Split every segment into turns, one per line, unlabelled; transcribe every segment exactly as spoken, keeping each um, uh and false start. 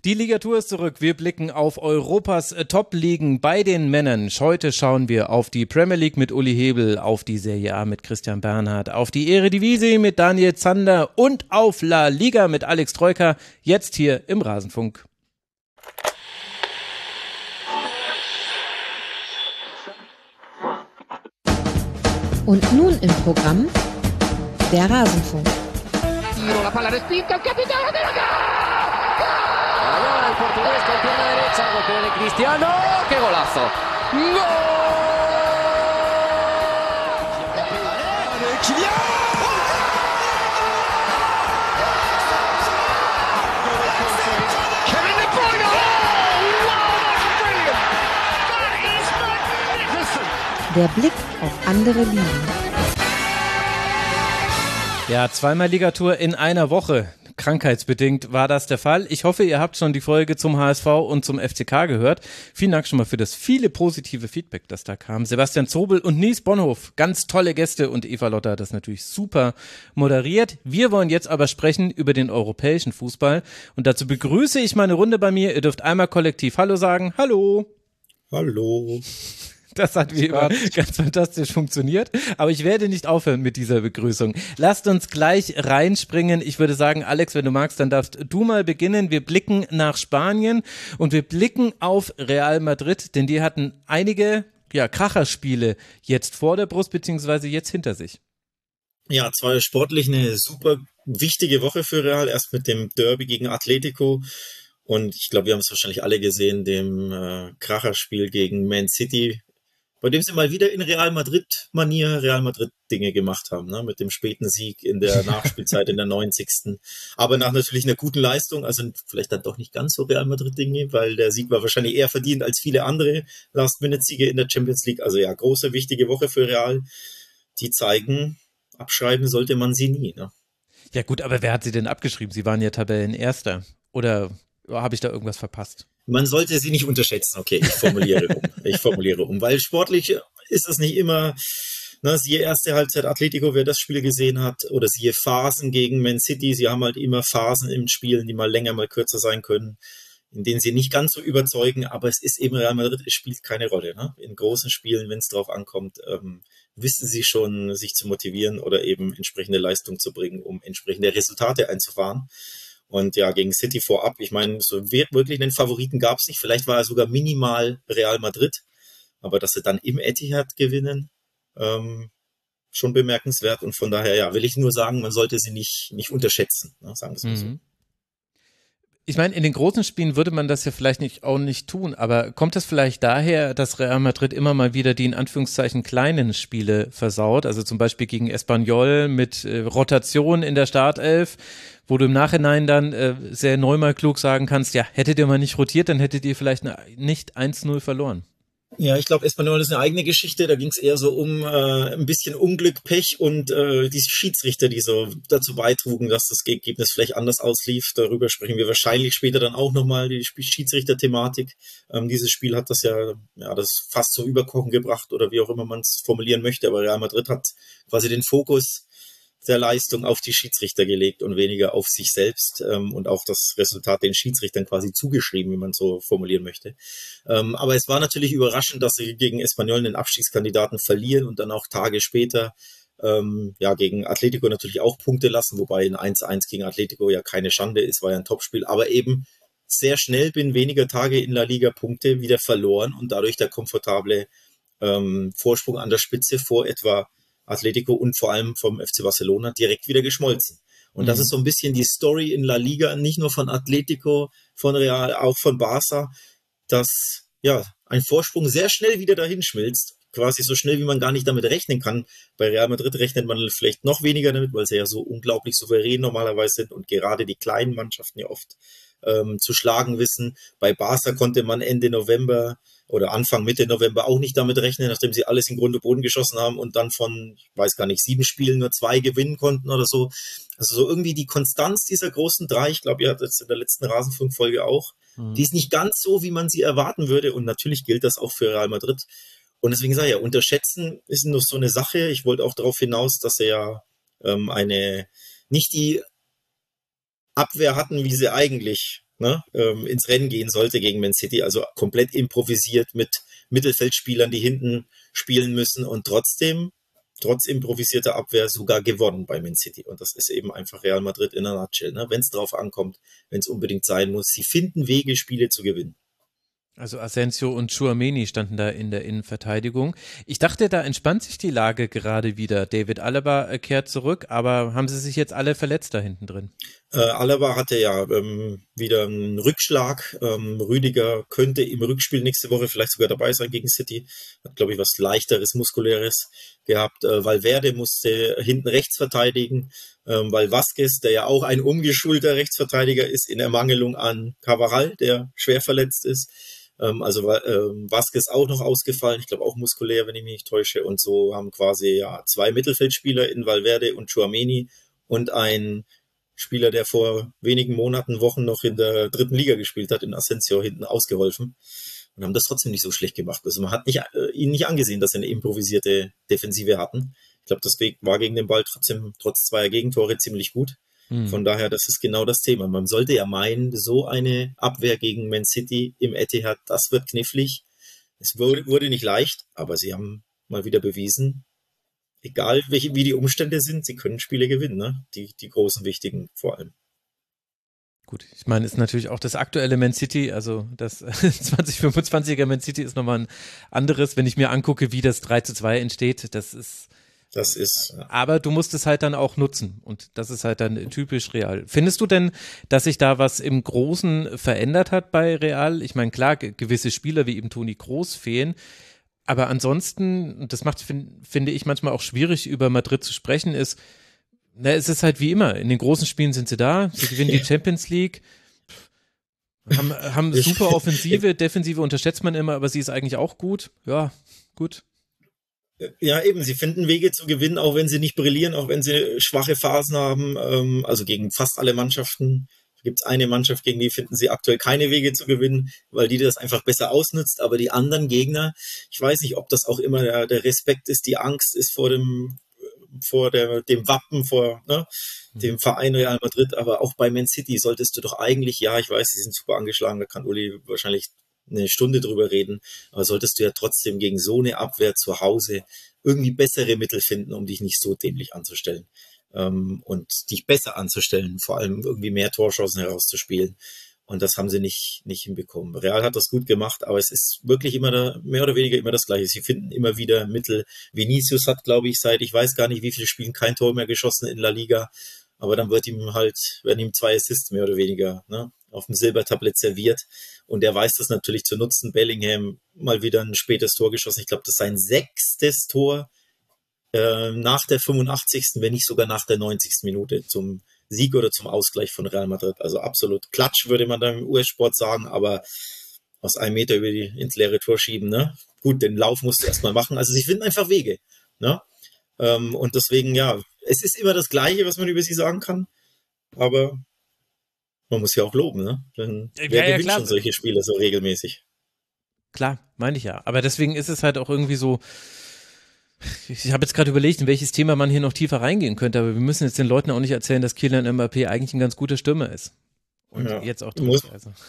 Die Ligatur ist zurück. Wir blicken auf Europas Top-Ligen bei den Männern. Heute schauen wir auf die Premier League mit Uli Hebel, auf die Serie A mit Christian Bernhard, auf die Eredivisie mit Daniel Zander und auf La Liga mit Alex Troika. Jetzt hier im Rasenfunk.
Und nun im Programm der Rasenfunk.
La palla respinta, il capitano della Allora il portoghese con pierna derecha, golpeo de Cristiano, che golazo! Gol! Kylian! Kevin De Bruyne! Wow, that's brilliant! That is magnificent!
Der Blick auf andere Ligen.
Ja, zweimal Ligatur in einer Woche. Krankheitsbedingt war das der Fall. Ich hoffe, ihr habt schon die Folge zum H S V und zum F C K gehört. Vielen Dank schon mal für das viele positive Feedback, das da kam. Sebastian Zobel und Nies Bonhof, ganz tolle Gäste, und Eva Lotter hat das natürlich super moderiert. Wir wollen jetzt aber sprechen über den europäischen Fußball, und dazu begrüße ich meine Runde bei mir. Ihr dürft einmal kollektiv Hallo sagen. Hallo.
Hallo.
Das hat wie immer ganz fantastisch funktioniert. Aber ich werde nicht aufhören mit dieser Begrüßung. Lasst uns gleich reinspringen. Ich würde sagen, Alex, wenn du magst, dann darfst du mal beginnen. Wir blicken nach Spanien und wir blicken auf Real Madrid, denn die hatten einige ja, Kracherspiele jetzt vor der Brust, beziehungsweise jetzt hinter sich.
Ja, zwar sportlich eine super wichtige Woche für Real, erst mit dem Derby gegen Atletico. Und ich glaube, wir haben es wahrscheinlich alle gesehen, dem äh, Kracherspiel gegen Man City, bei dem sie mal wieder in Real Madrid-Manier Real Madrid-Dinge gemacht haben, ne? Mit dem späten Sieg in der Nachspielzeit in der neunzigsten Aber nach natürlich einer guten Leistung, also vielleicht dann doch nicht ganz so Real Madrid-Dinge, weil der Sieg war wahrscheinlich eher verdient als viele andere Last-Minute-Siege in der Champions League. Also ja, große, wichtige Woche für Real. Die zeigen, abschreiben sollte man sie nie, ne?
Ja gut, aber wer hat sie denn abgeschrieben? Sie waren ja Tabellenerster. Oder habe ich da irgendwas verpasst?
Man sollte sie nicht unterschätzen. Okay, ich formuliere um. Ich formuliere um, weil sportlich ist das nicht immer, ne, siehe erste Halbzeit Atletico, wer das Spiel gesehen hat, oder siehe Phasen gegen Man City. Sie haben halt immer Phasen im Spiel, die mal länger, mal kürzer sein können, in denen sie nicht ganz so überzeugen, aber es ist eben Real Madrid, es spielt keine Rolle, ne? In großen Spielen, wenn es drauf ankommt, ähm, wissen sie schon, sich zu motivieren oder eben entsprechende Leistung zu bringen, um entsprechende Resultate einzufahren. Und ja, gegen City vorab, ich meine, so wirklich einen Favoriten gab es nicht. Vielleicht war er sogar minimal Real Madrid. Aber dass sie dann im Etihad gewinnen, ähm, schon bemerkenswert. Und von daher, ja, will ich nur sagen, man sollte sie nicht, nicht unterschätzen. Ne, sagen wir es mal so.
Mhm. Ich meine, in den großen Spielen würde man das ja vielleicht nicht, auch nicht tun, aber kommt das vielleicht daher, dass Real Madrid immer mal wieder die in Anführungszeichen kleinen Spiele versaut, also zum Beispiel gegen Espanyol mit äh, Rotation in der Startelf, wo du im Nachhinein dann äh, sehr neunmal klug sagen kannst, ja, hättet ihr mal nicht rotiert, dann hättet ihr vielleicht ne, nicht eins null verloren.
Ja, ich glaube, Espanyol ist eine eigene Geschichte. Da ging es eher so um äh, ein bisschen Unglück, Pech und äh, die Schiedsrichter, die so dazu beitrugen, dass das Ergebnis vielleicht anders auslief. Darüber sprechen wir wahrscheinlich später dann auch nochmal, die Schiedsrichter-Thematik. Ähm, dieses Spiel hat das ja, ja, das fast zum Überkochen gebracht oder wie auch immer man es formulieren möchte. Aber Real Madrid hat quasi den Fokus der Leistung auf die Schiedsrichter gelegt und weniger auf sich selbst, ähm, und auch das Resultat den Schiedsrichtern quasi zugeschrieben, wie man so formulieren möchte. Ähm, aber es war natürlich überraschend, dass sie gegen Espanyol den Abstiegskandidaten verlieren und dann auch Tage später ähm, ja gegen Atletico natürlich auch Punkte lassen, wobei ein eins eins gegen Atletico ja keine Schande ist, war ja ein Topspiel, aber eben sehr schnell binnen weniger Tage in La Liga Punkte wieder verloren und dadurch der komfortable ähm, Vorsprung an der Spitze vor etwa Atletico und vor allem vom F C Barcelona direkt wieder geschmolzen. Und mhm. das ist so ein bisschen die Story in La Liga, nicht nur von Atletico, von Real, auch von Barca, dass ja ein Vorsprung sehr schnell wieder dahin schmilzt, quasi so schnell, wie man gar nicht damit rechnen kann. Bei Real Madrid rechnet man vielleicht noch weniger damit, weil sie ja so unglaublich souverän normalerweise sind und gerade die kleinen Mannschaften ja oft ähm, zu schlagen wissen. Bei Barca konnte man Ende November oder Anfang, Mitte November auch nicht damit rechnen, nachdem sie alles in Grund und Boden geschossen haben und dann von, ich weiß gar nicht, sieben Spielen nur zwei gewinnen konnten oder so. Also so irgendwie die Konstanz dieser großen drei, ich glaube, ihr hattet es in der letzten Rasenfunk-Folge auch, mhm. die ist nicht ganz so, wie man sie erwarten würde und natürlich gilt das auch für Real Madrid. Und deswegen sage ich ja, unterschätzen ist nur so eine Sache. Ich wollte auch darauf hinaus, dass er ja ähm, eine, nicht die Abwehr hatten, wie sie eigentlich ne, ähm, ins Rennen gehen sollte gegen Man City, also komplett improvisiert mit Mittelfeldspielern, die hinten spielen müssen und trotzdem, trotz improvisierter Abwehr sogar gewonnen bei Man City. Und das ist eben einfach Real Madrid in einer Nutshell, ne? Wenn es drauf ankommt, wenn es unbedingt sein muss. Sie finden Wege, Spiele zu gewinnen.
Also Asensio und Tchouaméni standen da in der Innenverteidigung. Ich dachte, da entspannt sich die Lage gerade wieder. David Alaba kehrt zurück, aber haben sie sich jetzt alle verletzt da hinten drin?
Äh, Alaba hatte ja ähm, wieder einen Rückschlag. Ähm, Rüdiger könnte im Rückspiel nächste Woche vielleicht sogar dabei sein gegen City. Hat, glaube ich, was leichteres, muskuläres gehabt. Äh, Valverde musste hinten rechts verteidigen, ähm, weil Vázquez, der ja auch ein umgeschulter Rechtsverteidiger ist, in Ermangelung an Carvajal, der schwer verletzt ist. Ähm, also war ähm, Vázquez auch noch ausgefallen. Ich glaube auch muskulär, wenn ich mich nicht täusche. Und so haben quasi ja zwei Mittelfeldspieler in Valverde und Tchouaméni und ein Spieler, der vor wenigen Monaten, Wochen noch in der dritten Liga gespielt hat, in Asensio hinten ausgeholfen und haben das trotzdem nicht so schlecht gemacht. Also man hat nicht, äh, ihnen nicht angesehen, dass sie eine improvisierte Defensive hatten. Ich glaube, das war gegen den Ball trotzdem, trotz zweier Gegentore, ziemlich gut. Hm. Von daher, das ist genau das Thema. Man sollte ja meinen, so eine Abwehr gegen Man City im Etihad, das wird knifflig. Es wurde, wurde nicht leicht, aber sie haben mal wieder bewiesen, egal welche, wie die Umstände sind, sie können Spiele gewinnen, ne? Die, die großen, wichtigen vor allem.
Gut, ich meine, ist natürlich auch das aktuelle Man City, also das zwanzig fünfundzwanziger Man City ist nochmal ein anderes, wenn ich mir angucke, wie das drei zu zwei entsteht, das ist
Das ist. Ja.
Aber du musst es halt dann auch nutzen und das ist halt dann typisch Real. Findest du denn, dass sich da was im Großen verändert hat bei Real? Ich meine, klar, gewisse Spieler wie eben Toni Kroos fehlen, aber ansonsten, das macht, find, finde ich, manchmal auch schwierig, über Madrid zu sprechen, ist, na, es ist halt wie immer, in den großen Spielen sind sie da, sie gewinnen die Champions League, haben, haben super Offensive, Defensive unterschätzt man immer, aber sie ist eigentlich auch gut, ja, gut.
Ja, eben, sie finden Wege zu gewinnen, auch wenn sie nicht brillieren, auch wenn sie schwache Phasen haben, ähm, also gegen fast alle Mannschaften. Gibt es eine Mannschaft, gegen die finden sie aktuell keine Wege zu gewinnen, weil die das einfach besser ausnutzt, aber die anderen Gegner, ich weiß nicht, ob das auch immer der, der Respekt ist, die Angst ist vor dem vor der, dem Wappen, vor ne, dem Verein Real Madrid, aber auch bei Man City solltest du doch eigentlich, ja, ich weiß, sie sind super angeschlagen, da kann Uli wahrscheinlich eine Stunde drüber reden, aber solltest du ja trotzdem gegen so eine Abwehr zu Hause irgendwie bessere Mittel finden, um dich nicht so dämlich anzustellen ähm, und dich besser anzustellen, vor allem irgendwie mehr Torchancen herauszuspielen. Und das haben sie nicht, nicht hinbekommen. Real hat das gut gemacht, aber es ist wirklich immer da, mehr oder weniger immer das Gleiche. Sie finden immer wieder Mittel. Vinicius hat, glaube ich, seit ich weiß gar nicht wie viele Spielen kein Tor mehr geschossen in La Liga. Aber dann wird ihm halt, werden ihm zwei Assists mehr oder weniger ne, auf dem Silbertablett serviert. Und er weiß das natürlich zu nutzen. Bellingham mal wieder ein spätes Tor geschossen. Ich glaube, das ist sein sechstes Tor äh, nach der fünfundachtzigsten wenn nicht sogar nach der neunzigsten Minute zum Sieg oder zum Ausgleich von Real Madrid. Also absolut Klatsch, würde man dann im U S-Sport sagen, aber aus einem Meter über die, ins leere Tor schieben, ne? Gut, den Lauf musst du erstmal machen. Also sie finden einfach Wege, ne? Ähm, und deswegen, ja, es ist immer das Gleiche, was man über sie sagen kann, aber man muss ja auch loben, ne? Dann,
ja,
wer
ja,
gewinnt
klar.
schon solche Spiele so regelmäßig?
Klar, meine ich ja. Aber deswegen ist es halt auch irgendwie so, ich habe jetzt gerade überlegt, in welches Thema man hier noch tiefer reingehen könnte, aber wir müssen jetzt den Leuten auch nicht erzählen, dass Kylian Mbappé eigentlich ein ganz guter Stürmer ist. Und
Ja.
jetzt auch
Muss-
tut. Also.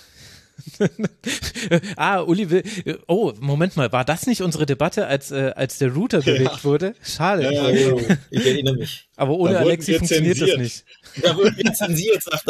ah, Uli will, oh, Moment mal, war das nicht unsere Debatte, als, äh, als der Router bewegt
Ja.
wurde? Schade.
Ja, ja, genau.
Ich erinnere mich.
Aber ohne
Da wurden
Alexi
wir
funktioniert
zensiert.
das nicht.
Da wurde lizenziert, sagt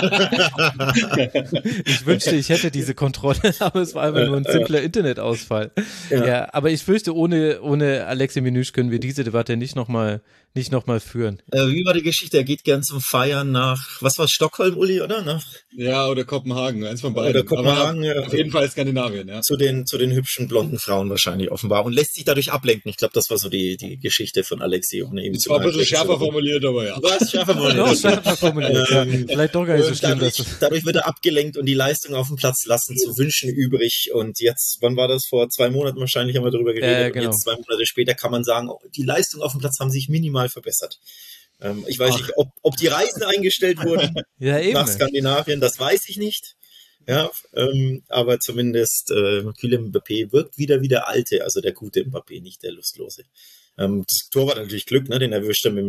er.
Ich wünschte, ich hätte diese Kontrolle, aber es war einfach nur ein simpler Internetausfall. Ja.
Ja.
aber ich fürchte, ohne, ohne Alexi Menüsch können wir diese Debatte nicht nochmal nicht noch mal führen.
Äh, wie war die Geschichte? Er geht gern zum Feiern nach, was war Stockholm, Uli, oder? Nach,
Ja, oder Kopenhagen, eins von beiden.
Oder Kopenhagen,
Aber
ja.
auf jeden Fall Skandinavien, ja.
zu den, zu den hübschen blonden Frauen wahrscheinlich offenbar und lässt sich dadurch ablenken. Ich glaube, das war so die, die Geschichte von Alexi. Ohne ihm
Das
zu
war ein
nahe
bisschen
treten zu
schärfer
wollen.
formuliert, aber ja.
Was? Schärfer
Doch,
formuliert.
schärfer formuliert, ja.
Ähm,
Vielleicht doch gar nicht so
Und
schlimm,
dadurch,
dass
dadurch wird er abgelenkt und die Leistung auf dem Platz lassen zu wünschen übrig. Und jetzt, wann war das? Vor zwei Monaten wahrscheinlich haben wir darüber geredet.
Ja, genau.
Und jetzt zwei Monate später kann man sagen, die Leistung auf dem Platz haben sich minimal verbessert. Ähm, ich weiß
Ach.
nicht, ob, ob die Reisen eingestellt wurden
ja eben.
nach Skandinavien, das weiß ich nicht. Ja, ähm, aber zumindest äh, Kylian Mbappé wirkt wieder wie der Alte, also der gute Mbappé, nicht der Lustlose. Ähm, das Tor war natürlich Glück, ne? Den erwischt er mit dem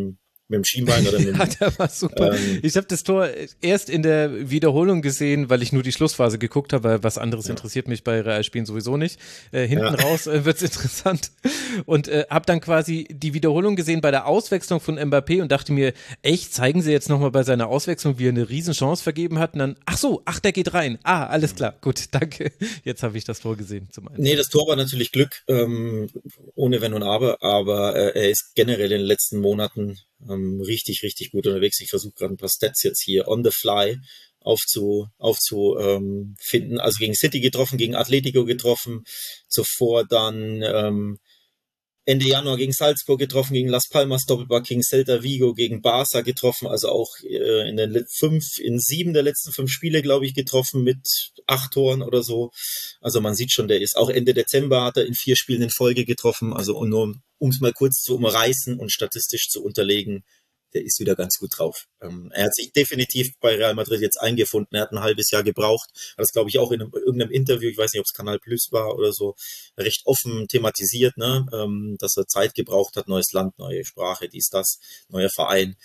mit dem Schienbein oder mit dem,
Ja, der war super.
Ähm,
ich habe das Tor erst in der Wiederholung gesehen, weil ich nur die Schlussphase geguckt habe, weil was anderes
Ja.
interessiert mich bei Realspielen sowieso nicht. Äh, hinten
Ja.
raus äh, wird's interessant. Und äh, habe dann quasi die Wiederholung gesehen bei der Auswechslung von Mbappé und dachte mir, echt, zeigen sie jetzt nochmal bei seiner Auswechslung, wie er eine Riesenchance vergeben hat. Und dann, ach so, ach, der geht rein. Ah, alles klar, gut, danke. Jetzt habe ich das Tor gesehen zum einen.
Nee, das Tor war natürlich Glück, ähm, ohne Wenn und Aber, aber äh, er ist generell in den letzten Monaten ähm, richtig, richtig gut unterwegs. Ich versuche gerade ein paar Stats jetzt hier on the fly aufzu, aufzu ähm, finden. Also gegen City getroffen, gegen Atletico getroffen, zuvor dann ähm, Ende Januar gegen Salzburg getroffen, gegen Las Palmas Doppelpack, gegen Celta Vigo, gegen Barca getroffen, also auch äh, in den fünf, in sieben der letzten fünf Spiele, glaube ich, getroffen mit acht Toren oder so. Also man sieht schon, der ist auch Ende Dezember hat er in vier Spielen in Folge getroffen, also und nur um es mal kurz zu umreißen und statistisch zu unterlegen, der ist wieder ganz gut drauf. Ähm, er hat sich definitiv bei Real Madrid jetzt eingefunden. Er hat ein halbes Jahr gebraucht. Hat das, glaube ich, auch in einem, irgendeinem Interview, ich weiß nicht, ob es Kanal Plus war oder so, recht offen thematisiert, ne? ähm, dass er Zeit gebraucht hat, neues Land, neue Sprache, dies, das, neuer Verein.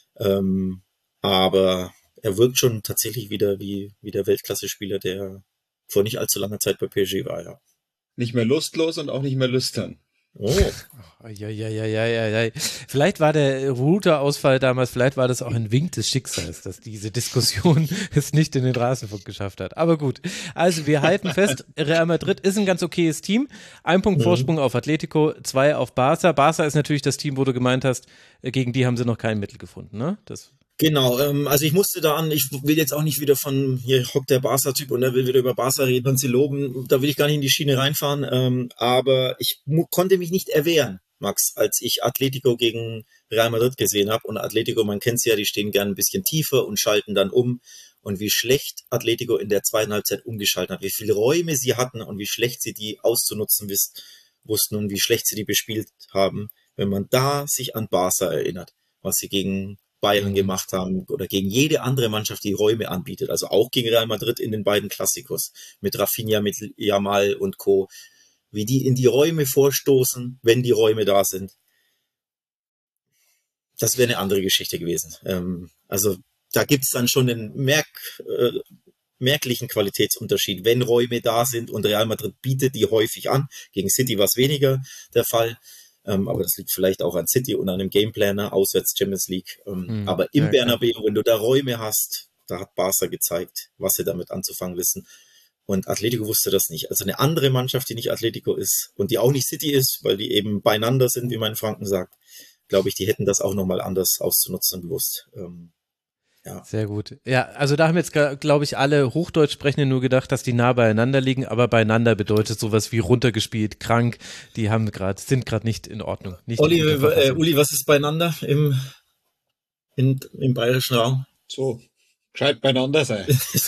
Ähm, aber er wirkt schon tatsächlich wieder wie, wie der Weltklasse-Spieler, der vor nicht allzu langer Zeit bei P S G war, ja.
Nicht mehr lustlos und auch nicht mehr lüstern.
Oh.
Ja, ja, ja, ja, ja, ja. Vielleicht war der Router-Ausfall damals, vielleicht war das auch ein Wink des Schicksals, dass diese Diskussion es nicht in den Rasenfunk geschafft hat. Aber gut, also wir halten fest, Real Madrid ist ein ganz okayes Team. Ein Punkt Vorsprung auf Atletico, zwei auf Barca. Barca ist natürlich das Team, wo du gemeint hast, gegen die haben sie noch kein Mittel gefunden, ne? Das
Genau, ähm, also ich musste da an, ich will jetzt auch nicht wieder von, hier hockt der Barca-Typ und er will wieder über Barca reden und sie loben, da will ich gar nicht in die Schiene reinfahren, ähm, aber ich mu- konnte mich nicht erwehren, Max, als ich Atletico gegen Real Madrid gesehen habe und Atletico, man kennt sie ja, die stehen gern ein bisschen tiefer und schalten dann um und wie schlecht Atletico in der zweiten Halbzeit umgeschaltet hat, wie viele Räume sie hatten und wie schlecht sie die auszunutzen wiss, wussten und wie schlecht sie die bespielt haben, wenn man da sich an Barca erinnert, was sie gegen Bayern gemacht haben oder gegen jede andere Mannschaft, die Räume anbietet, also auch gegen Real Madrid in den beiden Klassikos mit Rafinha, mit Yamal und Co., wie die in die Räume vorstoßen, wenn die Räume da sind. Das wäre eine andere Geschichte gewesen. Ähm, also da gibt es dann schon einen merk, äh, merklichen Qualitätsunterschied, wenn Räume da sind und Real Madrid bietet die häufig an. Gegen City war es weniger der Fall. Ähm, aber das liegt vielleicht auch an City und an einem Gameplaner, auswärts Champions League. Ähm,
Hm,
aber im
ja,
Bernabeu, wenn du da Räume hast, da hat Barca gezeigt, was sie damit anzufangen wissen. Und Atletico wusste das nicht. Also eine andere Mannschaft, die nicht Atletico ist und die auch nicht City ist, weil die eben beieinander sind, wie mein Franken sagt, glaube ich, die hätten das auch nochmal anders auszunutzen gewusst. Ähm, Ja.
Sehr gut. Ja, also da haben jetzt, glaube ich, alle Hochdeutsch Sprechenden nur gedacht, dass die nah beieinander liegen, aber beieinander bedeutet sowas wie runtergespielt, krank, die haben gerade, sind gerade nicht in Ordnung. Nicht
Olli,
in guter
äh,
Verfassung.
Uli, was ist beieinander im, in, im bayerischen Raum?
So, gescheit beieinander sein.
So.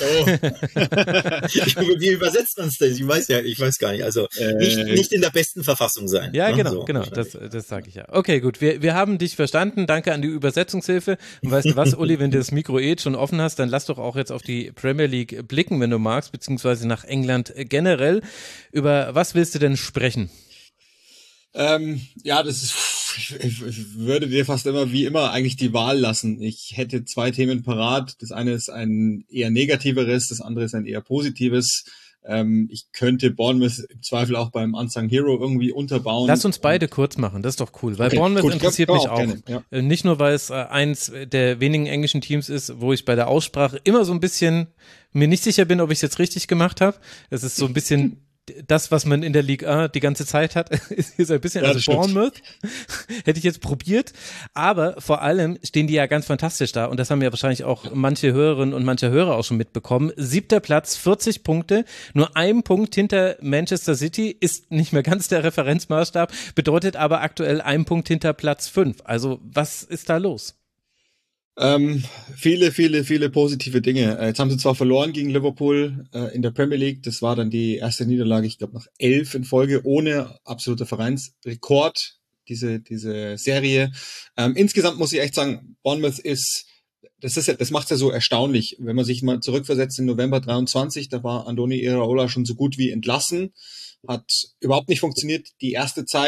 Wie übersetzt man es denn? Ich weiß ja, ich weiß gar nicht. Also nicht,
Äh,
nicht in der besten Verfassung sein.
Ja,
ne?
genau,
So,
genau, das, das sage ich ja. Okay, gut, wir, wir haben dich verstanden, danke an die Übersetzungshilfe. Und weißt du was, Uli, wenn du das Mikro eh schon offen hast, dann lass doch auch jetzt auf die Premier League blicken, wenn du magst, beziehungsweise nach England generell. Über was willst du denn sprechen?
Ähm, ja, das ist, ich, ich, ich würde dir fast immer wie immer eigentlich die Wahl lassen. Ich hätte zwei Themen parat. Das eine ist ein eher negativeres, das andere ist ein eher positives. Ähm, ich könnte Bournemouth im Zweifel auch beim Unsung Hero irgendwie unterbauen.
Lass uns beide kurz machen, das ist doch cool, weil
Okay,
Bournemouth
gut,
interessiert
ja,
mich
auch
auch.
gerne, ja.
Äh, Nicht nur, weil es äh, eins der wenigen englischen Teams ist, wo ich bei der Aussprache immer so ein bisschen mir nicht sicher bin, ob ich es jetzt richtig gemacht habe. Es ist so ein bisschen das, was man in der Liga die ganze Zeit hat, ist hier so ein bisschen,
Ja,
also
das stimmt.
Bournemouth hätte ich jetzt probiert, aber vor allem stehen die ja ganz fantastisch da und das haben ja wahrscheinlich auch manche Hörerinnen und manche Hörer auch schon mitbekommen. Siebter Platz, vierzig Punkte, nur ein Punkt hinter Manchester City, ist nicht mehr ganz der Referenzmaßstab, bedeutet aber aktuell ein Punkt hinter Platz fünf. Also was ist da los?
Ähm, viele, viele, viele positive Dinge. Äh, Jetzt haben sie zwar verloren gegen Liverpool äh, in der Premier League. Das war dann die erste Niederlage, ich glaube, nach elf in Folge, ohne absoluter Vereinsrekord, diese diese Serie. Ähm, insgesamt muss ich echt sagen, Bournemouth ist, das ist ja, das macht's ja so erstaunlich. Wenn man sich mal zurückversetzt in November dreiundzwanzig, da war Andoni Iraola schon so gut wie entlassen, hat überhaupt nicht funktioniert. Die erste Zeit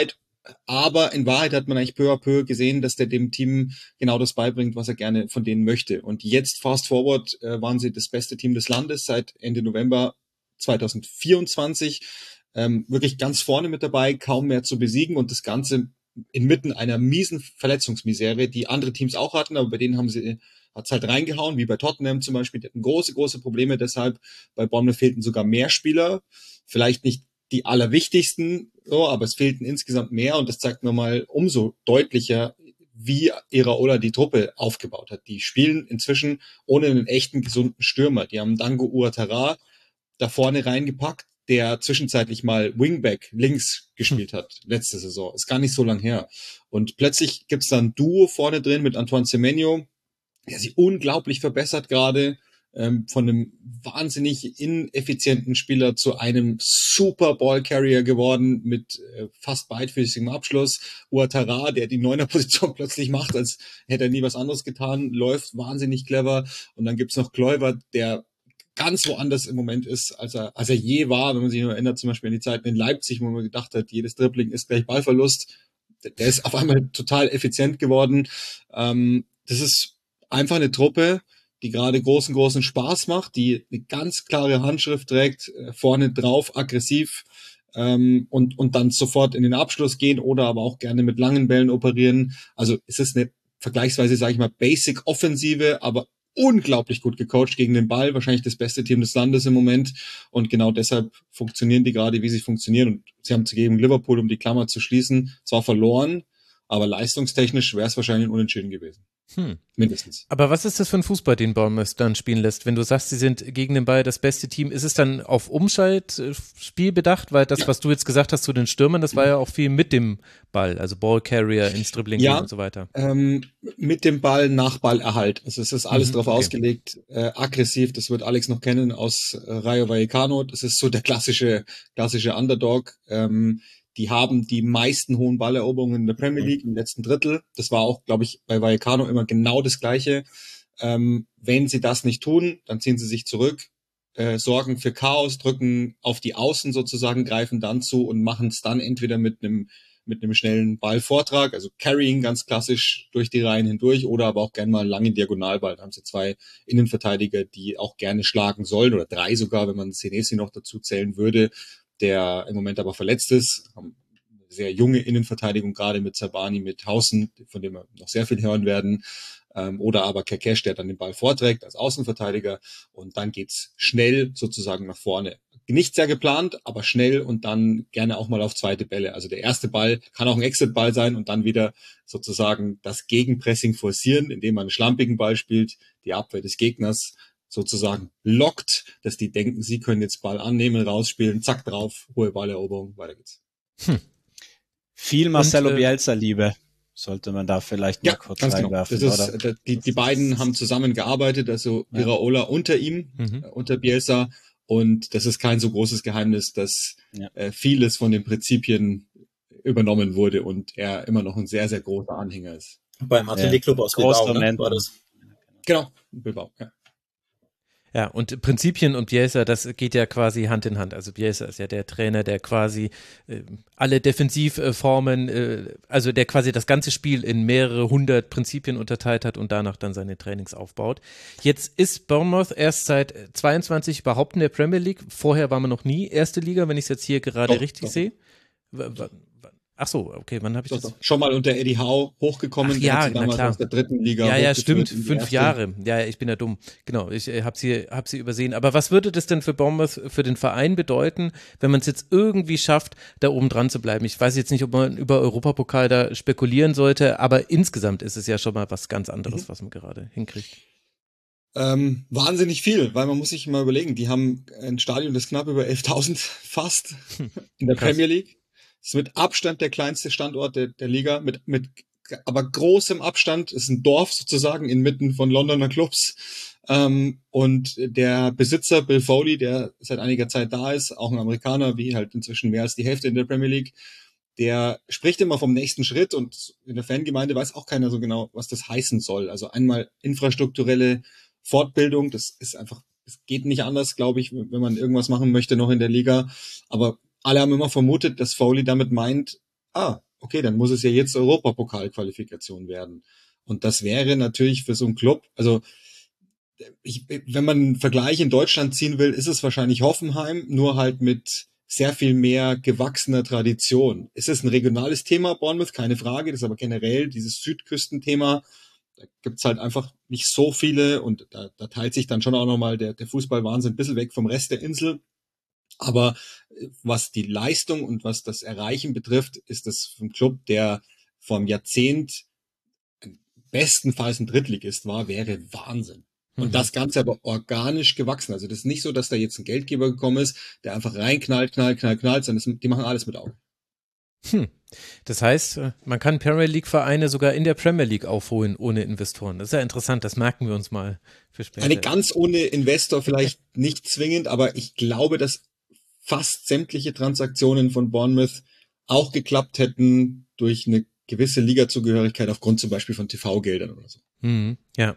Aber in Wahrheit hat man eigentlich peu à peu gesehen, dass der dem Team genau das beibringt, was er gerne von denen möchte. Und jetzt, fast forward, äh, waren sie das beste Team des Landes seit Ende November zwanzig vierundzwanzig. Ähm, wirklich ganz vorne mit dabei, kaum mehr zu besiegen und das Ganze inmitten einer miesen Verletzungsmisere, die andere Teams auch hatten, aber bei denen haben sie hat's halt reingehauen, wie bei Tottenham zum Beispiel. Die hatten große, große Probleme, deshalb bei Bournemouth fehlten sogar mehr Spieler. Vielleicht nicht die allerwichtigsten, so, aber es fehlten insgesamt mehr und das zeigt nochmal umso deutlicher, wie Iraola die Truppe aufgebaut hat. Die spielen inzwischen ohne einen echten, gesunden Stürmer. Die haben Dango Ouattara da vorne reingepackt, der zwischenzeitlich mal Wingback links gespielt hat, letzte Saison. Ist gar nicht so lang her. Und plötzlich gibt's da ein Duo vorne drin mit Antoine Semenyo, der sich unglaublich verbessert gerade, ähm, von einem wahnsinnig ineffizienten Spieler zu einem super Ballcarrier geworden mit äh, fast beidfüßigem Abschluss. Ouattara, der die Neuner-Position plötzlich macht, als hätte er nie was anderes getan, läuft wahnsinnig clever. Und dann gibt's noch Kluivert, der ganz woanders im Moment ist, als er, als er je war, wenn man sich nur erinnert, zum Beispiel an die Zeiten in Leipzig, wo man gedacht hat, jedes Dribbling ist gleich Ballverlust. Der ist auf einmal total effizient geworden. Ähm, das ist einfach eine Truppe, die gerade großen, großen Spaß macht, die eine ganz klare Handschrift trägt, vorne drauf, aggressiv, ähm, und, und dann sofort in den Abschluss gehen oder aber auch gerne mit langen Bällen operieren. Also es ist eine vergleichsweise, sage ich mal, Basic-Offensive, aber unglaublich gut gecoacht gegen den Ball, wahrscheinlich das beste Team des Landes im Moment und genau deshalb funktionieren die gerade, wie sie funktionieren und sie haben gegen Liverpool, um die Klammer zu schließen, zwar verloren, aber leistungstechnisch wäre es wahrscheinlich ein Unentschieden gewesen.
Hm.
Mindestens.
Aber was ist das für ein Fußball, den Bournemouth dann spielen lässt? Wenn du sagst, sie sind gegen den Ball das beste Team, ist es dann auf Umschaltspiel bedacht? Weil das, ja. was du jetzt gesagt hast zu den Stürmern, das war ja auch viel mit dem Ball, also Ballcarrier, ins Dribbling
ja,
und so weiter.
Ähm, mit dem Ball nach Ballerhalt. Also es ist alles mhm, darauf okay. ausgelegt, äh, aggressiv, das wird Alex noch kennen aus äh, Rayo Vallecano. Das ist so der klassische, klassische Underdog. Ähm, Die haben die meisten hohen Balleroberungen in der Premier League im letzten Drittel. Das war auch, glaube ich, bei Vallecano immer genau das Gleiche. Ähm, wenn sie das nicht tun, dann ziehen sie sich zurück, äh, sorgen für Chaos, drücken auf die Außen sozusagen, greifen dann zu und machen es dann entweder mit einem mit einem schnellen Ballvortrag, also Carrying ganz klassisch durch die Reihen hindurch oder aber auch gerne mal einen langen Diagonalball. Da haben sie zwei Innenverteidiger, die auch gerne schlagen sollen oder drei sogar, wenn man Senesi noch dazu zählen würde, der im Moment aber verletzt ist, haben eine sehr junge Innenverteidigung, gerade mit Zabani, mit Hausen, von dem wir noch sehr viel hören werden, ähm, oder aber Kekesh, der dann den Ball vorträgt als Außenverteidiger und dann geht's schnell sozusagen nach vorne. Nicht sehr geplant, aber schnell und dann gerne auch mal auf zweite Bälle. Also der erste Ball kann auch ein Exit-Ball sein und dann wieder sozusagen das Gegenpressing forcieren, indem man einen schlampigen Ball spielt, die Abwehr des Gegners sozusagen lockt, dass die denken, sie können jetzt Ball annehmen, rausspielen, zack drauf, hohe Balleroberung, weiter geht's.
Hm. Viel Marcelo Bielsa-Liebe sollte man da vielleicht mal
ja,
kurz
ganz
reinwerfen.
Genau. Das ist,
oder?
Die, die beiden haben zusammengearbeitet, also ja. Iraola unter ihm, mhm. unter Bielsa, und das ist kein so großes Geheimnis, dass ja. äh, vieles von den Prinzipien übernommen wurde und er immer noch ein sehr, sehr großer Anhänger ist.
Beim Athletic-Club aus Bilbao, ne? War das?
Genau, Bilbao, ja.
Ja, und Prinzipien und Bielsa, das geht ja quasi Hand in Hand. Also Bielsa ist ja der Trainer, der quasi äh, alle Defensivformen, äh, also der quasi das ganze Spiel in mehrere hundert Prinzipien unterteilt hat und danach dann seine Trainings aufbaut. Jetzt ist Bournemouth erst seit zweiundzwanzig überhaupt in der Premier League. Vorher war man noch nie erste Liga, wenn ich es jetzt hier gerade doch, richtig doch. sehe. W- w- Ach so, okay, wann habe ich
doch,
das?
Doch. Schon mal unter Eddie Howe hochgekommen.
Ach, ja,
der
na klar.
Aus der dritten Liga.
Ja, ja, stimmt. Fünf Jahre. Ja, ich bin ja dumm. Genau, ich äh, habe sie, hab sie übersehen. Aber was würde das denn für Bournemouth, für den Verein bedeuten, wenn man es jetzt irgendwie schafft, da oben dran zu bleiben? Ich weiß jetzt nicht, ob man über Europapokal da spekulieren sollte, aber insgesamt ist es ja schon mal was ganz anderes, mhm. was man gerade hinkriegt.
Ähm, wahnsinnig viel, weil man muss sich mal überlegen, die haben ein Stadion, das knapp über elftausend fast in der Krass. Premier League. Das ist mit Abstand der kleinste Standort der, der Liga, mit, mit aber großem Abstand. Es ist ein Dorf sozusagen inmitten von Londoner Clubs. Ähm, und der Besitzer Bill Foley, der seit einiger Zeit da ist, auch ein Amerikaner, wie halt inzwischen mehr als die Hälfte in der Premier League, der spricht immer vom nächsten Schritt und in der Fangemeinde weiß auch keiner so genau, was das heißen soll. Also einmal infrastrukturelle Fortbildung, das ist einfach, es geht nicht anders, glaube ich, wenn man irgendwas machen möchte noch in der Liga, aber alle haben immer vermutet, dass Foley damit meint, ah, okay, dann muss es ja jetzt Europapokalqualifikation werden. Und das wäre natürlich für so einen Club, also ich, wenn man einen Vergleich in Deutschland ziehen will, ist es wahrscheinlich Hoffenheim, nur halt mit sehr viel mehr gewachsener Tradition. Es ist ein regionales Thema, Bournemouth, keine Frage, das ist aber generell dieses Südküstenthema, da gibt's halt einfach nicht so viele und da, da teilt sich dann schon auch nochmal der, der Fußballwahnsinn ein bisschen weg vom Rest der Insel. Aber was die Leistung und was das Erreichen betrifft, ist das ein Club, der vor einem Jahrzehnt bestenfalls ein Drittligist war, wäre Wahnsinn. Und das Ganze aber organisch gewachsen. Also das ist nicht so, dass da jetzt ein Geldgeber gekommen ist, der einfach reinknallt, knallt, knallt, knallt, sondern das, die machen alles mit Augen.
Hm. Das heißt, man kann Premier League Vereine sogar in der Premier League aufholen ohne Investoren. Das ist ja interessant, das merken wir uns mal für später.
Eine ganz ohne Investor vielleicht nicht zwingend, aber ich glaube, dass fast sämtliche Transaktionen von Bournemouth auch geklappt hätten durch eine gewisse Ligazugehörigkeit aufgrund zum Beispiel von T V-Geldern oder so.
Mhm. Ja.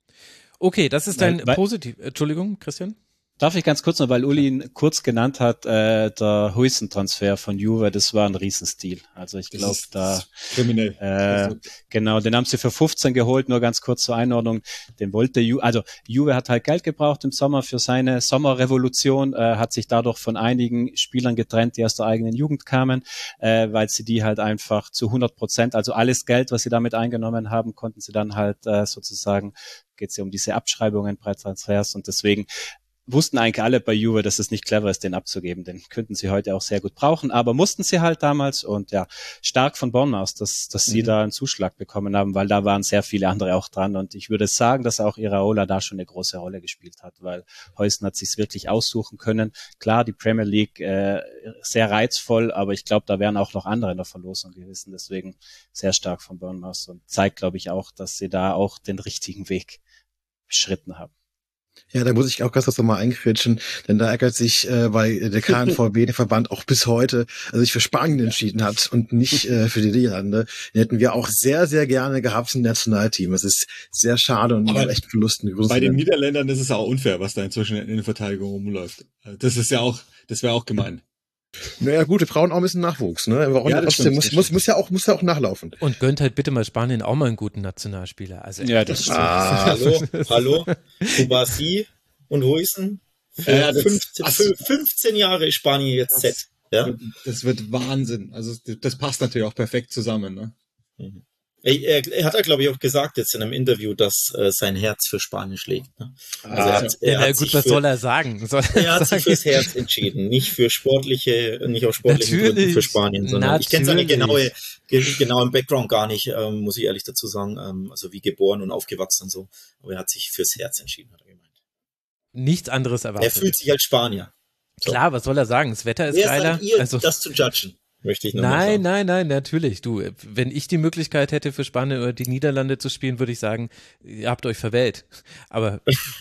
Okay, das ist dein
weil, weil,
positiv. Entschuldigung, Christian?
Darf ich ganz kurz noch, weil Uli ihn kurz genannt hat, äh, der Huijsen-Transfer von Juve, das war ein Riesenstil. Also ich glaube, da
kriminell.
Äh, genau, den haben sie für fünfzehn geholt, nur ganz kurz zur Einordnung. Den wollte Juve, also Juve hat halt Geld gebraucht im Sommer für seine Sommerrevolution, äh, hat sich dadurch von einigen Spielern getrennt, die aus der eigenen Jugend kamen, äh, weil sie die halt einfach zu hundert Prozent, also alles Geld, was sie damit eingenommen haben, konnten sie dann halt äh, sozusagen, geht es ja um diese Abschreibungen bei Transfers und deswegen wussten eigentlich alle bei Juve, dass es nicht clever ist, den abzugeben. Den könnten sie heute auch sehr gut brauchen, aber mussten sie halt damals und ja, stark von Bonn aus, dass, dass mhm. sie da einen Zuschlag bekommen haben, weil da waren sehr viele andere auch dran und ich würde sagen, dass auch Iraola da schon eine große Rolle gespielt hat, weil Huijsen hat sich's wirklich aussuchen können. Klar, die Premier League äh, sehr reizvoll, aber ich glaube, da wären auch noch andere in der Verlosung gewesen, deswegen sehr stark von Bonn aus und zeigt, glaube ich, auch, dass sie da auch den richtigen Weg beschritten haben.
Ja, da muss ich auch ganz kurz nochmal einquetschen, denn da ärgert sich äh, bei der K N V B, der Verband, auch bis heute, also sich für Spanien entschieden hat und nicht äh, für die Niederlande. Den hätten wir auch sehr, sehr gerne gehabt im Nationalteam. Es ist sehr schade und
aber
echt Verlusten.
Bei den Niederländern ist es auch unfair, was da inzwischen in der Verteidigung rumläuft. Das ist ja auch, das wäre auch gemein.
Naja, gut, wir brauchen auch ein bisschen Nachwuchs, ne? Aber
ja,
trotzdem muss, muss, muss ja auch, muss ja auch nachlaufen.
Und gönnt halt bitte mal Spanien auch mal einen guten Nationalspieler. Also,
ja, das stimmt.
Ah, hallo, hallo, Kubasi und Huijsen.
Ja, das,
fünfzehn,
also,
fünfzehn Jahre ist Spanien jetzt set. Ja?
Das wird Wahnsinn. Also, das passt natürlich auch perfekt zusammen, ne?
Mhm. Er, er hat ja, glaube ich, auch gesagt jetzt in einem Interview, dass äh, sein Herz für Spanien schlägt. Ne? Also
ah,
er hat, er
ja,
hat
gut, was
für,
soll er sagen? Soll er,
er hat
sagen?
sich fürs Herz entschieden, nicht für sportliche, nicht aus sportlichen
Natürlich,
Gründen für Spanien, sondern
natürlich.
Ich kenne seine genaue, genauen Background gar nicht, ähm, muss ich ehrlich dazu sagen, ähm, also wie geboren und aufgewachsen und so. Aber er hat sich fürs Herz entschieden, hat er gemeint.
Nichts anderes erwartet.
Er fühlt sich als Spanier.
So. Klar, was soll er sagen? Das Wetter ist
Wer
geiler.
Seid ihr,
also,
das zu judgen? Möchte ich noch
nein, nein, nein, natürlich. Du, wenn ich die Möglichkeit hätte, für Spanien oder die Niederlande zu spielen, würde ich sagen, ihr habt euch verwählt. Aber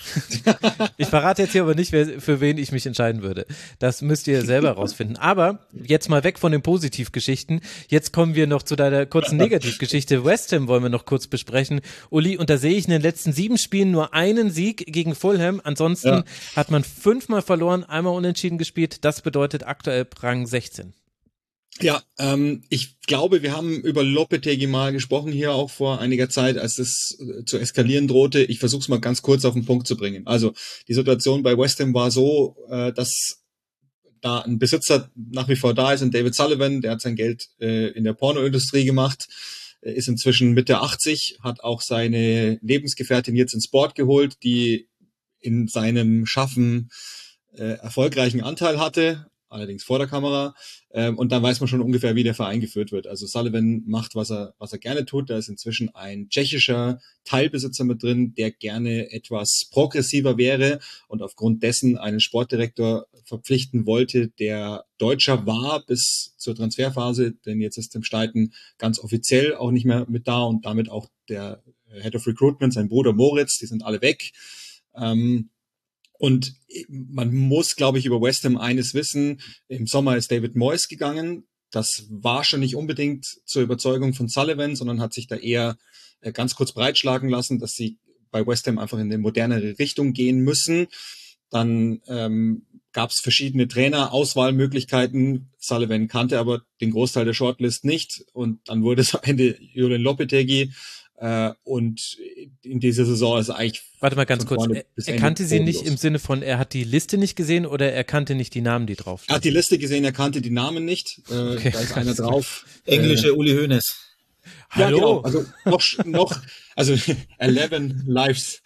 ich verrate jetzt hier aber nicht, wer, für wen ich mich entscheiden würde. Das müsst ihr selber rausfinden. Aber jetzt mal weg von den Positivgeschichten. Jetzt kommen wir noch zu deiner kurzen Negativgeschichte. West Ham wollen wir noch kurz besprechen. Uli, und da sehe ich in den letzten sieben Spielen nur einen Sieg gegen Fulham. Ansonsten ja. hat man fünfmal verloren, einmal unentschieden gespielt. Das bedeutet aktuell Rang sechzehn.
Ja, ähm, ich glaube, wir haben über Lopetegui mal gesprochen hier auch vor einiger Zeit, als es äh, zu eskalieren drohte. Ich versuche es mal ganz kurz auf den Punkt zu bringen. Also die Situation bei West Ham war so, äh, dass da ein Besitzer nach wie vor da ist, ein David Sullivan, der hat sein Geld äh, in der Pornoindustrie gemacht, äh, ist inzwischen Mitte achtzig, hat auch seine Lebensgefährtin jetzt ins Board geholt, die in seinem Schaffen äh, erfolgreichen Anteil hatte, allerdings vor der Kamera, ähm, und dann weiß man schon ungefähr, wie der Verein geführt wird. Also Sullivan macht, was er was er gerne tut. Da ist inzwischen ein tschechischer Teilbesitzer mit drin, der gerne etwas progressiver wäre und aufgrund dessen einen Sportdirektor verpflichten wollte, der Deutscher war bis zur Transferphase, denn jetzt ist Tim Steiten ganz offiziell auch nicht mehr mit da und damit auch der Head of Recruitment, sein Bruder Moritz, die sind alle weg. Ähm, Und man muss, glaube ich, über West Ham eines wissen. Im Sommer ist David Moyes gegangen. Das war schon nicht unbedingt zur Überzeugung von Sullivan, sondern hat sich da eher ganz kurz breitschlagen lassen, dass sie bei West Ham einfach in eine modernere Richtung gehen müssen. Dann ähm, gab es verschiedene Trainer-Auswahlmöglichkeiten. Sullivan kannte aber den Großteil der Shortlist nicht und dann wurde es am Ende Julian Lopetegui. Äh, und in dieser Saison ist eigentlich...
Warte mal ganz kurz, er, er kannte sie nicht im Sinne von, er hat die Liste nicht gesehen oder er kannte nicht die Namen, die drauf stehen?
Er hat die Liste gesehen, er kannte die Namen nicht. Äh, okay. Da ist einer drauf.
Englische äh, Uli Hoeneß.
Ja, Hallo. Genau. Also noch, noch, also eleven Lives.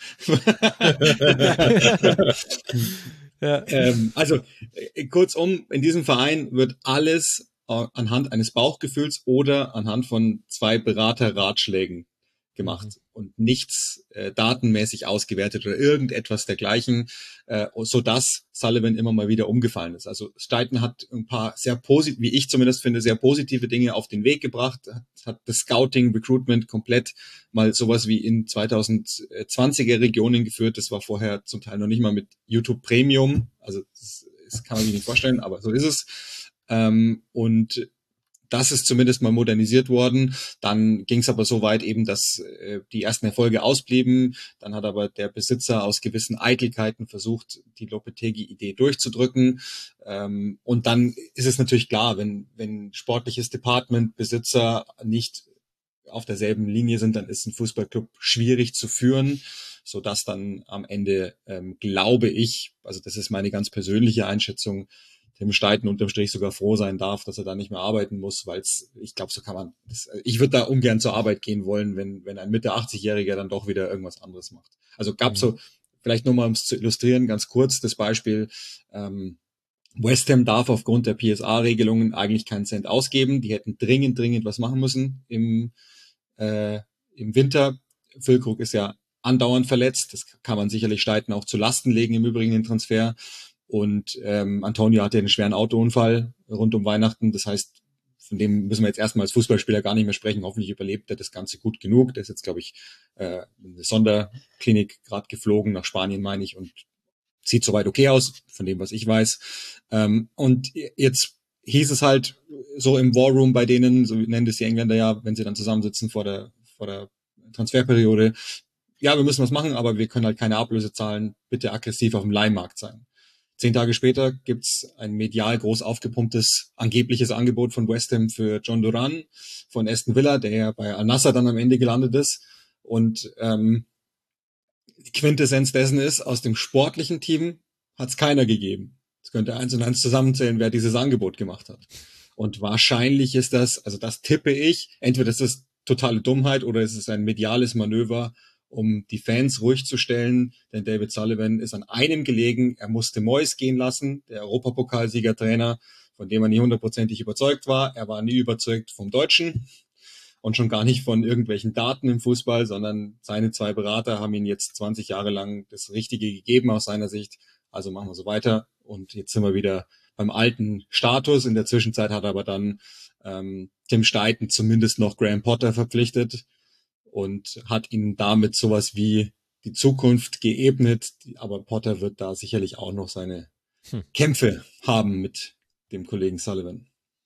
ja. ähm, also kurzum, in diesem Verein wird alles äh, anhand eines Bauchgefühls oder anhand von zwei Beraterratschlägen gemacht mhm. und nichts äh, datenmäßig ausgewertet oder irgendetwas dergleichen, äh, so dass Sullivan immer mal wieder umgefallen ist. Also Steiten hat ein paar sehr positiv, wie ich zumindest finde, sehr positive Dinge auf den Weg gebracht, hat, hat das Scouting, Recruitment komplett mal sowas wie in zwanzig zwanziger Regionen geführt. Das war vorher zum Teil noch nicht mal mit YouTube Premium, also das, das kann man sich nicht vorstellen, aber so ist es. Ähm, und Das ist zumindest mal modernisiert worden. Dann ging es aber so weit eben, dass äh, die ersten Erfolge ausblieben. Dann hat aber der Besitzer aus gewissen Eitelkeiten versucht, die Lopetegui-Idee durchzudrücken. Ähm, und dann ist es natürlich klar, wenn wenn sportliches Department, Besitzer nicht auf derselben Linie sind, dann ist ein Fußballclub schwierig zu führen, so dass dann am Ende, ähm, glaube ich, also das ist meine ganz persönliche Einschätzung, Tim Steiten unterm Strich sogar froh sein darf, dass er da nicht mehr arbeiten muss, weil es, ich glaube, so kann man, das, ich würde da ungern zur Arbeit gehen wollen, wenn wenn ein Mitte achtzig-Jähriger dann doch wieder irgendwas anderes macht. Also gab mhm. so, vielleicht nur mal, um es zu illustrieren, ganz kurz das Beispiel, ähm, West Ham darf aufgrund der P S A-Regelungen eigentlich keinen Cent ausgeben. Die hätten dringend, dringend was machen müssen im, äh, im Winter. Füllkrug ist ja andauernd verletzt. Das kann man sicherlich Steiten auch zu Lasten legen, im Übrigen den Transfer. Und ähm, Antonio hatte einen schweren Autounfall rund um Weihnachten. Das heißt, von dem müssen wir jetzt erstmal als Fußballspieler gar nicht mehr sprechen. Hoffentlich überlebt er das Ganze gut genug. Der ist jetzt, glaube ich, äh, in eine Sonderklinik gerade geflogen, nach Spanien meine ich, und sieht soweit okay aus, von dem, was ich weiß. Ähm, und jetzt hieß es halt so im War Room bei denen, so nennen das die Engländer ja, wenn sie dann zusammensitzen vor der, vor der Transferperiode, ja, wir müssen was machen, aber wir können halt keine Ablöse zahlen, bitte aggressiv auf dem Leihmarkt sein. Zehn Tage später gibt's ein medial groß aufgepumptes, angebliches Angebot von West Ham für John Duran von Aston Villa, der ja bei Al-Nassr dann am Ende gelandet ist. Und ähm, die Quintessenz dessen ist, aus dem sportlichen Team hat's keiner gegeben. Es könnte eins und eins zusammenzählen, wer dieses Angebot gemacht hat. Und wahrscheinlich ist das, also das tippe ich, entweder ist das totale Dummheit oder es ist ein mediales Manöver, um die Fans ruhig zu stellen, denn David Sullivan ist an einem gelegen, er musste Moyes gehen lassen, der Europapokalsiegertrainer, von dem er nie hundertprozentig überzeugt war. Er war nie überzeugt vom Deutschen und schon gar nicht von irgendwelchen Daten im Fußball, sondern seine zwei Berater haben ihm jetzt zwanzig Jahre lang das Richtige gegeben aus seiner Sicht. Also machen wir so weiter und jetzt sind wir wieder beim alten Status. In der Zwischenzeit hat aber dann ähm, Tim Steiten zumindest noch Graham Potter verpflichtet und hat ihnen damit sowas wie die Zukunft geebnet. Aber Potter wird da sicherlich auch noch seine hm. Kämpfe haben mit dem Kollegen Sullivan.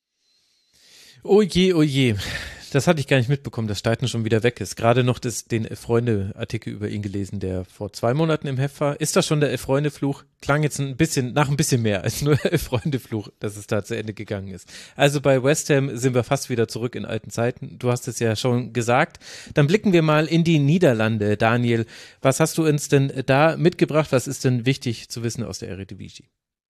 Oh je, oh je. Das hatte ich gar nicht mitbekommen, dass Steiten schon wieder weg ist. Gerade noch das, den Freunde-Artikel über ihn gelesen, der vor zwei Monaten im Heft war. Ist das schon der Freunde-Fluch? Klang jetzt ein bisschen, nach ein bisschen mehr als nur Freunde-Fluch, dass es da zu Ende gegangen ist. Also bei West Ham sind wir fast wieder zurück in alten Zeiten. Du hast es ja schon gesagt. Dann blicken wir mal in die Niederlande. Daniel, was hast du uns denn da mitgebracht? Was ist denn wichtig zu wissen aus der Eredivisie?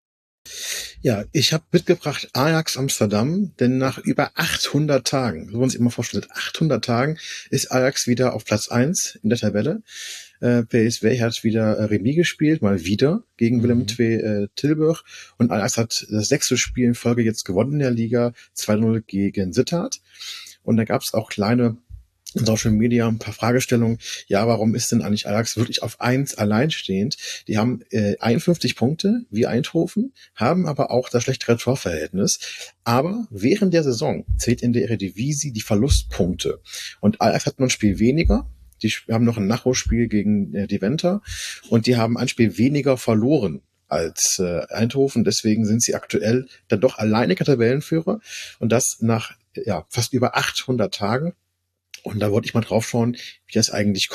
Ja, ich habe mitgebracht Ajax Amsterdam, denn nach über achthundert Tagen, so man sich immer vorstellt, achthundert Tagen ist Ajax wieder auf Platz eins in der Tabelle. Äh, P S V hat wieder äh, Remis gespielt, mal wieder gegen mhm. Willem zwei äh, Tilburg, und Ajax hat das sechste Spiel in Folge jetzt gewonnen in der Liga, zwei null gegen Sittard. Und da gab es auch kleine in Social Media ein paar Fragestellungen. Ja, warum ist denn eigentlich Ajax wirklich auf eins alleinstehend? Die haben äh, einundfünfzig Punkte wie Eindhoven, haben aber auch das schlechtere Torverhältnis. Aber während der Saison zählt in der Eredivisie die Verlustpunkte. Und Ajax hat noch ein Spiel weniger. Die haben noch ein Nachholspiel gegen äh, Deventer und die haben ein Spiel weniger verloren als äh, Eindhoven. Deswegen sind sie aktuell dann doch alleiniger Tabellenführer, und das nach ja fast über achthundert Tagen. Und da wollte ich mal drauf schauen, wie das eigentlich kommt.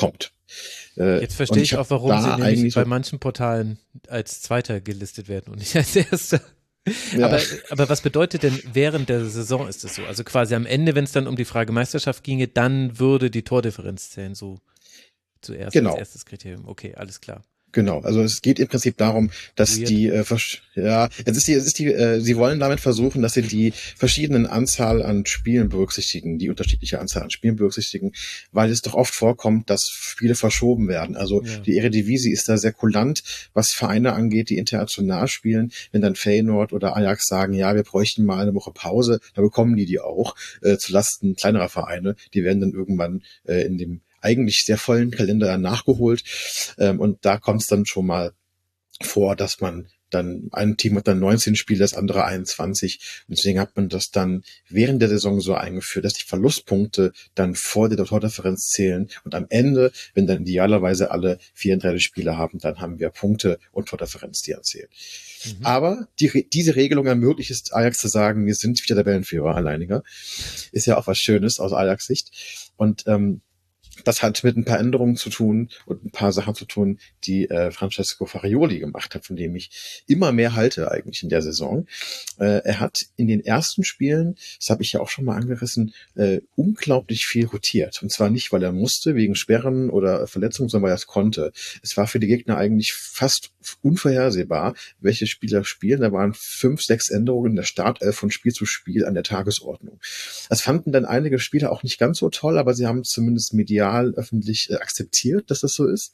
Äh,
Jetzt verstehe ich
hab
auch, warum
da
sie nämlich
eigentlich
bei
so,
manchen Portalen als Zweiter gelistet werden und nicht als Erster.
ja.
Aber, aber was bedeutet denn während der Saison ist es so? Also quasi am Ende, wenn es dann um die Frage Meisterschaft ginge, dann würde die Tordifferenz zählen, so zuerst
Genau.
als erstes Kriterium. Okay, alles klar.
Genau, also es geht im Prinzip darum, dass
Weird.
die, äh, versch- ja, es ist die, es ist die, äh, sie wollen damit versuchen, dass sie die verschiedenen Anzahl an Spielen berücksichtigen, die unterschiedliche Anzahl an Spielen berücksichtigen, weil es doch oft vorkommt, dass Spiele verschoben werden. Also
Ja.
die Eredivisie ist da sehr kulant, was Vereine angeht, die international spielen. Wenn dann Feyenoord oder Ajax sagen, ja, wir bräuchten mal eine Woche Pause, dann bekommen die die auch, äh, zu Lasten kleinerer Vereine. Die werden dann irgendwann äh, in dem eigentlich sehr vollen Kalender nachgeholt. Ähm, und da kommt es dann schon mal vor, dass man dann, ein Team hat dann neunzehn Spiele, das andere einundzwanzig. Und deswegen hat man das dann während der Saison so eingeführt, dass die Verlustpunkte dann vor der Tordifferenz zählen. Und am Ende, wenn dann idealerweise alle vierunddreißig Spiele haben, dann haben wir Punkte und Tordifferenz, die erzählen. Mhm. Aber die, diese Regelung ermöglicht es Ajax zu sagen, wir sind wieder Tabellenführer, alleiniger. Ist ja auch was Schönes aus Ajax Sicht. Und ähm, das hat mit ein paar Änderungen zu tun und ein paar Sachen zu tun, die äh, Francesco Farioli gemacht hat, von dem ich immer mehr halte eigentlich in der Saison. Äh, er hat in den ersten Spielen, das habe ich ja auch schon mal angerissen, äh, unglaublich viel rotiert. Und zwar nicht, weil er musste, wegen Sperren oder Verletzungen, sondern weil er es konnte. Es war für die Gegner eigentlich fast unvorhersehbar, welche Spieler spielen. Da waren fünf, sechs Änderungen in der Startelf von Spiel zu Spiel an der Tagesordnung. Das fanden dann einige Spieler auch nicht ganz so toll, aber sie haben zumindest medial öffentlich äh, akzeptiert, dass das so ist.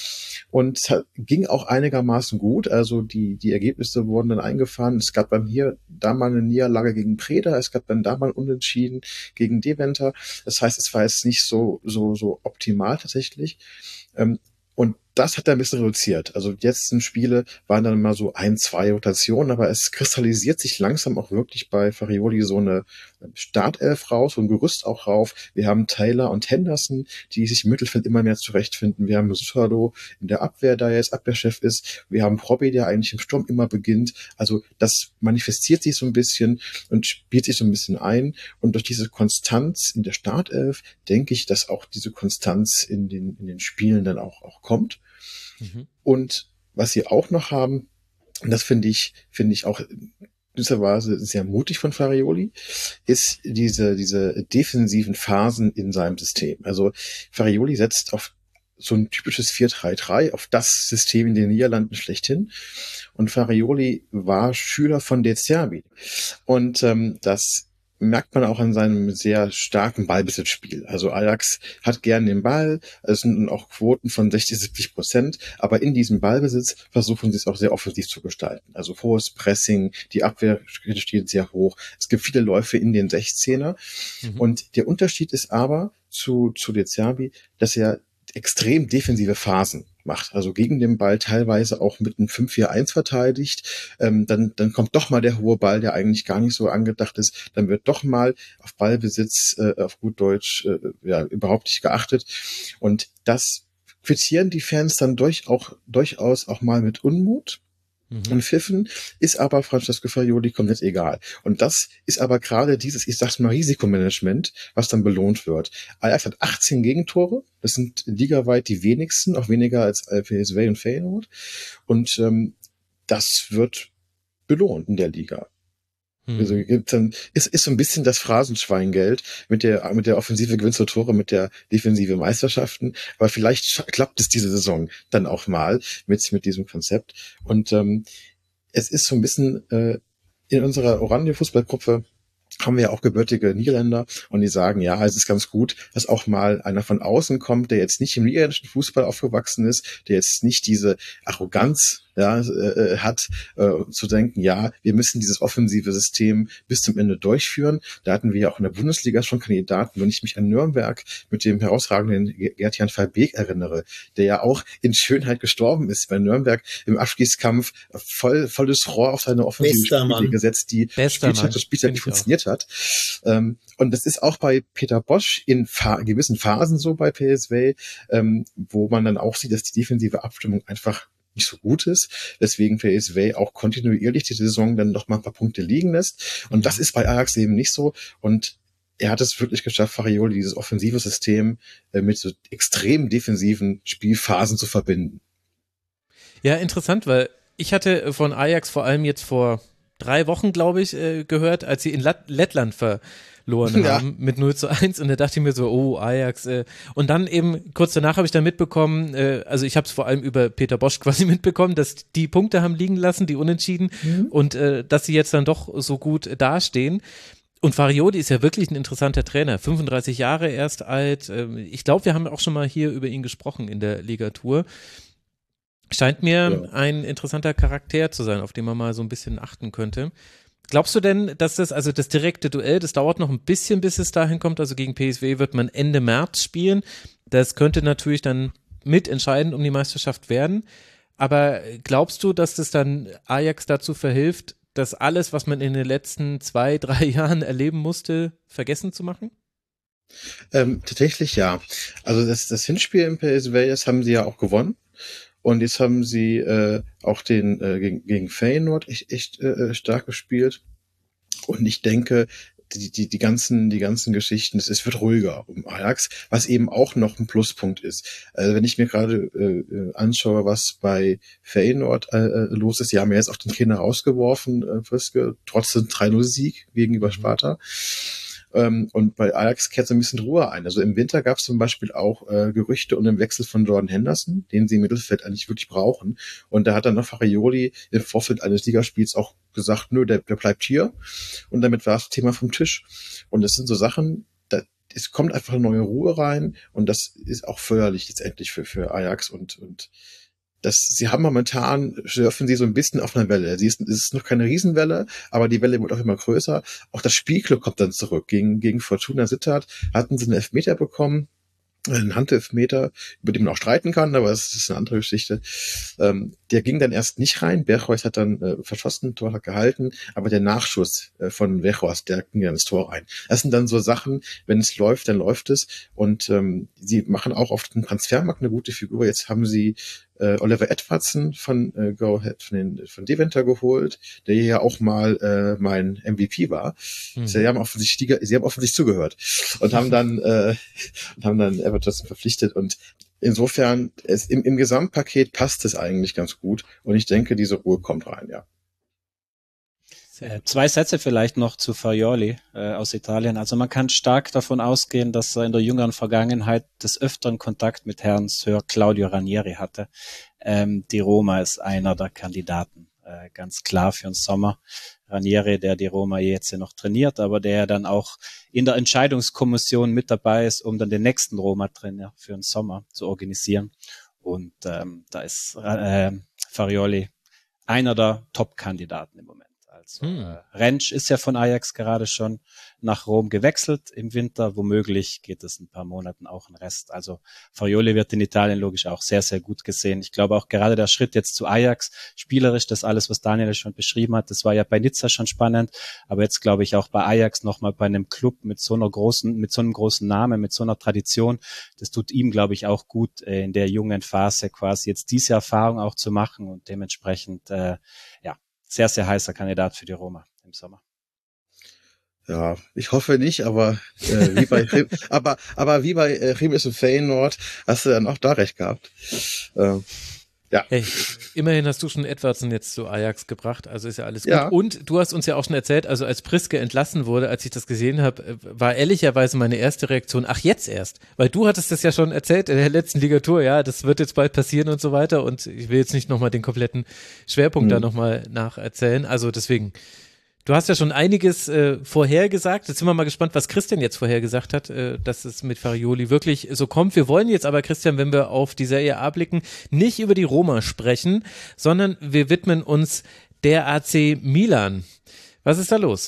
Und es hat, ging auch einigermaßen gut. Also die, die Ergebnisse wurden dann eingefahren. Es gab dann hier da mal eine Niederlage gegen Preda. Es gab dann da mal Unentschieden gegen Deventer. Das heißt, es war jetzt nicht so, so, so optimal tatsächlich. Ähm, und das hat er ein bisschen reduziert. Also die letzten Spiele waren dann mal so ein, zwei Rotationen, aber es kristallisiert sich langsam auch wirklich bei Farioli so eine Startelf raus, so ein Gerüst auch rauf. Wir haben Taylor und Henderson, die sich im Mittelfeld immer mehr zurechtfinden. Wir haben Sussado in der Abwehr, da er jetzt Abwehrchef ist. Wir haben Probi, der eigentlich im Sturm immer beginnt. Also das manifestiert sich so ein bisschen und spielt sich so ein bisschen ein. Und durch diese Konstanz in der Startelf denke ich, dass auch diese Konstanz in den, in den Spielen dann auch, auch kommt. Mhm. Und was sie auch noch haben, und das finde ich, finde ich auch gewisserweise sehr mutig von Farioli, ist diese, diese defensiven Phasen in seinem System. Also Farioli setzt auf so ein typisches vier drei drei, auf das System in den Niederlanden schlechthin. Und Farioli war Schüler von De Zerbi. Und ähm, das merkt man auch an seinem sehr starken Ballbesitzspiel. Also Ajax hat gern den Ball, es sind auch Quoten von sechzig, siebzig Prozent, aber in diesem Ballbesitz versuchen sie es auch sehr offensiv zu gestalten. Also hohes Pressing, die Abwehr steht sehr hoch, es gibt viele Läufe in den sechzehner. Mhm. Und der Unterschied ist aber zu, zu De Zerbi, dass er extrem defensive Phasen macht, also gegen den Ball teilweise auch mit einem fünf vier eins verteidigt, ähm, dann, dann kommt doch mal der hohe Ball, der eigentlich gar nicht so angedacht ist, dann wird doch mal auf Ballbesitz, äh, auf gut Deutsch, äh, ja, überhaupt nicht geachtet, und das quittieren die Fans dann durch auch, durchaus auch mal mit Unmut und Pfiffen, ist aber Francesco Farioli komplett egal. Und das ist aber gerade dieses, ich sag's mal, Risikomanagement, was dann belohnt wird. Ajax hat achtzehn Gegentore, das sind ligaweit die wenigsten, auch weniger als P S V und Feyenoord. Und ähm, das wird belohnt in der Liga. Mhm. Also ist, ist so ein bisschen das Phrasenschweingeld mit der, mit der Offensive gewinnst du Tore, mit der Defensive Meisterschaften. Aber vielleicht klappt es diese Saison dann auch mal mit, mit diesem Konzept. Und ähm, es ist so ein bisschen äh, in unserer Oranje-Fußballgruppe haben wir ja auch gebürtige Niederländer, und die sagen, ja, es ist ganz gut, dass auch mal einer von außen kommt, der jetzt nicht im niederländischen Fußball aufgewachsen ist, der jetzt nicht diese Arroganz ja, äh, hat, äh, zu denken, ja, wir müssen dieses offensive System bis zum Ende durchführen. Da hatten wir ja auch in der Bundesliga schon Kandidaten, wenn ich mich an Nürnberg mit dem herausragenden Gert-Jan Verbeek erinnere, der ja auch in Schönheit gestorben ist, bei Nürnberg im Abstiegskampf voll, volles Rohr auf seine offensive Spiele gesetzt, die Spielzeit das Spielzeit nicht funktioniert hat. Ähm, und das ist auch bei Peter Bosch in Fa- gewissen Phasen so bei P S V, ähm, wo man dann auch sieht, dass die defensive Abstimmung einfach nicht so gut ist, deswegen P S V auch kontinuierlich die Saison dann noch mal ein paar Punkte liegen lässt. Und das ist bei Ajax eben nicht so. Und er hat es wirklich geschafft, Farioli, dieses offensive System äh, mit so extrem defensiven Spielphasen zu verbinden.
Ja, interessant, weil ich hatte von Ajax vor allem jetzt vor drei Wochen, glaube ich, äh, gehört, als sie in Lat- Lettland verloren
Ja.
haben mit null zu eins und da dachte ich mir so, oh, Ajax. Äh. Und dann eben, kurz danach habe ich dann mitbekommen, äh, also ich habe es vor allem über Peter Bosch quasi mitbekommen, dass die Punkte haben liegen lassen, die Unentschieden mhm. und äh, dass sie jetzt dann doch so gut dastehen. Und Farioli ist ja wirklich ein interessanter Trainer, fünfunddreißig Jahre erst alt. Äh, ich glaube, wir haben auch schon mal hier über ihn gesprochen in der Ligatur. Scheint mir ja. ein interessanter Charakter zu sein, auf den man mal so ein bisschen achten könnte. Glaubst du denn, dass das, also das direkte Duell, das dauert noch ein bisschen, bis es dahin kommt, also gegen P S V wird man Ende März spielen. Das könnte natürlich dann mitentscheidend um die Meisterschaft werden. Aber glaubst du, dass das dann Ajax dazu verhilft, das alles, was man in den letzten zwei, drei Jahren erleben musste, vergessen zu machen?
Ähm, tatsächlich ja. Also das, das Hinspiel im P S V, das haben sie ja auch gewonnen. Und jetzt haben sie äh, auch den äh, gegen, gegen Feyenoord echt, echt äh, stark gespielt. Und ich denke, die, die, die ganzen, die ganzen Geschichten, es, es wird ruhiger um Ajax, was eben auch noch ein Pluspunkt ist. Also wenn ich mir gerade äh, anschaue, was bei Feyenoord äh, los ist, die haben ja jetzt auch den Trainer rausgeworfen, äh, Friske, trotzdem drei null Sieg gegenüber Sparta. Ähm, und bei Ajax kehrt so ein bisschen Ruhe ein. Also im Winter gab es zum Beispiel auch äh, Gerüchte um den Wechsel von Jordan Henderson, den sie im Mittelfeld eigentlich wirklich brauchen. Und da hat dann noch Farioli im Vorfeld eines Ligaspiels auch gesagt, nö, der, der bleibt hier. Und damit war das Thema vom Tisch. Und das sind so Sachen, da, es kommt einfach eine neue Ruhe rein. Und das ist auch förderlich letztendlich für, für Ajax. Und, und das, sie haben momentan, surfen sie so ein bisschen auf einer Welle. Sie ist, es ist noch keine Riesenwelle, aber die Welle wird auch immer größer. Auch das Spielglück kommt dann zurück. Gegen, gegen Fortuna Sittard hatten sie einen Elfmeter bekommen, einen Handelfmeter, über den man auch streiten kann, aber das ist eine andere Geschichte. Ähm, der ging dann erst nicht rein. Berghuis hat dann äh, verschossen, Tor hat gehalten, aber der Nachschuss äh, von Berghuis, der ging dann ins Tor rein. Das sind dann so Sachen, wenn es läuft, dann läuft es. Und ähm, sie machen auch auf dem Transfermarkt eine gute Figur. Jetzt haben sie äh, Oliver Edvardsen von äh, Go Ahead, von, den, von Deventer geholt, der ja auch mal äh, mein M V P war. Mhm. Sie haben offensichtlich, sie haben offensichtlich zugehört und haben dann äh, und haben dann Everton verpflichtet und insofern es im, im Gesamtpaket passt es eigentlich ganz gut und ich denke, diese Ruhe kommt rein, ja.
Äh, zwei Sätze vielleicht noch zu Farioli äh, aus Italien. Also man kann stark davon ausgehen, dass er in der jüngeren Vergangenheit des Öfteren Kontakt mit Herrn Sir Claudio Ranieri hatte. Ähm, die Roma ist einer der Kandidaten, äh, ganz klar für den Sommer. Ranieri, der die Roma jetzt ja noch trainiert, aber der dann auch in der Entscheidungskommission mit dabei ist, um dann den nächsten Roma-Trainer für den Sommer zu organisieren. Und ähm, da ist äh, Farioli einer der Top-Kandidaten im Moment. Also, hm. äh, Rentsch ist ja von Ajax gerade schon nach Rom gewechselt im Winter. Womöglich geht es in ein paar Monaten auch ein Rest. Also Farioli wird in Italien logisch auch sehr, sehr gut gesehen. Ich glaube auch gerade der Schritt jetzt zu Ajax, spielerisch, das alles, was Daniel schon beschrieben hat, das war ja bei Nizza schon spannend. Aber jetzt glaube ich auch bei Ajax nochmal bei einem Club mit so einer großen, mit so einem großen Namen, mit so einer Tradition. Das tut ihm, glaube ich, auch gut, äh, in der jungen Phase quasi jetzt diese Erfahrung auch zu machen und dementsprechend, äh, ja, sehr, sehr heißer Kandidat für die Roma im Sommer.
Ja, ich hoffe nicht, aber äh, wie bei aber aber wie bei äh, Rimis und Feyenoord hast du dann auch da recht gehabt. Ähm, ja.
Hey, immerhin hast du schon Edvardsen jetzt zu Ajax gebracht, also ist ja alles gut.
Ja.
Und du hast uns ja auch schon erzählt, also als Priske entlassen wurde, als ich das gesehen habe, war ehrlicherweise meine erste Reaktion, ach jetzt erst, weil du hattest das ja schon erzählt in der letzten Ligatur, ja, das wird jetzt bald passieren und so weiter und ich will jetzt nicht nochmal den kompletten Schwerpunkt mhm. da nochmal nacherzählen, also deswegen, du hast ja schon einiges äh, vorhergesagt. Jetzt sind wir mal gespannt, was Christian jetzt vorhergesagt hat, äh, dass es mit Farioli wirklich so kommt. Wir wollen jetzt aber, Christian, wenn wir auf die Serie A blicken, nicht über die Roma sprechen, sondern wir widmen uns der A C Milan. Was ist da los?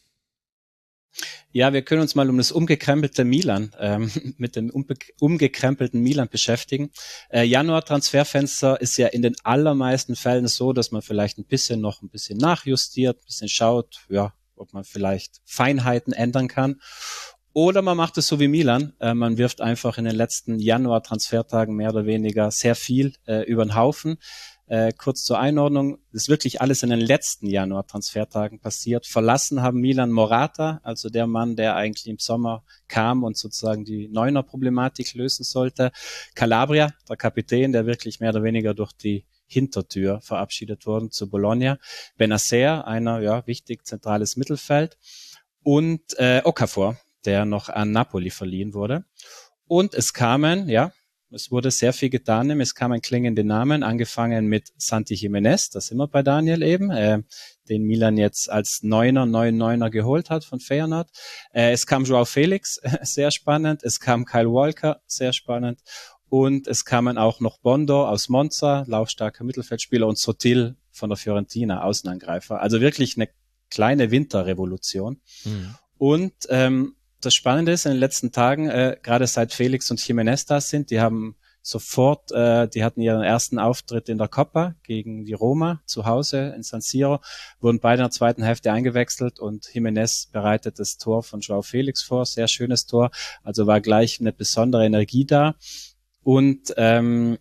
Ja, wir können uns mal um das umgekrempelte Milan, ähm, mit dem umbe- umgekrempelten Milan beschäftigen. Äh, Januar-Transferfenster ist ja in den allermeisten Fällen so, dass man vielleicht ein bisschen noch ein bisschen nachjustiert, ein bisschen schaut, ja, ob man vielleicht Feinheiten ändern kann. Oder man macht es so wie Milan, äh, man wirft einfach in den letzten Januar-Transfertagen mehr oder weniger sehr viel äh, über den Haufen. Äh, kurz zur Einordnung, das ist wirklich alles in den letzten Januar-Transfertagen passiert. Verlassen haben Milan Morata, also der Mann, der eigentlich im Sommer kam und sozusagen die Neuner-Problematik lösen sollte. Calabria, der Kapitän, der wirklich mehr oder weniger durch die Hintertür verabschiedet worden zu Bologna. Benacer, einer, ja, wichtig, zentrales Mittelfeld. Und äh, Okafor, der noch an Napoli verliehen wurde. Und es kamen, ja, es wurde sehr viel getan, es kamen klingende Namen, angefangen mit Santi Jimenez, das sind wir bei Daniel eben, äh, den Milan jetzt als Neuner, neuen Neuner geholt hat von Feyenoord. Äh, es kam Joao Felix, sehr spannend, es kam Kyle Walker, sehr spannend, und es kamen auch noch Bondo aus Monza, laufstarker Mittelfeldspieler, und Sotil von der Fiorentina, Außenangreifer. Also wirklich eine kleine Winterrevolution. Mhm. Und ähm, das Spannende ist, in den letzten Tagen, äh, gerade seit Felix und Jimenez da sind, die haben sofort, äh, die hatten ihren ersten Auftritt in der Coppa gegen die Roma zu Hause in San Siro, wurden beide in der zweiten Hälfte eingewechselt und Jimenez bereitet das Tor von Joao Felix vor, sehr schönes Tor, also war gleich eine besondere Energie da. Und ähm,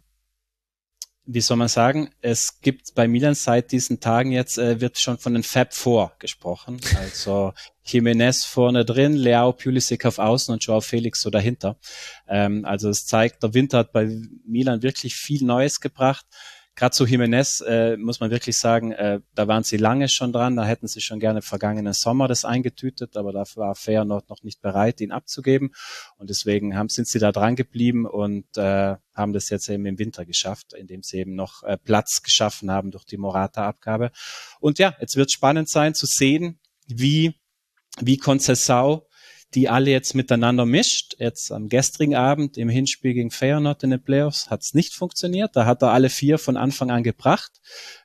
wie soll man sagen, es gibt bei Milan seit diesen Tagen jetzt, äh, wird schon von den Fab Four gesprochen, also Jimenez vorne drin, Leao, Pulisic auf Außen und Joao Felix so dahinter. Ähm, also es zeigt, der Winter hat bei Milan wirklich viel Neues gebracht. Gerade zu Jimenez äh, muss man wirklich sagen, äh, da waren sie lange schon dran, da hätten sie schon gerne vergangenen Sommer das eingetütet, aber dafür war Feyenoord noch nicht bereit, ihn abzugeben, und deswegen haben, sind sie da dran geblieben und äh, haben das jetzt eben im Winter geschafft, indem sie eben noch äh, Platz geschaffen haben durch die Morata-Abgabe. Und ja, jetzt wird spannend sein zu sehen, wie wie Conceição die alle jetzt miteinander mischt. Jetzt am gestrigen Abend im Hinspiel gegen Feyenoord in den Playoffs hat es nicht funktioniert. Da hat er alle vier von Anfang an gebracht.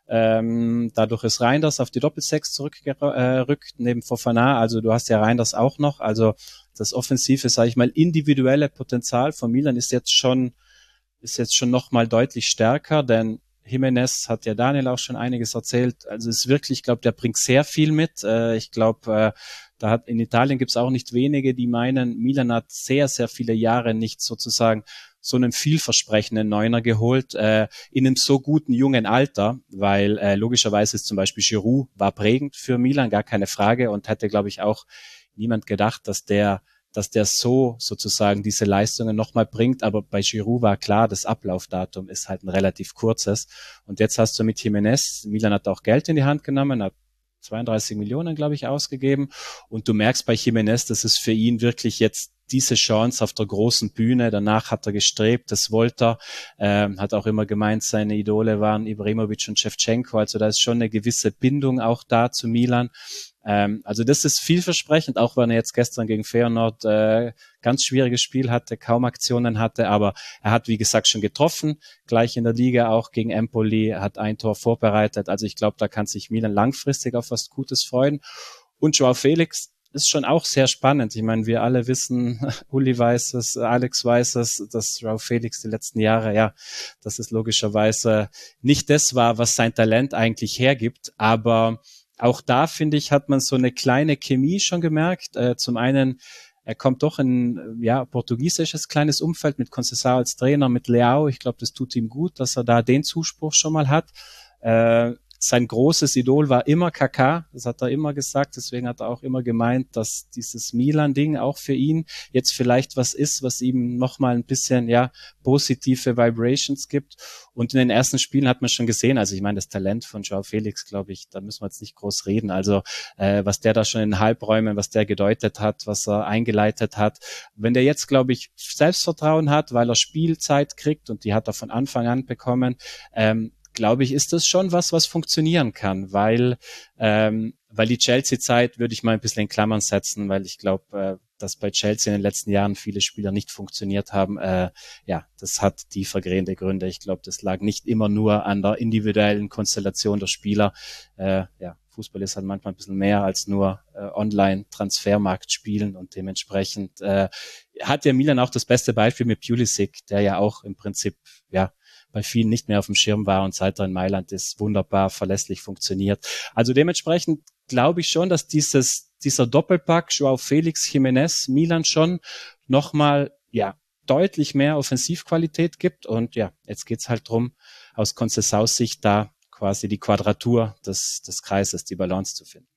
Ähm, dadurch ist Reinders auf die Doppelsechs zurückgerückt, neben Fofana. Also du hast ja Reinders auch noch. Also das offensive, sage ich mal, individuelle Potenzial von Milan ist jetzt schon ist jetzt schon noch mal deutlich stärker, denn Jimenez hat ja Daniel auch schon einiges erzählt. Also es ist wirklich, ich glaube, der bringt sehr viel mit. Äh, ich glaube, äh, da hat in Italien gibt es auch nicht wenige, die meinen, Milan hat sehr, sehr viele Jahre nicht sozusagen so einen vielversprechenden Neuner geholt, äh, in einem so guten jungen Alter, weil äh, logischerweise ist zum Beispiel Giroud war prägend für Milan, gar keine Frage, und hätte, glaube ich, auch niemand gedacht, dass der dass der so sozusagen diese Leistungen nochmal bringt, aber bei Giroud war klar, das Ablaufdatum ist halt ein relativ kurzes, und jetzt hast du mit Jimenez, Milan hat auch Geld in die Hand genommen, hat zweiunddreißig Millionen, glaube ich, ausgegeben, und du merkst bei Jimenez, das ist für ihn wirklich jetzt diese Chance auf der großen Bühne. Danach hat er gestrebt, das wollte er, ähm, hat auch immer gemeint, seine Idole waren Ibrahimovic und Ševčenko, also da ist schon eine gewisse Bindung auch da zu Milan. Ähm, also das ist vielversprechend, auch wenn er jetzt gestern gegen Feyenoord äh, ganz schwieriges Spiel hatte, kaum Aktionen hatte, aber er hat, wie gesagt, schon getroffen, gleich in der Liga auch gegen Empoli, hat ein Tor vorbereitet, also ich glaube, da kann sich Milan langfristig auf was Gutes freuen. Und Joao Felix ist schon auch sehr spannend. Ich meine, wir alle wissen, Uli weiß es, Alex weiß es, dass Joao Felix die letzten Jahre, ja, dass es logischerweise nicht das war, was sein Talent eigentlich hergibt, aber auch da, finde ich, hat man so eine kleine Chemie schon gemerkt. Äh, zum einen, er kommt doch in ja portugiesisches kleines Umfeld mit Conceição als Trainer, mit Leao. Ich glaube, das tut ihm gut, dass er da den Zuspruch schon mal hat. Äh, sein großes Idol war immer Kaká, das hat er immer gesagt, deswegen hat er auch immer gemeint, dass dieses Milan-Ding auch für ihn jetzt vielleicht was ist, was ihm nochmal ein bisschen ja positive Vibrations gibt. Und in den ersten Spielen hat man schon gesehen, also ich meine, das Talent von Joao Felix, glaube ich, da müssen wir jetzt nicht groß reden, also äh, was der da schon in Halbräumen, was der gedeutet hat, was er eingeleitet hat, wenn der jetzt, glaube ich, Selbstvertrauen hat, weil er Spielzeit kriegt, und die hat er von Anfang an bekommen, ähm, glaube ich, ist das schon was, was funktionieren kann, weil ähm, weil die Chelsea-Zeit würde ich mal ein bisschen in Klammern setzen, weil ich glaube, äh, dass bei Chelsea in den letzten Jahren viele Spieler nicht funktioniert haben. Äh, ja, das hat tiefergehende Gründe. Ich glaube, das lag nicht immer nur an der individuellen Konstellation der Spieler. Äh, ja, Fußball ist halt manchmal ein bisschen mehr als nur äh, Online-Transfermarkt spielen, und dementsprechend äh, hat ja Milan auch das beste Beispiel mit Pulisic, der ja auch im Prinzip, ja, bei vielen nicht mehr auf dem Schirm war, und seit er in Mailand ist, wunderbar verlässlich funktioniert. Also dementsprechend glaube ich schon, dass dieses dieser Doppelpack Joao Felix, Jimenez, Milan schon nochmal ja deutlich mehr Offensivqualität gibt, und ja, jetzt geht's halt drum, aus Conceiçaus Sicht da quasi die Quadratur des, des Kreises, die Balance zu finden.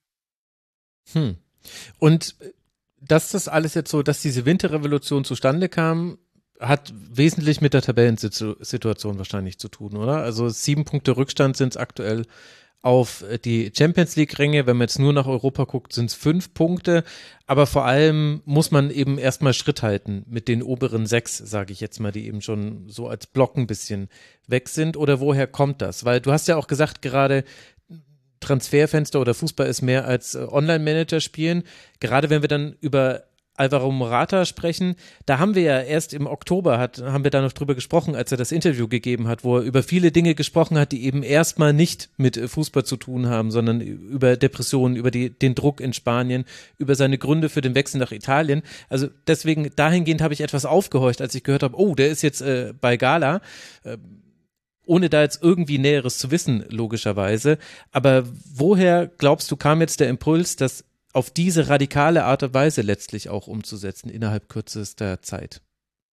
Hm. Und dass das alles jetzt so, dass diese Winterrevolution zustande kam, hat wesentlich mit der Tabellensituation wahrscheinlich zu tun, oder? Also sieben Punkte Rückstand sind es aktuell auf die Champions League-Ränge. Wenn man jetzt nur nach Europa guckt, sind es fünf Punkte. Aber vor allem muss man eben erstmal Schritt halten mit den oberen sechs, sage ich jetzt mal, die eben schon so als Block ein bisschen weg sind. Oder woher kommt das? Weil du hast ja auch gesagt, gerade Transferfenster oder Fußball ist mehr als Online-Manager spielen. Gerade wenn wir dann über Alvaro Morata sprechen, da haben wir ja erst im Oktober, hat, haben wir da noch drüber gesprochen, als er das Interview gegeben hat, wo er über viele Dinge gesprochen hat, die eben erstmal nicht mit Fußball zu tun haben, sondern über Depressionen, über die, den Druck in Spanien, über seine Gründe für den Wechsel nach Italien. Also deswegen, dahingehend habe ich etwas aufgehorcht, als ich gehört habe, oh, der ist jetzt äh, bei Gala, äh, ohne da jetzt irgendwie Näheres zu wissen, logischerweise. Aber woher, glaubst du, kam jetzt der Impuls, dass auf diese radikale Art und Weise letztlich auch umzusetzen innerhalb kürzester Zeit?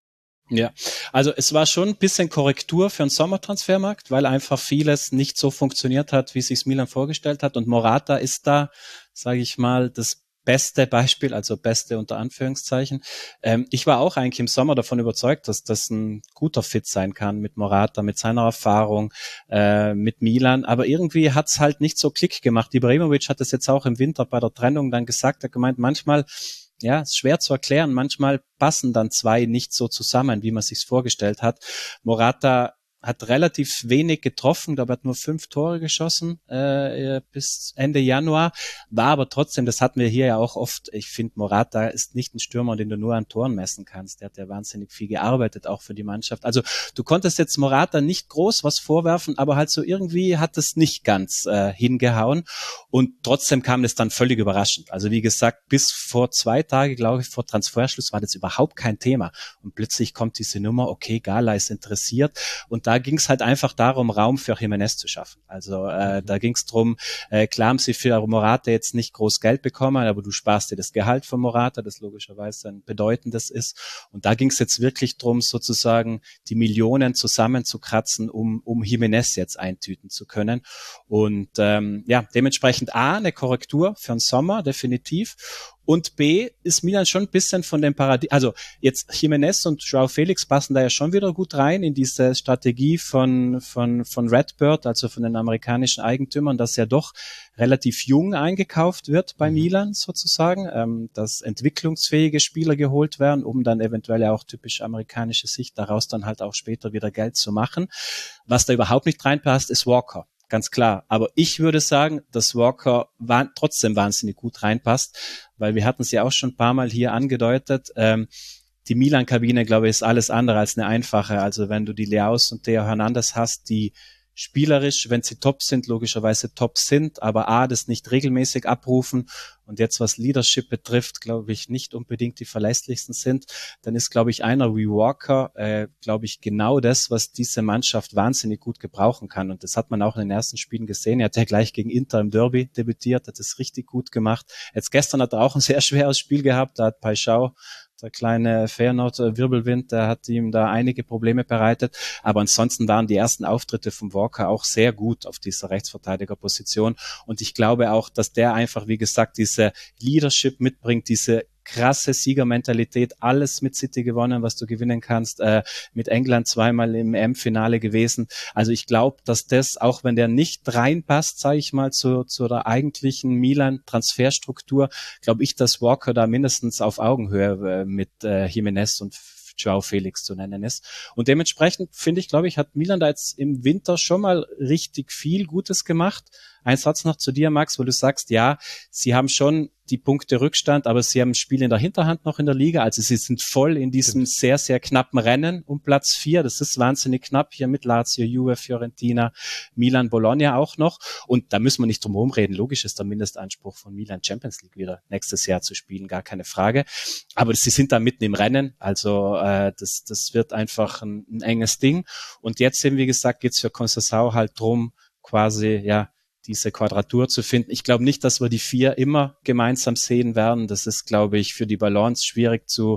Ja, also es war schon ein bisschen Korrektur für den Sommertransfermarkt, weil einfach vieles nicht so funktioniert hat, wie sich's Milan vorgestellt hat. Und Morata ist da, sage ich mal, das beste Beispiel, also beste unter Anführungszeichen. Ähm, ich war auch eigentlich im Sommer davon überzeugt, dass das ein guter Fit sein kann mit Morata, mit seiner Erfahrung, äh, mit Milan. Aber irgendwie hat's halt nicht so Klick gemacht. Ibrahimovic hat das jetzt auch im Winter bei der Trennung dann gesagt, er gemeint, manchmal, ja, ist schwer zu erklären, manchmal passen dann zwei nicht so zusammen, wie man sich's vorgestellt hat. Morata hat relativ wenig getroffen, glaube, er hat nur fünf Tore geschossen äh, bis Ende Januar, war aber trotzdem, das hatten wir hier ja auch oft, ich finde, Morata ist nicht ein Stürmer, den du nur an Toren messen kannst, der hat ja wahnsinnig viel gearbeitet, auch für die Mannschaft, also du konntest jetzt Morata nicht groß was vorwerfen, aber halt so irgendwie hat es nicht ganz äh, hingehauen und trotzdem kam es dann völlig überraschend, also wie gesagt, bis vor zwei Tage, glaube ich, vor Transferschluss war das überhaupt kein Thema und plötzlich kommt diese Nummer, okay, Gala ist interessiert und da ging es halt einfach darum, Raum für Jiménez zu schaffen. Also äh, da ging es darum, äh, klar haben sie für Morata jetzt nicht groß Geld bekommen, aber du sparst dir das Gehalt von Morata, das logischerweise ein bedeutendes ist. Und da ging es jetzt wirklich darum, sozusagen die Millionen zusammenzukratzen, um um Jiménez jetzt eintüten zu können. Und ähm, ja, dementsprechend A, eine Korrektur für den Sommer, definitiv. Und B, ist Milan schon ein bisschen von dem Paradigma, also jetzt Jiménez und João Felix passen da ja schon wieder gut rein in diese Strategie von von von Redbird, also von den amerikanischen Eigentümern, dass ja doch relativ jung eingekauft wird bei Milan sozusagen, ähm, dass entwicklungsfähige Spieler geholt werden, um dann eventuell ja auch typisch amerikanische Sicht daraus dann halt auch später wieder Geld zu machen. Was da überhaupt nicht reinpasst, ist Walker. Ganz klar. Aber ich würde sagen, dass Walker wa- trotzdem wahnsinnig gut reinpasst, weil wir hatten es ja auch schon ein paar Mal hier angedeutet. Ähm, die Milan-Kabine, glaube ich, ist alles andere als eine einfache. Also wenn du die Leaus und Theo Hernandez hast, die spielerisch, wenn sie top sind, logischerweise top sind, aber A, das nicht regelmäßig abrufen und jetzt was Leadership betrifft, glaube ich, nicht unbedingt die verlässlichsten sind, dann ist, glaube ich, einer wie Walker, äh, glaube ich, genau das, was diese Mannschaft wahnsinnig gut gebrauchen kann und das hat man auch in den ersten Spielen gesehen. Er hat ja gleich gegen Inter im Derby debütiert, hat es richtig gut gemacht. Jetzt gestern hat er auch ein sehr schweres Spiel gehabt, da hat Paixão, der kleine Feyenoord-Wirbelwind, der hat ihm da einige Probleme bereitet. Aber ansonsten waren die ersten Auftritte von Walker auch sehr gut auf dieser Rechtsverteidigerposition. Und ich glaube auch, dass der einfach, wie gesagt, diese Leadership mitbringt, diese krasse Siegermentalität, alles mit City gewonnen, was du gewinnen kannst, äh, mit England zweimal im E M-Finale gewesen. Also ich glaube, dass das, auch wenn der nicht reinpasst, sage ich mal, zu, zu der eigentlichen Milan-Transferstruktur, glaube ich, dass Walker da mindestens auf Augenhöhe äh, mit äh, Jiménez und João Felix zu nennen ist. Und dementsprechend, finde ich, glaube ich, hat Milan da jetzt im Winter schon mal richtig viel Gutes gemacht. Ein Satz noch zu dir, Max, wo du sagst, ja, sie haben schon die Punkte Rückstand, aber sie haben ein Spiel in der Hinterhand noch in der Liga, also sie sind voll in diesem Stimmt. sehr, sehr knappen Rennen um Platz vier, das ist wahnsinnig knapp hier mit Lazio, Juve, Fiorentina, Milan, Bologna auch noch und da müssen wir nicht drum herum reden, logisch ist der Mindestanspruch von Milan Champions League wieder nächstes Jahr zu spielen, gar keine Frage, aber sie sind da mitten im Rennen, also äh, das, das wird einfach ein, ein enges Ding und jetzt eben, wie gesagt, geht's für Conceição halt drum, quasi, ja, diese Quadratur zu finden. Ich glaube nicht, dass wir die vier immer gemeinsam sehen werden. Das ist, glaube ich, für die Balance schwierig zu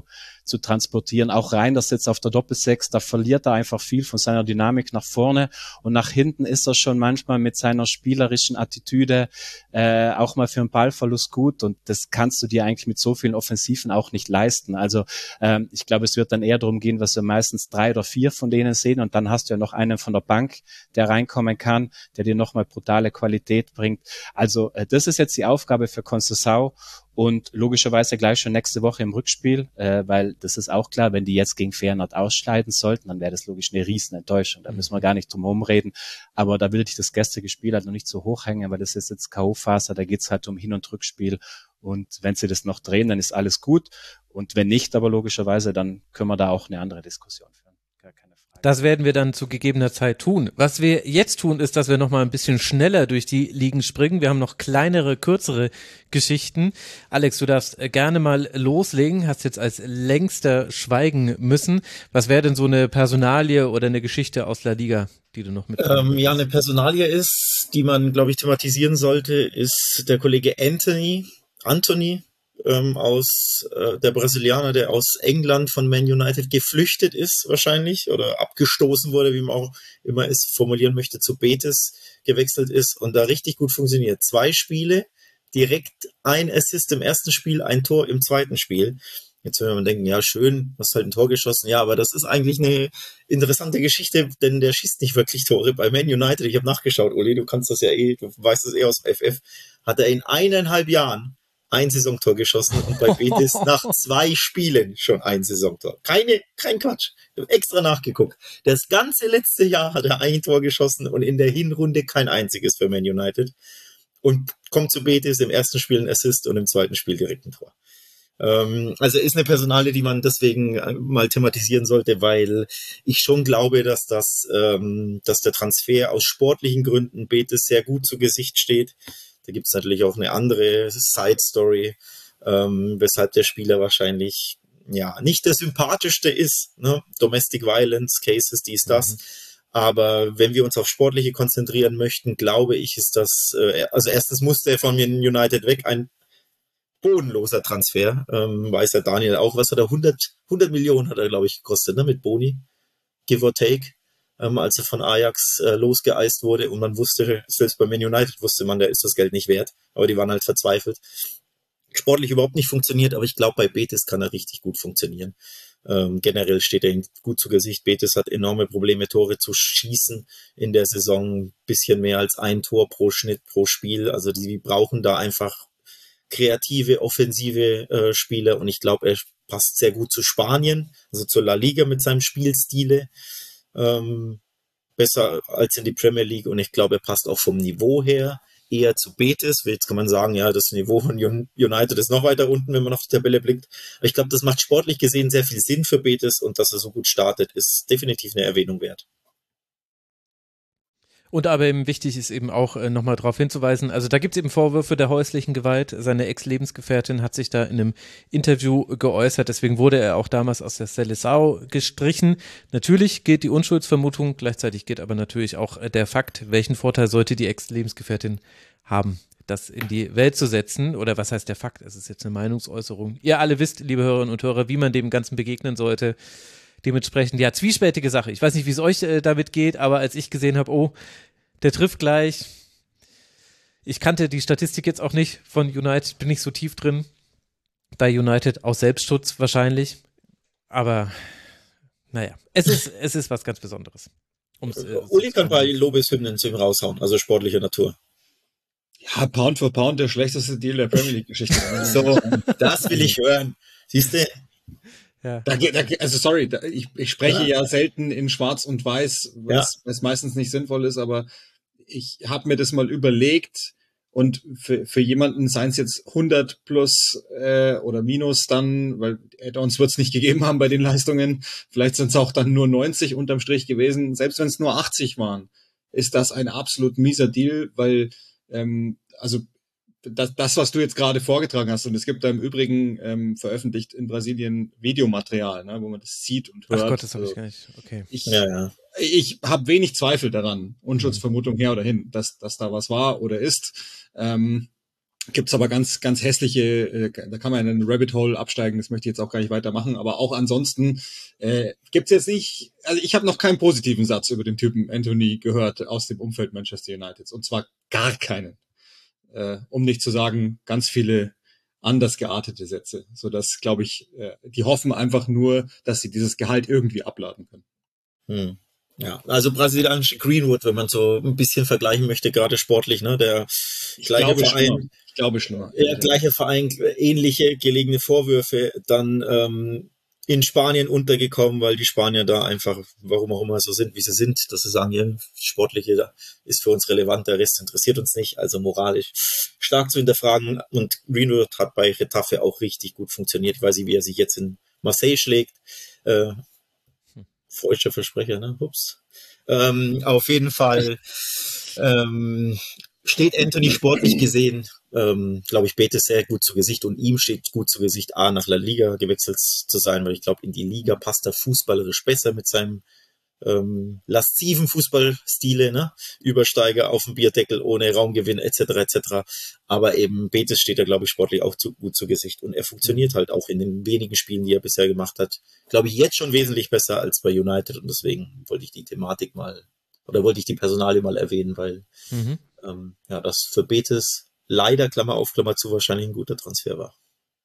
zu transportieren. Auch Reinders jetzt auf der Doppelsechs, da verliert er einfach viel von seiner Dynamik nach vorne und nach hinten ist er schon manchmal mit seiner spielerischen Attitüde äh, auch mal für einen Ballverlust gut und das kannst du dir eigentlich mit so vielen Offensiven auch nicht leisten. Also ähm, ich glaube, es wird dann eher darum gehen, dass wir meistens drei oder vier von denen sehen und dann hast du ja noch einen von der Bank, der reinkommen kann, der dir nochmal brutale Qualität bringt. Also äh, das ist jetzt die Aufgabe für Conceição und logischerweise gleich schon nächste Woche im Rückspiel, äh, weil das ist auch klar, wenn die jetzt gegen Feyenoord ausscheiden sollten, dann wäre das logisch eine riesen Enttäuschung. Da müssen wir gar nicht drum herum reden. Aber da will ich das gestrige Spiel halt noch nicht so hochhängen, weil das ist jetzt K O-Phase, da geht's halt um Hin- und Rückspiel. Und wenn sie das noch drehen, dann ist alles gut. Und wenn nicht, aber logischerweise, dann können wir da auch eine andere Diskussion führen. Gar keine Frage.
Das werden wir dann zu gegebener Zeit tun. Was wir jetzt tun, ist, dass wir noch mal ein bisschen schneller durch die Ligen springen. Wir haben noch kleinere, kürzere Geschichten. Alex, du darfst gerne mal loslegen. Hast jetzt als längster schweigen müssen. Was wäre denn so eine Personalie oder eine Geschichte aus La Liga, die du noch mit?
Ähm, ja, eine Personalie ist, die man, glaube ich, thematisieren sollte, ist der Kollege Anthony, Anthony, ähm, aus äh, der Brasilianer, der aus England von Man United geflüchtet ist wahrscheinlich oder abgestoßen wurde, wie man auch immer es formulieren möchte, zu Betis gewechselt ist und da richtig gut funktioniert. Zwei Spiele, direkt ein Assist im ersten Spiel, ein Tor im zweiten Spiel. Jetzt würde man denken, ja schön, hast halt ein Tor geschossen. Ja, aber das ist eigentlich eine interessante Geschichte, denn der schießt nicht wirklich Tore. Bei Man United, ich habe nachgeschaut, Uli, du kannst das ja eh, du weißt das eh aus dem F F, hat er in eineinhalb Jahren ein Saisontor geschossen und bei Betis nach zwei Spielen schon ein Saisontor. Keine, kein Quatsch. Ich habe extra nachgeguckt. Das ganze letzte Jahr hat er ein Tor geschossen und in der Hinrunde kein einziges für Man United. Und kommt zu Betis, im ersten Spiel ein Assist und im zweiten Spiel direkt ein Tor. Ähm, also ist eine Personalie, die man deswegen mal thematisieren sollte, weil ich schon glaube, dass das, ähm, dass der Transfer aus sportlichen Gründen Betis sehr gut zu Gesicht steht. Da gibt es natürlich auch eine andere Side-Story, ähm, weshalb der Spieler wahrscheinlich ja nicht der sympathischste ist. Ne? Domestic Violence, Cases, dies, das. Mhm. Aber wenn wir uns auf Sportliche konzentrieren möchten, glaube ich, ist das, äh, also erstens musste er von United weg, ein bodenloser Transfer. Ähm, weiß der Daniel auch, was hat er, hundert, hundert Millionen hat er, glaube ich, gekostet, ne? Mit Boni, give or take. Ähm, als er von Ajax äh, losgeeist wurde und man wusste, selbst bei Man United wusste man, da ist das Geld nicht wert, aber die waren halt verzweifelt. Sportlich überhaupt nicht funktioniert, aber ich glaube, bei Betis kann er richtig gut funktionieren. Ähm, generell steht er ihm gut zu Gesicht. Betis hat enorme Probleme, Tore zu schießen in der Saison, bisschen mehr als ein Tor pro Schnitt, pro Spiel, also die brauchen da einfach kreative, offensive äh, Spieler und ich glaube, er passt sehr gut zu Spanien, also zur La Liga mit seinem Spielstile. Ähm, besser als in die Premier League und ich glaube, er passt auch vom Niveau her eher zu Betis. Jetzt kann man sagen, ja, das Niveau von United ist noch weiter unten, wenn man auf die Tabelle blickt. Aber ich glaube, das macht sportlich gesehen sehr viel Sinn für Betis und dass er so gut startet, ist definitiv eine Erwähnung wert.
Und aber eben wichtig ist eben auch äh, nochmal darauf hinzuweisen, also da gibt es eben Vorwürfe der häuslichen Gewalt. Seine Ex-Lebensgefährtin hat sich da in einem Interview geäußert, deswegen wurde er auch damals aus der Seleção gestrichen. Natürlich gilt die Unschuldsvermutung, gleichzeitig gilt aber natürlich auch äh, der Fakt, welchen Vorteil sollte die Ex-Lebensgefährtin haben, das in die Welt zu setzen, oder was heißt der Fakt? Es ist jetzt eine Meinungsäußerung. Ihr alle wisst, liebe Hörerinnen und Hörer, wie man dem Ganzen begegnen sollte. Dementsprechend, ja, zwiespältige Sache. Ich weiß nicht, wie es euch äh, damit geht, aber als ich gesehen habe, oh, der trifft gleich. Ich kannte die Statistik jetzt auch nicht von United, bin nicht so tief drin. Bei United aus Selbstschutz wahrscheinlich. Aber, naja, es ist, es ist was ganz Besonderes. Um's, äh,
Uli kann bei Lobeshymnen zu ihm raushauen, also sportlicher Natur.
Ja, Pound for Pound der schlechteste Deal der Premier League-Geschichte.
So, das will ich hören. Siehst du?
Ja.
Da, da, also sorry, da, ich, ich spreche ja. ja selten in Schwarz und Weiß, was, ja. was meistens nicht sinnvoll ist, aber ich habe mir das mal überlegt und für, für jemanden, seien es jetzt hundert plus äh, oder minus dann, weil Add-ons wird es nicht gegeben haben bei den Leistungen, vielleicht sind es auch dann nur neunzig unterm Strich gewesen, selbst wenn es nur achtzig waren, ist das ein absolut mieser Deal, weil ähm, also Das, das, was du jetzt gerade vorgetragen hast, und es gibt da im Übrigen ähm, veröffentlicht in Brasilien Videomaterial, ne, wo man das sieht und hört.
Ach Gott, das habe ich gar nicht. Okay.
Ich,
ja, ja.
ich habe wenig Zweifel daran, Unschuldsvermutung her oder hin, dass, dass da was war oder ist. Ähm, Gibt's aber ganz, ganz hässliche, äh, da kann man in einen Rabbit Hole absteigen, das möchte ich jetzt auch gar nicht weitermachen, aber auch ansonsten äh, gibt's jetzt nicht, also ich habe noch keinen positiven Satz über den Typen Anthony gehört aus dem Umfeld Manchester United, und zwar gar keinen, äh, um nicht zu sagen, ganz viele anders geartete Sätze, sodass, glaube ich, äh, die hoffen einfach nur, dass sie dieses Gehalt irgendwie abladen können.
Hm. Ja, also brasilianische Greenwood, wenn man so ein bisschen vergleichen möchte, gerade sportlich, ne, der
Ich
gleiche
glaube
Verein,
schlimmer. Ich glaube schlimmer.
ja, gleiche Verein, ähnliche gelegene Vorwürfe, dann ähm, in Spanien untergekommen, weil die Spanier da einfach, warum auch immer so sind, wie sie sind, dass sie sagen, ja, Sportliche ist für uns relevant, der Rest interessiert uns nicht, also moralisch stark zu hinterfragen, und Greenwood hat bei Getafe auch richtig gut funktioniert, ich weiß nicht, wie er sich jetzt in Marseille schlägt, äh, falscher Versprecher, ne? Ups. Ähm, auf jeden Fall ähm, steht Anthony sportlich gesehen, ähm, glaube ich, Betis sehr gut zu Gesicht, und ihm steht gut zu Gesicht, A, nach La Liga gewechselt zu sein, weil ich glaube, in die Liga passt er fußballerisch besser mit seinem ähm, lasziven Fußballstile, ne? Übersteiger auf dem Bierdeckel ohne Raumgewinn et cetera et cetera. Aber eben Betis steht er, glaube ich, sportlich auch zu, gut zu Gesicht, und er funktioniert halt auch in den wenigen Spielen, die er bisher gemacht hat, glaube ich, jetzt schon wesentlich besser als bei United, und deswegen wollte ich die Thematik mal, oder wollte ich die Personalie mal erwähnen, weil mhm. ähm, ja, das für Betis leider, Klammer auf, Klammer zu, wahrscheinlich ein guter Transfer war.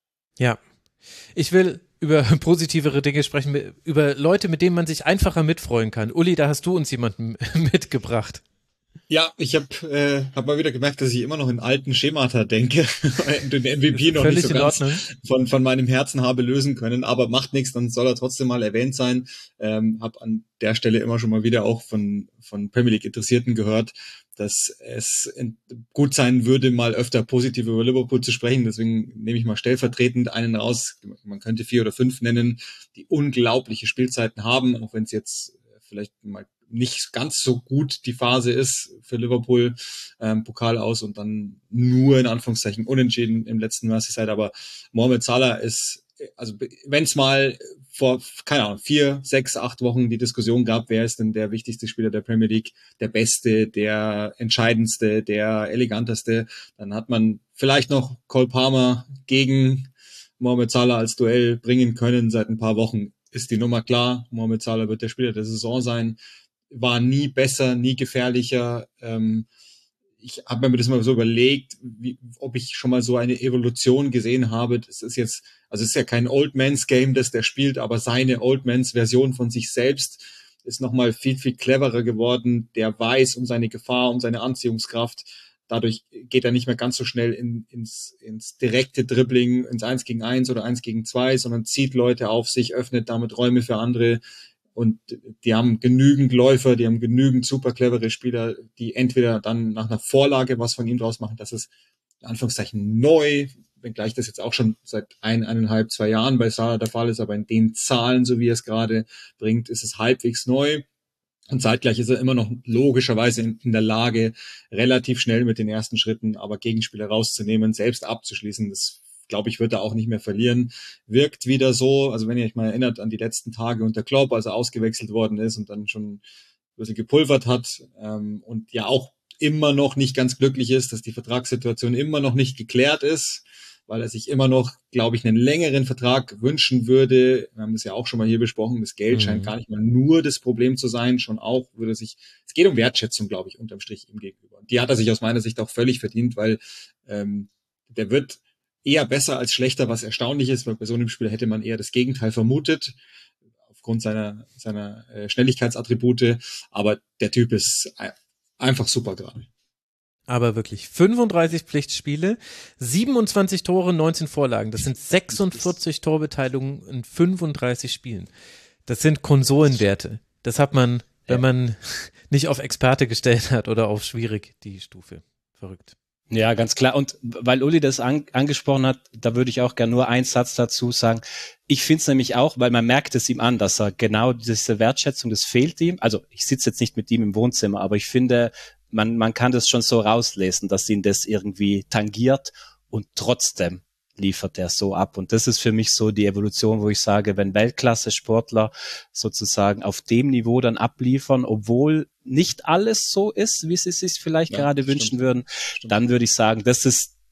Ja, ich will über positivere Dinge sprechen, über Leute, mit denen man sich einfacher mitfreuen kann. Uli, da hast du uns jemanden mitgebracht.
Ja, ich habe äh, hab mal wieder gemerkt, dass ich immer noch in alten Schemata denke und den M V P noch nicht so ganz von, von meinem Herzen habe lösen können, aber macht nichts, dann soll er trotzdem mal erwähnt sein. Ähm, habe an der Stelle immer schon mal wieder auch von, von Premier League Interessierten gehört, dass es gut sein würde, mal öfter positiv über Liverpool zu sprechen. Deswegen nehme ich mal stellvertretend einen raus. Man könnte vier oder fünf nennen, die unglaubliche Spielzeiten haben, auch wenn es jetzt vielleicht mal nicht ganz so gut die Phase ist für Liverpool, ähm, Pokal aus und dann nur in Anführungszeichen unentschieden im letzten Merseyside. Aber Mohamed Salah ist, also wenn es mal vor, keine Ahnung, vier, sechs, acht Wochen die Diskussion gab, wer ist denn der wichtigste Spieler der Premier League, der beste, der entscheidendste, der eleganteste, dann hat man vielleicht noch Cole Palmer gegen Mohamed Salah als Duell bringen können. Seit ein paar Wochen ist die Nummer klar. Mohamed Salah wird der Spieler der Saison sein. War nie besser, nie gefährlicher. Ähm, ich habe mir das mal so überlegt, wie, ob ich schon mal so eine Evolution gesehen habe. Das ist jetzt, also es ist ja kein Old Man's Game, das der spielt, aber seine Old Man's Version von sich selbst ist nochmal viel, viel cleverer geworden. Der weiß um seine Gefahr, um seine Anziehungskraft. Dadurch geht er nicht mehr ganz so schnell in, ins, ins direkte Dribbling, ins Eins gegen Eins oder Eins gegen Zwei, sondern zieht Leute auf sich, öffnet damit Räume für andere. Und die haben genügend Läufer, die haben genügend super clevere Spieler, die entweder dann nach einer Vorlage was von ihm draus machen. Das ist in Anführungszeichen neu, wenngleich das jetzt auch schon seit ein, eineinhalb, zwei Jahren bei Salah der Fall ist, aber in den Zahlen, so wie er es gerade bringt, ist es halbwegs neu. Und zeitgleich ist er immer noch logischerweise in, in der Lage, relativ schnell mit den ersten Schritten aber Gegenspieler rauszunehmen, selbst abzuschließen. Das, glaube ich, wird er auch nicht mehr verlieren. Wirkt wieder so, also wenn ihr euch mal erinnert an die letzten Tage unter Klopp, als er ausgewechselt worden ist und dann schon ein bisschen gepulvert hat ähm, und ja auch immer noch nicht ganz glücklich ist, dass die Vertragssituation immer noch nicht geklärt ist, weil er sich immer noch, glaube ich, einen längeren Vertrag wünschen würde. Wir haben das ja auch schon mal hier besprochen. Das Geld mhm. scheint gar nicht mal nur das Problem zu sein, schon auch würde sich, es geht um Wertschätzung, glaube ich, unterm Strich ihm gegenüber. Die hat er sich aus meiner Sicht auch völlig verdient, weil ähm, der wird eher besser als schlechter, was erstaunlich ist, weil bei so einem Spieler hätte man eher das Gegenteil vermutet, aufgrund seiner, seiner äh, Schnelligkeitsattribute. Aber der Typ ist einfach super gerade.
Aber wirklich, fünfunddreißig Pflichtspiele, siebenundzwanzig Tore, neunzehn Vorlagen. Das sind sechsundvierzig Torbeteiligungen in fünfunddreißig Spielen. Das sind Konsolenwerte. Das hat man, wenn man nicht auf Experte gestellt hat oder auf schwierig die Stufe. Verrückt.
Ja, ganz klar. Und weil Uli das an, angesprochen hat, da würde ich auch gerne nur einen Satz dazu sagen. Ich finde es nämlich auch, weil man merkt es ihm an, dass er genau diese Wertschätzung, das fehlt ihm. Also ich sitze jetzt nicht mit ihm im Wohnzimmer, aber ich finde, man man kann das schon so rauslesen, dass ihn das irgendwie tangiert und trotzdem liefert er so ab. Und das ist für mich so die Evolution, wo ich sage, wenn Weltklasse-Sportler sozusagen auf dem Niveau dann abliefern, obwohl nicht alles so ist, wie sie es sich vielleicht ja, gerade wünschen würden, stimmt. Dann würde ich sagen, das ist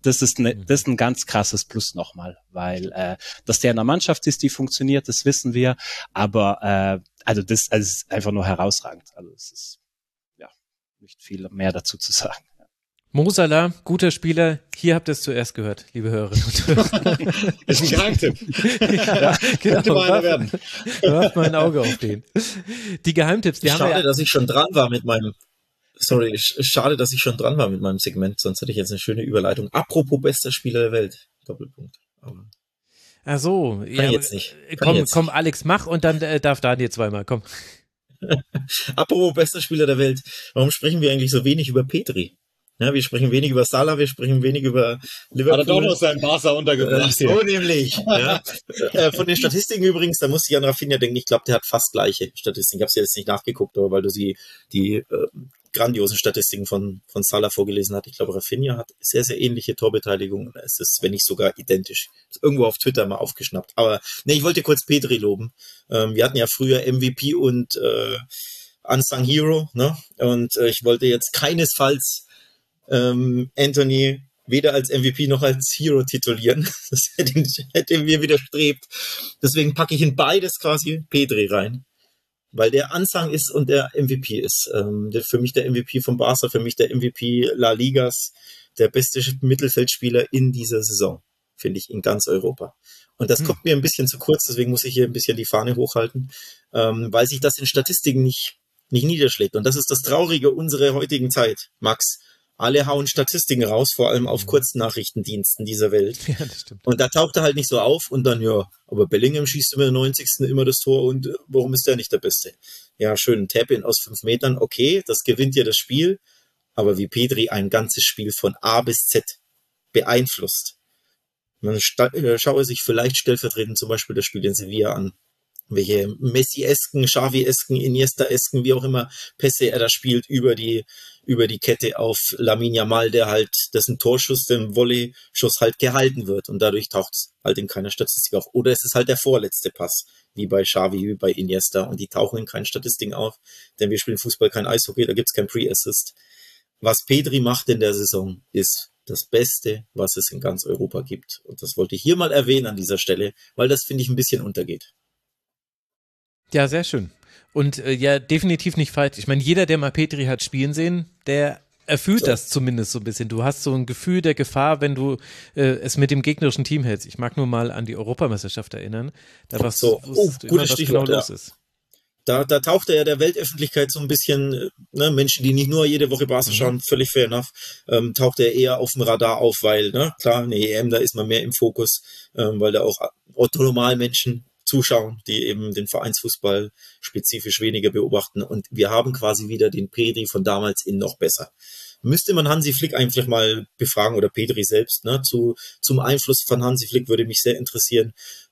das ist, ne, das ist ein ganz krasses Plus nochmal, weil äh, dass der in der Mannschaft ist, die funktioniert, das wissen wir, aber äh, also das also ist einfach nur herausragend. Also es ist ja nicht viel mehr dazu zu sagen.
Mo Salah, guter Spieler, hier habt ihr es zuerst gehört, liebe Hörerinnen und Hörer.
Ist ein Geheimtipp.
ja,
ja,
genau.
Könnte mal einer werden.
Werft mal ein Auge auf den. Die Geheimtipps, die haben wir
Schade,
ja,
dass ich schon dran war mit meinem, sorry, sch- schade, dass ich schon dran war mit meinem Segment, sonst hätte ich jetzt eine schöne Überleitung. Apropos bester Spieler der Welt. Doppelpunkt. Aber
ach so,
kann
ja,
ich jetzt nicht. Kann
komm,
ich jetzt
komm,
nicht.
Alex, mach und dann äh, darf Daniel zweimal, komm.
Apropos bester Spieler der Welt. Warum sprechen wir eigentlich so wenig über Petri? Ja, wir sprechen wenig über Salah, wir sprechen wenig über Liverpool.
Hat er doch noch seinen Barca untergebracht
Äh,
hier.
so nämlich. Ja. Äh, von den Statistiken übrigens, da musste ich an Rafinha denken, ich glaube, der hat fast gleiche Statistiken. Ich habe sie jetzt nicht nachgeguckt, aber weil du sie die äh, grandiosen Statistiken von von Salah vorgelesen hast. Ich glaube, Rafinha hat sehr, sehr ähnliche Torbeteiligung. Es ist, wenn nicht sogar identisch. Ist irgendwo auf Twitter mal aufgeschnappt. Aber ne, ich wollte kurz Petri loben. Ähm, wir hatten ja früher M V P und äh, Unsung Hero, ne? Und äh, ich wollte jetzt keinesfalls ähm, Anthony weder als M V P noch als Hero titulieren. Das hätte, hätte mir widerstrebt. Deswegen packe ich in beides quasi Petri rein. Weil der Unsung ist und der M V P ist. Ähm, der, für mich der M V P von Barca, für mich der M V P La Ligas, der beste Mittelfeldspieler in dieser Saison, finde ich, in ganz Europa. Und das hm. kommt mir ein bisschen zu kurz, deswegen muss ich hier ein bisschen die Fahne hochhalten, ähm, weil sich das in Statistiken nicht, nicht niederschlägt. Und das ist das Traurige unserer heutigen Zeit, Max. Alle hauen Statistiken raus, vor allem auf Kurznachrichtendiensten dieser Welt.
Ja, das stimmt.
Und da taucht er halt nicht so auf und dann, ja, aber Bellingham schießt immer in der neunzigsten immer das Tor und äh, warum ist der nicht der Beste? Ja, schön, ein Tap-In aus fünf Metern, okay, das gewinnt ja das Spiel, aber wie Petri ein ganzes Spiel von A bis Z beeinflusst. Man sta- äh, schaue sich vielleicht stellvertretend zum Beispiel das Spiel in Sevilla an. Welche Messi-esken, Xavi-esken, Iniesta-esken, wie auch immer, Pässe er da spielt über die, über die Kette auf Lamine Yamal, der halt, dessen Torschuss, den Volley-Schuss halt gehalten wird und dadurch taucht es halt in keiner Statistik auf. Oder es ist halt der vorletzte Pass, wie bei Xavi, wie bei Iniesta und die tauchen in keinen Statistiken auf, denn wir spielen Fußball, kein Eishockey, da gibt's kein Pre-Assist. Was Petri macht in der Saison, ist das Beste, was es in ganz Europa gibt. Und das wollte ich hier mal erwähnen an dieser Stelle, weil das, finde ich, ein bisschen untergeht.
Ja, sehr schön. Und äh, ja, definitiv nicht falsch. Ich meine, jeder, der mal Petri hat spielen sehen, der erfüllt so. Das zumindest so ein bisschen. Du hast so ein Gefühl der Gefahr, wenn du äh, es mit dem gegnerischen Team hältst. Ich mag nur mal an die Europameisterschaft erinnern. Da warst
so.
du,
oh,
du immer, was
Stichwort,
genau los
ja.
ist.
Da, da taucht er ja der Weltöffentlichkeit so ein bisschen, ne, Menschen, die nicht nur jede Woche Barca schauen, völlig fair enough, ähm, taucht er eher auf dem Radar auf, weil, ne, klar, eine E M, da ist man mehr im Fokus, ähm, weil da auch Otto-Normal-Menschen zuschauen, die eben den Vereinsfußball spezifisch weniger beobachten. Und wir haben quasi wieder den Petri von damals in noch besser. Müsste man Hansi Flick einfach mal befragen oder Petri selbst, ne? Zu, zum Einfluss von Hansi Flick würde mich sehr interessieren.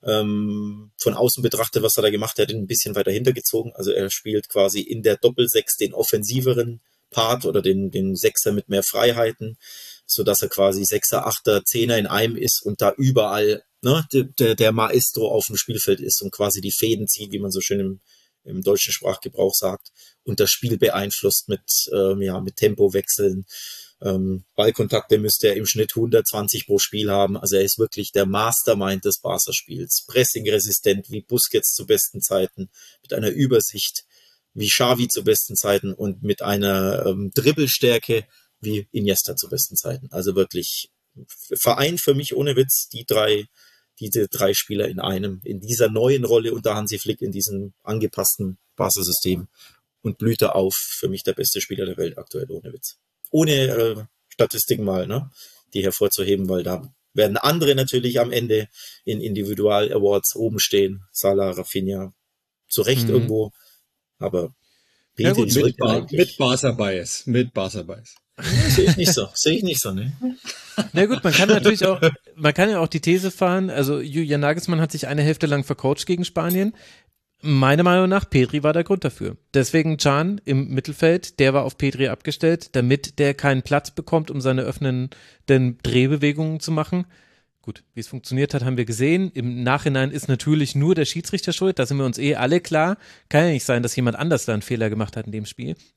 Ähm, von außen betrachtet, was er da gemacht hat, er hat ihn ein bisschen weiter hintergezogen. Also er spielt quasi in der Doppelsechs den offensiveren Part oder den, den Sechser mit mehr Freiheiten, so dass er quasi Sechser, Achter, Zehner in einem ist und da überall, ne, der, der Maestro auf dem Spielfeld ist und quasi die Fäden zieht, wie man so schön im, im deutschen Sprachgebrauch sagt, und das Spiel beeinflusst mit, ähm, ja, mit Tempowechseln. Ähm, Ballkontakte müsste er im Schnitt hundertzwanzig pro Spiel haben. Also er ist wirklich der Mastermind des Barca-Spiels. Pressingresistent wie Busquets zu besten Zeiten, mit einer Übersicht wie Xavi zu besten Zeiten und mit einer ähm, Dribbelstärke wie Iniesta zu besten Zeiten. Also wirklich Verein für mich ohne Witz, die drei, diese drei Spieler in einem, in dieser neuen Rolle unter Hansi Flick, in diesem angepassten Barca-System und blüht er auf. Für mich der beste Spieler der Welt aktuell, ohne Witz. Ohne äh, Statistiken mal, ne, die hervorzuheben, weil da werden andere natürlich am Ende in Individual-Awards oben stehen. Salah, Rafinha, zu Recht mhm. irgendwo, aber
ja, gut,
mit, Bar- mit Barca-Bias, mit Barca-Bias.
Sehe ich nicht so, sehe ich nicht so, ne?
Na gut, man kann natürlich auch, man kann ja auch die These fahren, also Julian Nagelsmann hat sich eine Hälfte lang vercoacht gegen Spanien. Meiner Meinung nach, Petri war der Grund dafür. Deswegen Can im Mittelfeld, der war auf Petri abgestellt, damit der keinen Platz bekommt, um seine öffnenden Drehbewegungen zu machen. Gut, wie es funktioniert hat, haben wir gesehen. Im Nachhinein ist natürlich nur der Schiedsrichter schuld, da sind wir uns eh alle klar. Kann ja nicht sein, dass jemand anders da einen Fehler gemacht hat in dem Spiel.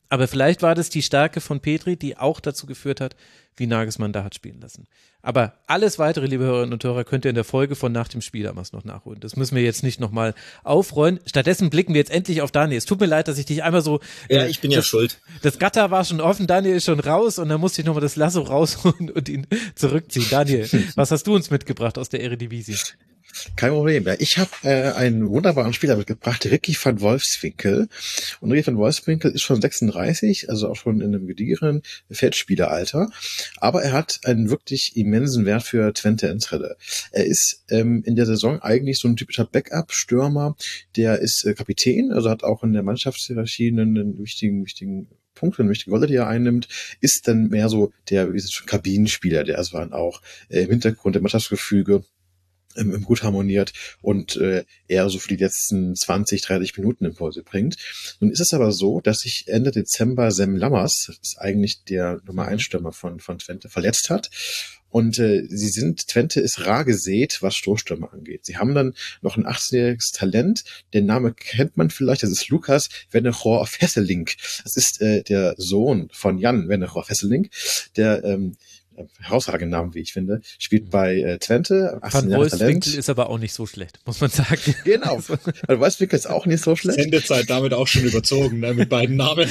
Aber vielleicht war das die Stärke von Petri, die auch dazu geführt hat, wie Nagelsmann da hat spielen lassen. Aber alles weitere, liebe Hörerinnen und Hörer, könnt ihr in der Folge von nach dem Spiel damals noch nachholen. Das müssen wir jetzt nicht nochmal aufrollen. Stattdessen blicken wir jetzt endlich auf Daniel. Es tut mir leid, dass ich dich einmal so...
Ja,
äh,
ich bin ja
das,
schuld.
Das Gatter war schon offen, Daniel ist schon raus und dann musste ich nochmal das Lasso rausholen und ihn zurückziehen. Daniel, was hast du uns mitgebracht aus der Eredivisie?
Kein Problem. Ja, ich habe äh, einen wunderbaren Spieler mitgebracht, Ricky van Wolfswinkel. Und Ricky van Wolfswinkel ist schon sechsunddreißig, also auch schon in einem gediegenen Feldspieleralter. Aber er hat einen wirklich immensen Wert für Twente Enschede. Er ist ähm, in der Saison eigentlich so ein typischer Backup-Stürmer. Der ist äh, Kapitän, also hat auch in der Mannschaftshierarchie einen, einen wichtigen, wichtigen Punkt, eine wichtige Rolle, die er einnimmt, ist dann mehr so der, wie ist es schon, Kabinenspieler, der also dann auch äh, im Hintergrund der Mannschaftsgefüge im gut harmoniert und äh, eher so für die letzten zwanzig, dreißig Minuten Impulse bringt. Nun ist es aber so, dass sich Ende Dezember Sam Lammers, das ist eigentlich der Nummer eins Stürmer von von Twente, verletzt hat. Und äh, sie sind, Twente ist rar gesät, was Stoßstürmer angeht. Sie haben dann noch ein achtzehnjähriges Talent, den Name kennt man vielleicht, das ist Lukas Vennegoor Vesselink. Das ist äh, der Sohn von Jan Vennegoor Vesselink, der ähm, herausragenden Namen, wie ich finde, spielt bei äh, Twente,
achtzehn Jahre Talent. Ist aber auch nicht so schlecht, muss man sagen.
Genau. Also Wolfswinkel ist auch nicht so schlecht.
Sendezeit damit auch schon überzogen, ne, mit beiden Namen.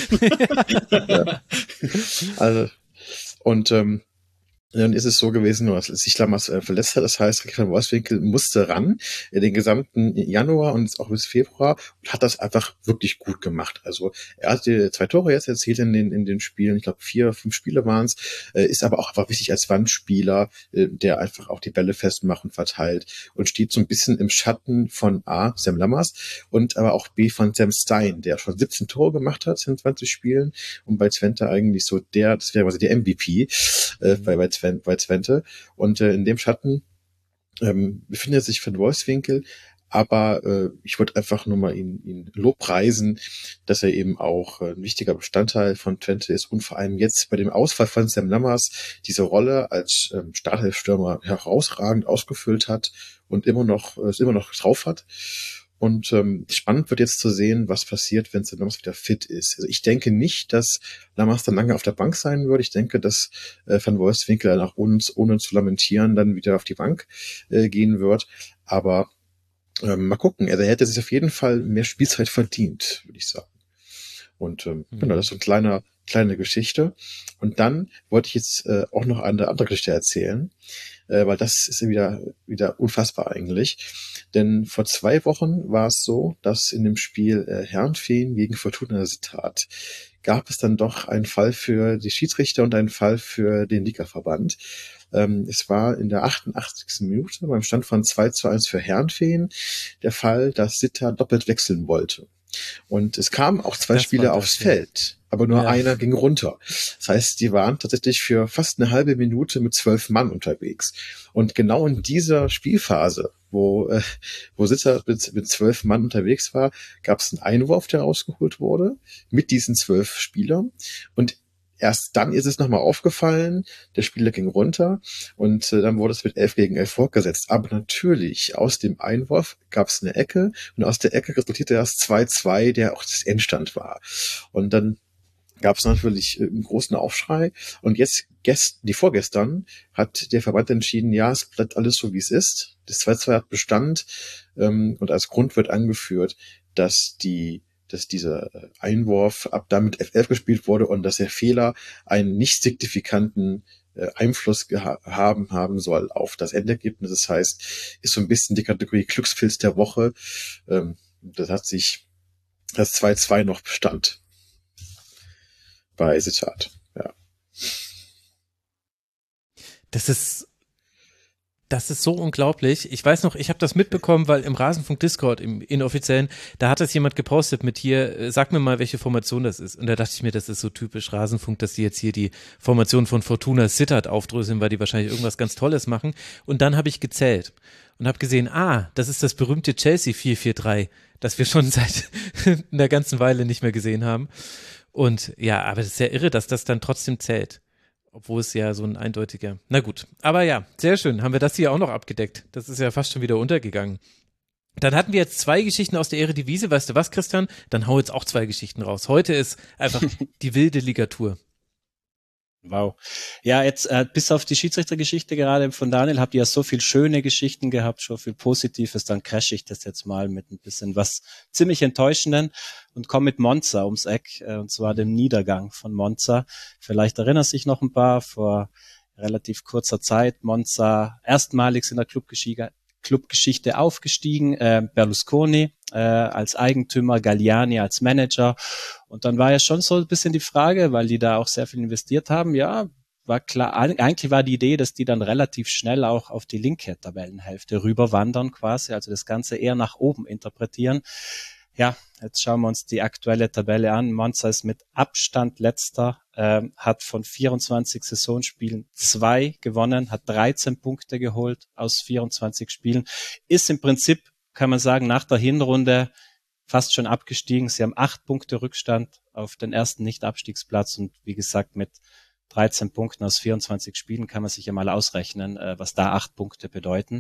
Ja. Also, und ähm, dann ist es so gewesen, dass sich Lammers äh, verletzt hat. Das heißt, Ricky van Wolfswinkel musste ran äh, den gesamten Januar und jetzt auch bis Februar und hat das einfach wirklich gut gemacht. Also er hatte zwei Tore jetzt erzielt in den in den Spielen. Ich glaube vier, fünf Spiele waren es. Äh, ist aber auch einfach wichtig als Wandspieler, äh, der einfach auch die Bälle festmacht und verteilt und steht so ein bisschen im Schatten von A, Sam Lammers und aber auch B von Sam Stein, der schon siebzehn Tore gemacht hat in zwanzig Spielen und bei Twente eigentlich so der, das wäre quasi der M V P äh, bei bei Twente. bei Twente. Und äh, in dem Schatten ähm, befindet sich Van Wolfswinkel, aber äh, ich wollte einfach nur mal ihn, ihn lobpreisen, dass er eben auch äh, ein wichtiger Bestandteil von Twente ist und vor allem jetzt bei dem Ausfall von Sam Lammers diese Rolle als ähm, Startelfstürmer herausragend ausgefüllt hat und immer noch äh, es immer noch drauf hat. Und ähm, spannend wird jetzt zu sehen, was passiert, wenn Sam Lammers wieder fit ist. Also ich denke nicht, dass Lammers dann lange auf der Bank sein würde. Ich denke, dass äh, Van Wolfswinkel dann auch uns, ohne zu lamentieren, dann wieder auf die Bank äh, gehen wird. Aber ähm, mal gucken. Also er hätte sich auf jeden Fall mehr Spielzeit verdient, würde ich sagen. Und ähm, mhm. genau, das ist so eine kleine, kleine Geschichte. Und dann wollte ich jetzt äh, auch noch eine andere Geschichte erzählen, äh, weil das ist ja wieder, wieder unfassbar eigentlich. Denn vor zwei Wochen war es so, dass in dem Spiel äh, Herrenfeen gegen Fortuna Sittard gab es dann doch einen Fall für die Schiedsrichter und einen Fall für den Ligaverband. Ähm, es war in der achtundachtzigsten Minute beim Stand von zwei zu eins für Herrenfeen der Fall, dass Sittard doppelt wechseln wollte. Und es kamen auch zwei das Spieler aufs ja. Feld, aber nur ja. einer ging runter. Das heißt, die waren tatsächlich für fast eine halbe Minute mit zwölf Mann unterwegs. Und genau in dieser Spielphase, wo äh, wo Sitzer mit, mit zwölf Mann unterwegs war, gab es einen Einwurf, der rausgeholt wurde, mit diesen zwölf Spielern. Und erst dann ist es nochmal aufgefallen, der Spieler ging runter und äh, dann wurde es mit elf gegen elf fortgesetzt. Aber natürlich, aus dem Einwurf gab es eine Ecke und aus der Ecke resultierte das zwei zwei, der auch das Endstand war. Und dann gab es natürlich einen großen Aufschrei und jetzt, gest, die vorgestern, hat der Verband entschieden, ja, es bleibt alles so, wie es ist. Das zwei zwei hat Bestand ähm, und als Grund wird angeführt, dass die dass dieser Einwurf ab damit F elf gespielt wurde und dass der Fehler einen nicht signifikanten äh, Einfluss geha- haben haben soll auf das Endergebnis. Das heißt, ist so ein bisschen die Kategorie Glückspilz der Woche. Ähm, das hat sich das zwei zwei noch Bestand bei Sittard. Ja.
Das ist Das ist so unglaublich. Ich weiß noch, ich habe das mitbekommen, weil im Rasenfunk Discord, im inoffiziellen, da hat das jemand gepostet mit hier, sag mir mal, welche Formation das ist. Und da dachte ich mir, das ist so typisch Rasenfunk, dass die jetzt hier die Formation von Fortuna Sittard aufdröseln, weil die wahrscheinlich irgendwas ganz Tolles machen. Und dann habe ich gezählt und habe gesehen, ah, das ist das berühmte Chelsea vier vier drei, das wir schon seit einer ganzen Weile nicht mehr gesehen haben. Und ja, aber das ist ja irre, dass das dann trotzdem zählt. Obwohl es ja so ein eindeutiger, na gut, aber ja, sehr schön, haben wir das hier auch noch abgedeckt. Das ist ja fast schon wieder untergegangen. Dann hatten wir jetzt zwei Geschichten aus der Eredivisie. Weißt du was, Christian? Dann hau jetzt auch zwei Geschichten raus. Heute ist einfach die wilde Ligatur.
Wow. Ja, jetzt äh, bis auf die Schiedsrichtergeschichte gerade von Daniel habt ihr ja so viel schöne Geschichten gehabt, schon viel Positives, dann crashe ich das jetzt mal mit ein bisschen was ziemlich Enttäuschenden und komme mit Monza ums Eck, äh, und zwar dem Niedergang von Monza. Vielleicht erinnern sich noch ein paar, vor relativ kurzer Zeit Monza erstmalig in der Clubgeschichte Clubgeschichte aufgestiegen, äh, Berlusconi äh, als Eigentümer, Galliani als Manager, und dann war ja schon so ein bisschen die Frage, weil die da auch sehr viel investiert haben, ja, war klar, eigentlich war die Idee, dass die dann relativ schnell auch auf die linke Tabellenhälfte rüberwandern quasi, also das Ganze eher nach oben interpretieren. Ja, jetzt schauen wir uns die aktuelle Tabelle an. Monza ist mit Abstand letzter, ähm, hat von vierundzwanzig Saisonspielen zwei gewonnen, hat dreizehn Punkte geholt aus vierundzwanzig Spielen, ist im Prinzip, kann man sagen, nach der Hinrunde fast schon abgestiegen. Sie haben acht Punkte Rückstand auf den ersten Nicht-Abstiegsplatz und wie gesagt mit dreizehn Punkten aus vierundzwanzig Spielen kann man sich ja mal ausrechnen, äh, was da acht Punkte bedeuten.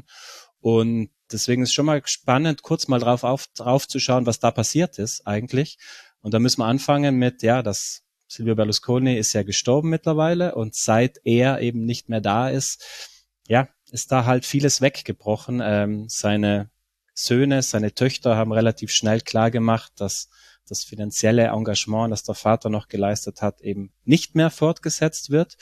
Und deswegen ist schon mal spannend, kurz mal drauf, auf, drauf zu schauen, was da passiert ist eigentlich. Und da müssen wir anfangen mit, ja, das Silvio Berlusconi ist ja gestorben mittlerweile und seit er eben nicht mehr da ist, ja, ist da halt vieles weggebrochen. Ähm, seine Söhne, seine Töchter haben relativ schnell klar gemacht, dass das finanzielle Engagement, das der Vater noch geleistet hat, eben nicht mehr fortgesetzt wird.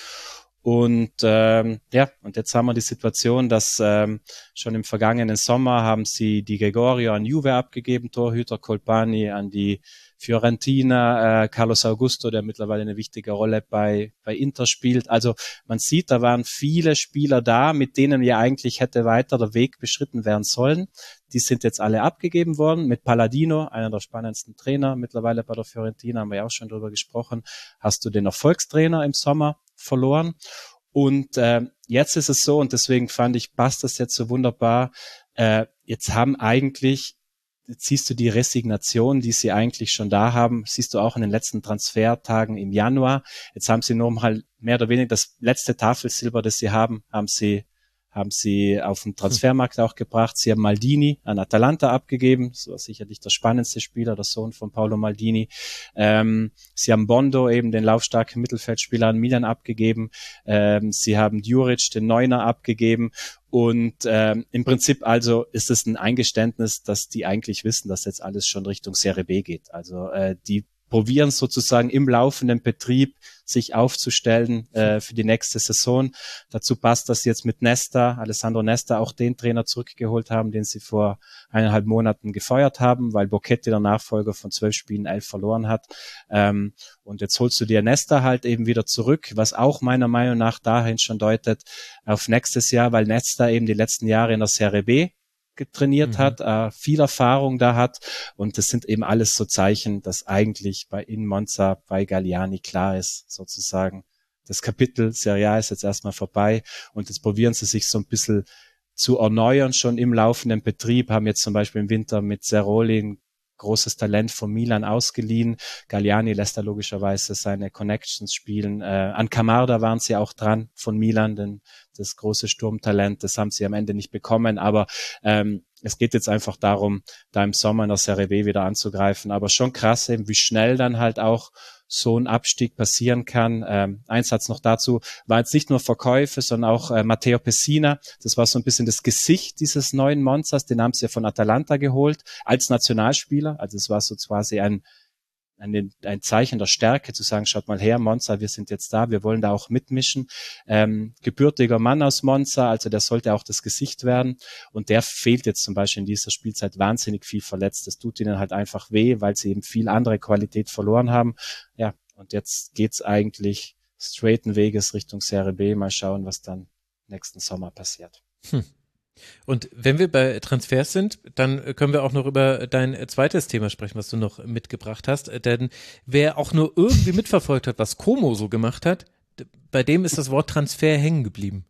Und ähm, ja, und jetzt haben wir die Situation, dass ähm, schon im vergangenen Sommer haben sie die Gregorio an Juve abgegeben, Torhüter, Colpani an die Fiorentina, äh, Carlos Augusto, der mittlerweile eine wichtige Rolle bei bei Inter spielt. Also man sieht, da waren viele Spieler da, mit denen ja eigentlich hätte weiter der Weg beschritten werden sollen. Die sind jetzt alle abgegeben worden. Mit Palladino, einer der spannendsten Trainer mittlerweile bei der Fiorentina, haben wir ja auch schon drüber gesprochen, hast du den Erfolgstrainer im Sommer verloren. Und äh, jetzt ist es so, und deswegen fand ich, passt das jetzt so wunderbar, äh, jetzt haben eigentlich, jetzt siehst du die Resignation, die sie eigentlich schon da haben, siehst du auch in den letzten Transfertagen im Januar. Jetzt haben sie nur mal mehr oder weniger das letzte Tafelsilber, das sie haben, haben sie haben sie auf den Transfermarkt auch gebracht. Sie haben Maldini an Atalanta abgegeben. Das war sicherlich der spannendste Spieler, der Sohn von Paolo Maldini. Ähm, sie haben Bondo, eben den laufstarken Mittelfeldspieler, an Milan abgegeben. Ähm, sie haben Djuric, den Neuner, abgegeben. Und ähm, im Prinzip also ist es ein Eingeständnis, dass die eigentlich wissen, dass jetzt alles schon Richtung Serie B geht. Also äh, die probieren sozusagen im laufenden Betrieb sich aufzustellen äh, für die nächste Saison. Dazu passt, dass sie jetzt mit Nesta, Alessandro Nesta, auch den Trainer zurückgeholt haben, den sie vor eineinhalb Monaten gefeuert haben, weil Bocchetti, der Nachfolger, von zwölf Spielen elf verloren hat. Ähm, und jetzt holst du dir Nesta halt eben wieder zurück, was auch meiner Meinung nach dahin schon deutet auf nächstes Jahr, weil Nesta eben die letzten Jahre in der Serie B getrainiert mhm. hat, äh, viel Erfahrung da hat, und das sind eben alles so Zeichen, dass eigentlich bei in Monza, bei Galliani klar ist, sozusagen, das Kapitel Serie A ist jetzt erstmal vorbei, und jetzt probieren sie sich so ein bisschen zu erneuern, schon im laufenden Betrieb, haben jetzt zum Beispiel im Winter mit Seroli ein großes Talent von Milan ausgeliehen. Galliani lässt da logischerweise seine Connections spielen. Äh, an Camarda waren sie auch dran von Milan, denn das große Sturmtalent, das haben sie am Ende nicht bekommen, aber ähm, es geht jetzt einfach darum, da im Sommer in der Serie B wieder anzugreifen, aber schon krass eben, wie schnell dann halt auch so ein Abstieg passieren kann. Ähm, ein Satz noch dazu, war jetzt nicht nur Verkäufe, sondern auch äh, Matteo Pessina, das war so ein bisschen das Gesicht dieses neuen Monsters, den haben sie ja von Atalanta geholt, als Nationalspieler, also es war so quasi ein Ein, ein Zeichen der Stärke, zu sagen, schaut mal her, Monza, wir sind jetzt da, wir wollen da auch mitmischen. Ähm, gebürtiger Mann aus Monza, also der sollte auch das Gesicht werden, und der fehlt jetzt zum Beispiel in dieser Spielzeit wahnsinnig viel verletzt. Das tut ihnen halt einfach weh, weil sie eben viel andere Qualität verloren haben. Ja, und jetzt geht's eigentlich straighten Weges Richtung Serie B. Mal schauen, was dann nächsten Sommer passiert.
Hm. Und wenn wir bei Transfers sind, dann können wir auch noch über dein zweites Thema sprechen, was du noch mitgebracht hast. Denn wer auch nur irgendwie mitverfolgt hat, was Como so gemacht hat, bei dem ist das Wort Transfer hängen geblieben.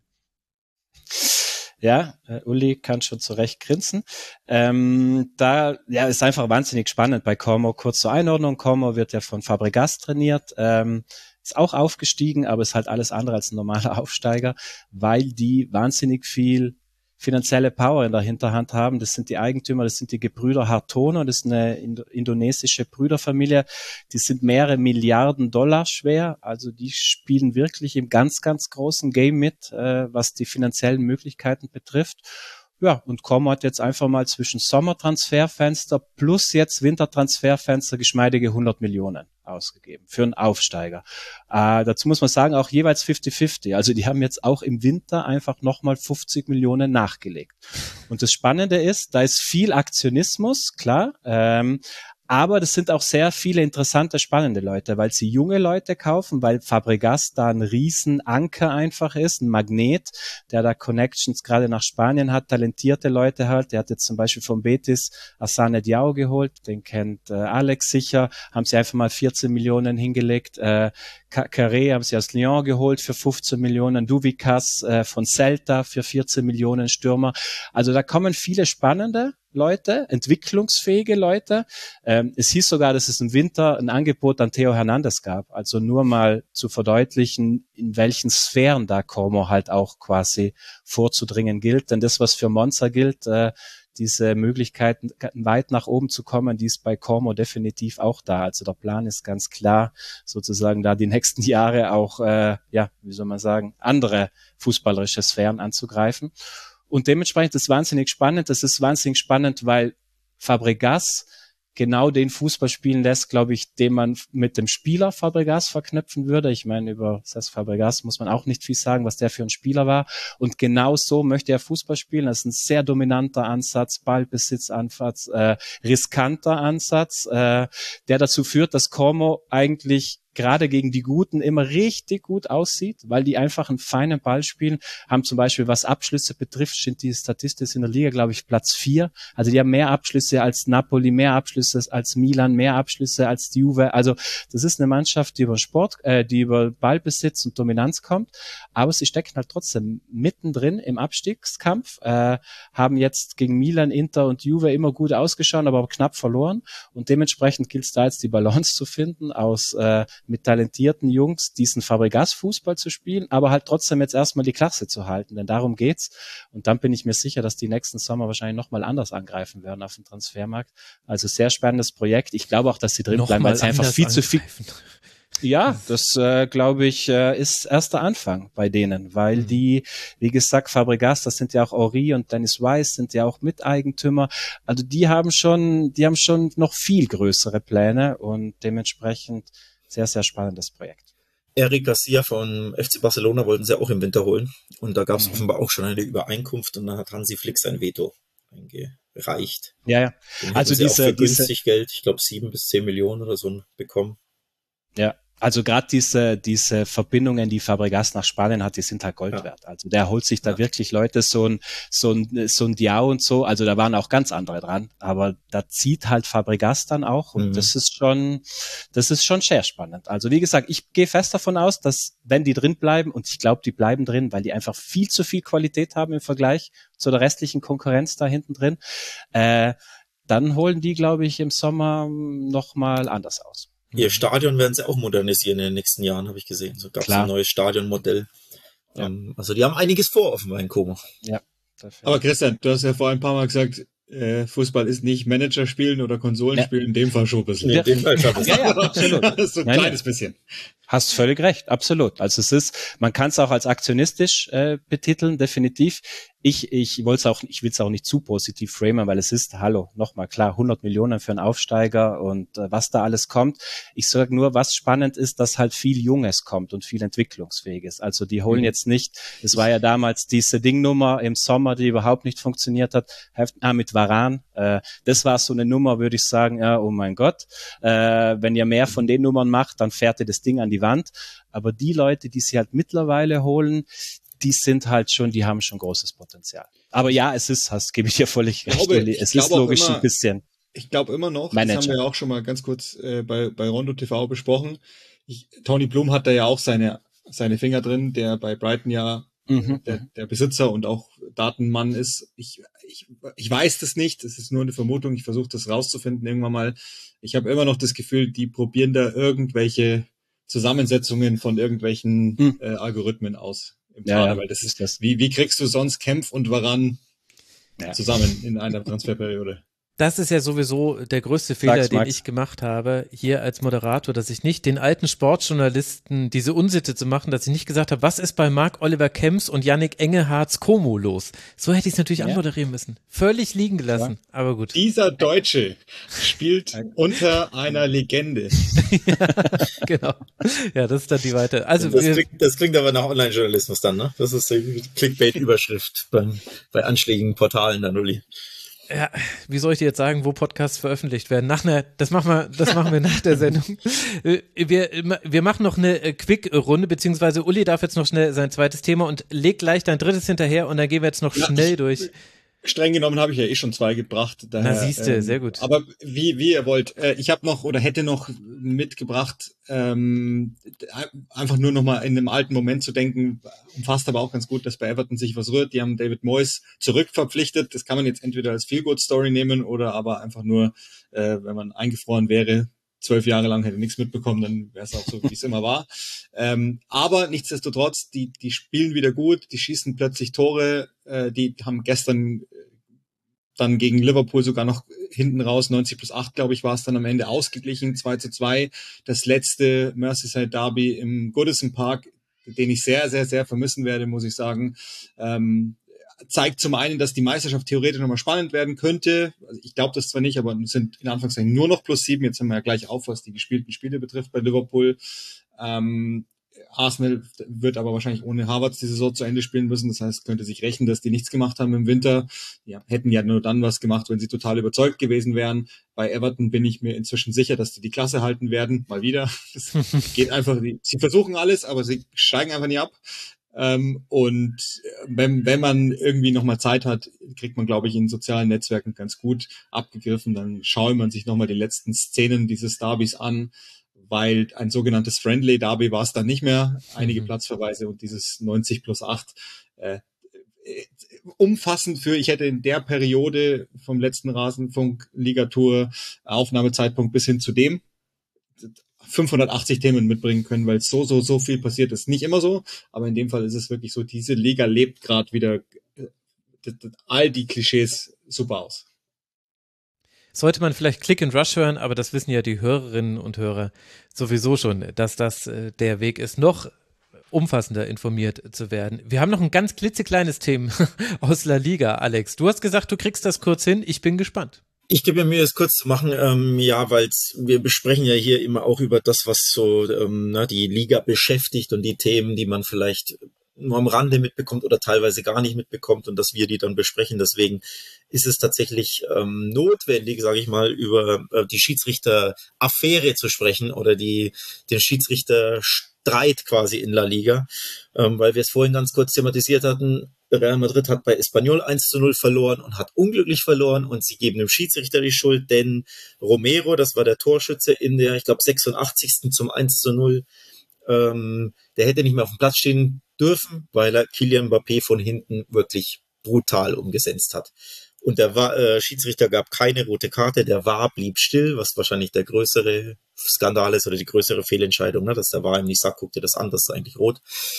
Ja, äh, Uli kann schon zurecht grinsen. Ähm, da ja, ist einfach wahnsinnig spannend bei Como. Kurz zur Einordnung, Como wird ja von Fabregas trainiert, ähm, ist auch aufgestiegen, aber ist halt alles andere als ein normaler Aufsteiger, weil die wahnsinnig viel finanzielle Power in der Hinterhand haben. Das sind die Eigentümer, das sind die Gebrüder Hartono, das ist eine indonesische Brüderfamilie, die sind mehrere Milliarden Dollar schwer, also die spielen wirklich im ganz, ganz großen Game mit, äh, was die finanziellen Möglichkeiten betrifft. Ja, und Como hat jetzt einfach mal zwischen Sommertransferfenster plus jetzt Wintertransferfenster geschmeidige hundert Millionen ausgegeben für einen Aufsteiger. Äh, dazu muss man sagen, auch jeweils fünfzig fünfzig. Also die haben jetzt auch im Winter einfach nochmal fünfzig Millionen nachgelegt. Und das Spannende ist, da ist viel Aktionismus, klar, ähm, aber das sind auch sehr viele interessante, spannende Leute, weil sie junge Leute kaufen, weil Fabregas da ein Riesenanker einfach ist, ein Magnet, der da Connections gerade nach Spanien hat, talentierte Leute halt. Der hat jetzt zum Beispiel vom Betis Assane Diao geholt, den kennt äh, Alex sicher, haben sie einfach mal vierzehn Millionen hingelegt. Äh, Carré haben sie aus Lyon geholt für fünfzehn Millionen, Duvicas äh, von Celta für vierzehn Millionen, Stürmer. Also da kommen viele spannende Leute, entwicklungsfähige Leute. Ähm, es hieß sogar, dass es im Winter ein Angebot an Theo Hernandez gab. Also nur mal zu verdeutlichen, in welchen Sphären da Como halt auch quasi vorzudringen gilt. Denn das, was für Monza gilt, äh, diese Möglichkeiten weit nach oben zu kommen, die ist bei Como definitiv auch da. Also der Plan ist ganz klar, sozusagen da die nächsten Jahre auch, äh, ja, wie soll man sagen, andere fußballerische Sphären anzugreifen. Und dementsprechend ist es wahnsinnig spannend. Das ist wahnsinnig spannend, weil Fabregas genau den Fußball spielen lässt, glaube ich, den man mit dem Spieler Fabregas verknüpfen würde. Ich meine, über Cesc Fabregas muss man auch nicht viel sagen, was der für ein Spieler war. Und genau so möchte er Fußball spielen. Das ist ein sehr dominanter Ansatz, Ballbesitzansatz, äh, riskanter Ansatz, äh, der dazu führt, dass Como eigentlich gerade gegen die Guten immer richtig gut aussieht, weil die einfach einen feinen Ball spielen, haben zum Beispiel, was Abschlüsse betrifft, sind die statistisch in der Liga, glaube ich, Platz vier. Also die haben mehr Abschlüsse als Napoli, mehr Abschlüsse als Milan, mehr Abschlüsse als die Juve. Also das ist eine Mannschaft, die über Sport, äh, die über Ballbesitz und Dominanz kommt, aber sie stecken halt trotzdem mittendrin im Abstiegskampf, äh, haben jetzt gegen Milan, Inter und Juve immer gut ausgeschaut, aber knapp verloren und dementsprechend gilt es da jetzt die Balance zu finden aus äh, mit talentierten Jungs diesen Fabregas-Fußball zu spielen, aber halt trotzdem jetzt erstmal die Klasse zu halten, denn darum geht's. Und dann bin ich mir sicher, dass die nächsten Sommer wahrscheinlich nochmal anders angreifen werden auf dem Transfermarkt. Also sehr spannendes Projekt. Ich glaube auch, dass sie drin bleiben, weil sie einfach viel zu viel... Ja, das äh, glaube ich äh, ist erster Anfang bei denen, weil mhm. die, wie gesagt, Fabregas, das sind ja auch Henry und Dennis Weiss, sind ja auch Miteigentümer. Also die haben schon, die haben schon noch viel größere Pläne und dementsprechend sehr, sehr spannendes Projekt.
Eric Garcia von F C Barcelona wollten sie auch im Winter holen. Und da gab es mhm. offenbar auch schon eine Übereinkunft und dann hat Hansi Flick sein Veto eingereicht.
Ja, ja.
Den
also
sie
diese,
auch für
diese
günstig Geld, ich glaube sieben bis zehn Millionen oder so bekommen.
Ja. Also gerade diese diese Verbindungen, die Fabregas nach Spanien hat, die sind halt Gold ja. wert. Also der holt sich da ja. wirklich Leute, so ein so ein so ein Diao und so. Also da waren auch ganz andere dran, aber da zieht halt Fabregas dann auch und mhm. das ist schon das ist schon sehr spannend. Also wie gesagt, ich gehe fest davon aus, dass wenn die drin bleiben und ich glaube, die bleiben drin, weil die einfach viel zu viel Qualität haben im Vergleich zu der restlichen Konkurrenz da hinten drin, äh, dann holen die, glaube ich, im Sommer noch mal anders aus.
Ihr Stadion werden sie auch modernisieren in den nächsten Jahren, habe ich gesehen. So gab es ein neues Stadionmodell. Ja. Ähm, also die haben einiges vor offenbar in Como.
Ja.
Aber Christian, du hast ja vor ein paar Mal gesagt, äh, Fußball ist nicht Manager spielen oder Konsolen
ja.
spielen, in dem Fall schon ein bisschen.
Ja, in dem Fall schon ein bisschen. Ja, ja, absolut.
So ein
nein,
kleines
nein.
bisschen.
Hast völlig recht, absolut. Also es ist, man kann es auch als aktionistisch äh, betiteln, definitiv. Ich, ich wollte es auch, ich will es auch nicht zu positiv framen, weil es ist, hallo, nochmal klar, hundert Millionen für einen Aufsteiger und äh, was da alles kommt. Ich sage nur, was spannend ist, dass halt viel Junges kommt und viel Entwicklungsfähiges. Also die holen mhm. jetzt nicht, es war ja damals diese Dingnummer im Sommer, die überhaupt nicht funktioniert hat, ah, mit Varane. Äh, das war so eine Nummer, würde ich sagen, ja, oh mein Gott, äh, wenn ihr mehr von den Nummern macht, dann fährt ihr das Ding an die Wand. Aber die Leute, die sie halt mittlerweile holen, die sind halt schon, die haben schon großes Potenzial. Aber ja, es ist, hast, gebe ich dir völlig recht,
glaube,
es ist logisch immer, ein bisschen.
Ich glaube immer noch,
Manager.
Das haben wir ja auch schon mal ganz kurz äh, bei, bei Rondo T V besprochen. Ich, Tony Bloom hat da ja auch seine, seine Finger drin, der bei Brighton ja mhm. der, der Besitzer und auch Datenmann ist. Ich, ich, ich weiß das nicht, es ist nur eine Vermutung, ich versuche das rauszufinden irgendwann mal. Ich habe immer noch das Gefühl, die probieren da irgendwelche Zusammensetzungen von irgendwelchen hm. äh, Algorithmen aus im
ja,
Kader, weil das ist das. Wie, wie kriegst du sonst Kempf und Varane ja. zusammen in einer Transferperiode.
Das ist ja sowieso der größte Fehler,
Sag's,
den
Max.
ich gemacht habe, hier als Moderator, dass ich nicht den alten Sportjournalisten diese Unsitte zu machen, dass ich nicht gesagt habe, was ist bei Marc-Oliver Kemps und Yannick Engelhardt-Como los? So hätte ich es natürlich
Ja.
anmoderieren müssen. Völlig liegen gelassen, ja. aber gut.
Dieser Deutsche spielt unter einer Legende.
Genau. Ja, das ist dann die weite. Also
das,
wir,
klingt, das klingt aber nach Online-Journalismus dann, ne? Das ist die Clickbait-Überschrift beim, bei anschlägigen Portalen dann, Uli.
Ja, wie soll ich dir jetzt sagen, wo Podcasts veröffentlicht werden? Nach einer, das machen wir, das machen wir nach der Sendung. Wir, wir machen noch eine Quick-Runde, beziehungsweise Uli darf jetzt noch schnell sein zweites Thema und leg gleich dein drittes hinterher und dann gehen wir jetzt noch
Ja,
schnell
ich,
durch.
Streng genommen habe ich ja eh schon zwei gebracht. Daher,
Na siehste,
ähm,
sehr gut.
Aber wie, wie ihr wollt. Äh, ich habe noch oder hätte noch mitgebracht, ähm, einfach nur noch mal in einem alten Moment zu denken, umfasst aber auch ganz gut, dass bei Everton sich was rührt. Die haben David Moyes zurückverpflichtet. Das kann man jetzt entweder als Feel-Good-Story nehmen oder aber einfach nur, äh, wenn man eingefroren wäre, zwölf Jahre lang hätte nichts mitbekommen, dann wäre es auch so, wie es immer war. Ähm, aber nichtsdestotrotz, die, die spielen wieder gut, die schießen plötzlich Tore, äh, die haben gestern dann gegen Liverpool sogar noch hinten raus, neunzig plus acht, glaube ich, war es dann am Ende ausgeglichen, zwei zu zwei. Das letzte Merseyside Derby im Goodison Park, den ich sehr, sehr, sehr vermissen werde, muss ich sagen. Ähm, zeigt zum einen, dass die Meisterschaft theoretisch nochmal spannend werden könnte. Also ich glaube das zwar nicht, aber es sind in Anführungszeichen nur noch plus sieben. Jetzt haben wir ja gleich auf, was die gespielten Spiele betrifft bei Liverpool. Ähm, Arsenal wird aber wahrscheinlich ohne Havertz die Saison zu Ende spielen müssen. Das heißt, könnte sich rechnen, dass die nichts gemacht haben im Winter. Ja, hätten ja nur dann was gemacht, wenn sie total überzeugt gewesen wären. Bei Everton bin ich mir inzwischen sicher, dass die die Klasse halten werden. Mal wieder. Das geht einfach. Sie versuchen alles, aber sie steigen einfach nie ab. Ähm, und wenn, wenn man irgendwie nochmal Zeit hat, kriegt man, glaube ich, in sozialen Netzwerken ganz gut abgegriffen. Dann schaut man sich nochmal die letzten Szenen dieses Derbys an, weil ein sogenanntes Friendly Derby war es dann nicht mehr. Einige mhm. Platzverweise und dieses neunzig plus acht. Äh, umfassend für, ich hätte in der Periode vom letzten Rasenfunk-Ligatur Aufnahmezeitpunkt bis hin zu dem fünfhundertachtzig Themen mitbringen können, weil so, so, so viel passiert ist. Nicht immer so, aber in dem Fall ist es wirklich so, diese Liga lebt gerade wieder äh, all die Klischees super aus.
Sollte man vielleicht Click and Rush hören, aber das wissen ja die Hörerinnen und Hörer sowieso schon, dass das äh, der Weg ist, noch umfassender informiert zu werden. Wir haben noch ein ganz klitzekleines Thema aus La Liga, Alex. Du hast gesagt, du kriegst das kurz hin. Ich bin gespannt.
Ich gebe mir Mühe, es kurz zu machen, ähm, ja, weil wir besprechen ja hier immer auch über das, was so ähm, na, die Liga beschäftigt und die Themen, die man vielleicht nur am Rande mitbekommt oder teilweise gar nicht mitbekommt und dass wir die dann besprechen. Deswegen ist es tatsächlich ähm, notwendig, sage ich mal, über äh, die Schiedsrichter-Affäre zu sprechen oder die den Schiedsrichter-Streit quasi in La Liga, ähm, weil wir es vorhin ganz kurz thematisiert hatten. Real Madrid hat bei Espanyol eins zu null verloren und hat unglücklich verloren und sie geben dem Schiedsrichter die Schuld, denn Romero, das war der Torschütze in der, ich glaube, sechsundachtzigsten zum eins zu null, ähm, der hätte nicht mehr auf dem Platz stehen dürfen, weil er Kylian Mbappé von hinten wirklich brutal umgesetzt hat. Und der war, äh, Schiedsrichter gab keine rote Karte, der V A R blieb still, was wahrscheinlich der größere Skandal ist oder die größere Fehlentscheidung, ne? Dass der V A R ihm nicht sagt, guck dir das an, das ist eigentlich rot.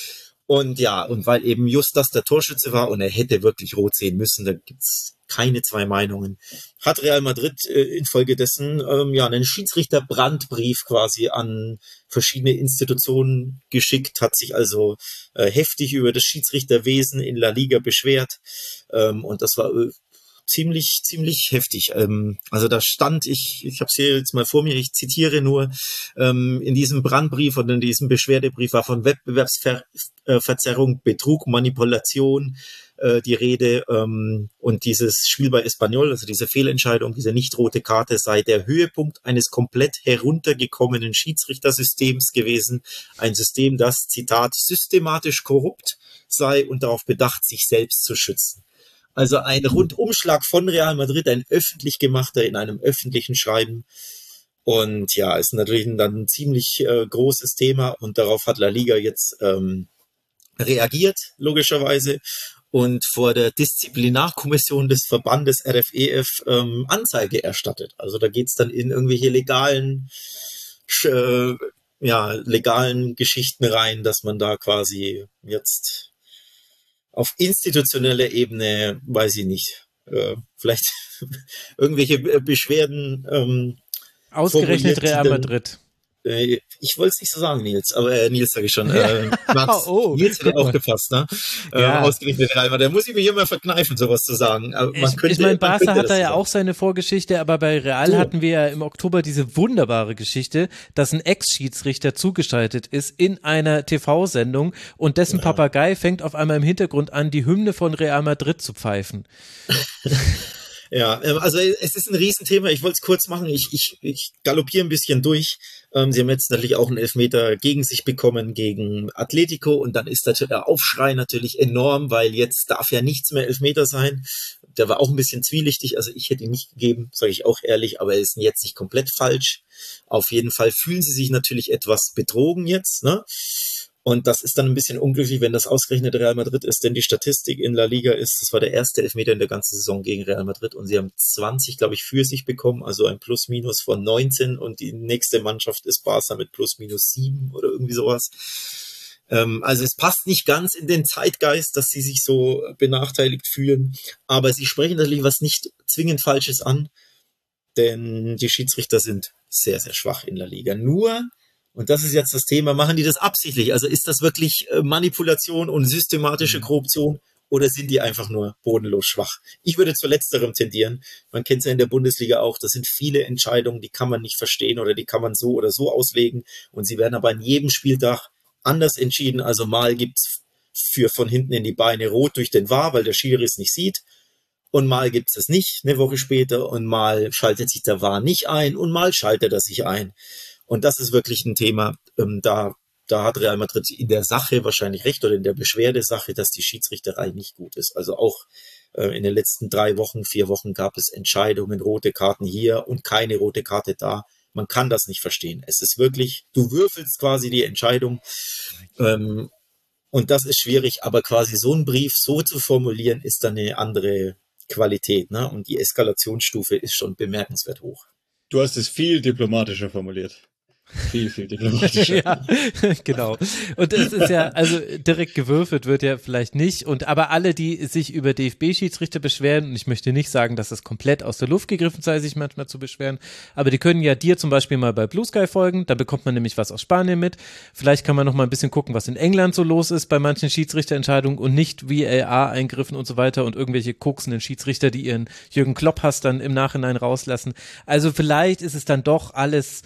Und ja, und weil eben just das der Torschütze war und er hätte wirklich rot sehen müssen, da gibt's keine zwei Meinungen, hat Real Madrid äh, infolgedessen ähm, ja einen Schiedsrichterbrandbrief quasi an verschiedene Institutionen geschickt, hat sich also äh, heftig über das Schiedsrichterwesen in La Liga beschwert ähm, und das war äh, ziemlich, ziemlich heftig. Ähm, also da stand, ich, ich habe es hier jetzt mal vor mir, ich zitiere nur, ähm, in diesem Brandbrief oder in diesem Beschwerdebrief war von Wettbewerbsverzerrung, Betrug, Manipulation äh, die Rede ähm, und dieses Spiel bei Espanyol, also diese Fehlentscheidung, diese nicht rote Karte sei der Höhepunkt eines komplett heruntergekommenen Schiedsrichtersystems gewesen. Ein System, das, Zitat, systematisch korrupt sei und darauf bedacht, sich selbst zu schützen. Also ein Rundumschlag von Real Madrid, ein öffentlich gemachter in einem öffentlichen Schreiben. Und ja, ist natürlich dann ein ziemlich äh, großes Thema und darauf hat La Liga jetzt ähm, reagiert, logischerweise, und vor der Disziplinarkommission des Verbandes R F E F ähm, Anzeige erstattet. Also da geht's dann in irgendwelche legalen, äh, ja, legalen Geschichten rein, dass man da quasi jetzt auf institutioneller Ebene, weiß ich nicht, äh, vielleicht irgendwelche Beschwerden ähm,
Ausgerechnet Real
dann,
Madrid.
Äh, ich wollte es nicht so sagen, Nils, aber äh, Nils sage ich schon. Äh, Max,
oh,
Nils hat aufgepasst, ne?
Ja.
Äh, ausgerechnet Real Madrid. Da muss ich mich immer verkneifen, sowas zu sagen. Aber man
ich
könnte,
ich meine,
man
Barca
könnte
hat da
das
ja
so
auch seine Vorgeschichte, aber bei Real
So.
hatten wir ja im Oktober diese wunderbare Geschichte, dass ein Ex-Schiedsrichter zugeschaltet ist in einer T V-Sendung und dessen
Ja.
Papagei fängt auf einmal im Hintergrund an, die Hymne von Real Madrid zu pfeifen.
Ja, ähm, also es ist ein Riesenthema. Ich wollte es kurz machen. Ich, ich, ich galoppiere ein bisschen durch. Ähm, sie haben jetzt natürlich auch einen Elfmeter gegen sich bekommen, gegen Atletico. Und dann ist der Aufschrei natürlich enorm, weil jetzt darf ja nichts mehr Elfmeter sein. Der war auch ein bisschen zwielichtig. Also ich hätte ihn nicht gegeben, sage ich auch ehrlich. Aber er ist jetzt nicht komplett falsch. Auf jeden Fall fühlen sie sich natürlich etwas betrogen jetzt, ne? Und das ist dann ein bisschen unglücklich, wenn das ausgerechnet Real Madrid ist, denn die Statistik in La Liga ist, das war der erste Elfmeter in der ganzen Saison gegen Real Madrid und sie haben zwanzig, glaube ich, für sich bekommen, also ein Plus-Minus von neunzehn und die nächste Mannschaft ist Barca mit Plus-Minus sieben oder irgendwie sowas. Ähm, also es passt nicht ganz in den Zeitgeist, dass sie sich so benachteiligt fühlen, aber sie sprechen natürlich was nicht zwingend Falsches an, denn die Schiedsrichter sind sehr, sehr schwach in La Liga. Nur Und das ist jetzt das Thema, machen die das absichtlich? Also ist das wirklich Manipulation und systematische Korruption oder sind die einfach nur bodenlos schwach? Ich würde zu letzterem tendieren. Man kennt es ja in der Bundesliga auch, das sind viele Entscheidungen, die kann man nicht verstehen oder die kann man so oder so auslegen und sie werden aber an jedem Spieltag anders entschieden. Also mal gibt's für von hinten in die Beine rot durch den V A R, weil der Schiri es nicht sieht. Und mal gibt's es nicht, eine Woche später. Und mal schaltet sich der V A R nicht ein und mal schaltet er sich ein. Und das ist wirklich ein Thema, ähm, da, da hat Real Madrid in der Sache wahrscheinlich recht oder in der Beschwerdesache, dass die Schiedsrichterei nicht gut ist. Also auch äh, in den letzten drei Wochen, vier Wochen gab es Entscheidungen, rote Karten hier und keine rote Karte da. Man kann das nicht verstehen. Es ist wirklich, du würfelst quasi die Entscheidung ähm, und das ist schwierig, aber quasi so einen Brief so zu formulieren, ist dann eine andere Qualität, ne? Und die Eskalationsstufe ist schon bemerkenswert hoch.
Du hast es viel diplomatischer formuliert. Viel, viel diplomatischer.
Ja, genau. Und es ist ja, also direkt gewürfelt wird ja vielleicht nicht. Und aber alle, die sich über D F B-Schiedsrichter beschweren, und ich möchte nicht sagen, dass es komplett aus der Luft gegriffen sei, sich manchmal zu beschweren, aber die können ja dir zum Beispiel mal bei Blue Sky folgen, da bekommt man nämlich was aus Spanien mit. Vielleicht kann man noch mal ein bisschen gucken, was in England so los ist bei manchen Schiedsrichterentscheidungen und nicht V A R-Eingriffen und so weiter und irgendwelche koksenden Schiedsrichter, die ihren Jürgen Klopp-Hass dann im Nachhinein rauslassen. Also vielleicht ist es dann doch alles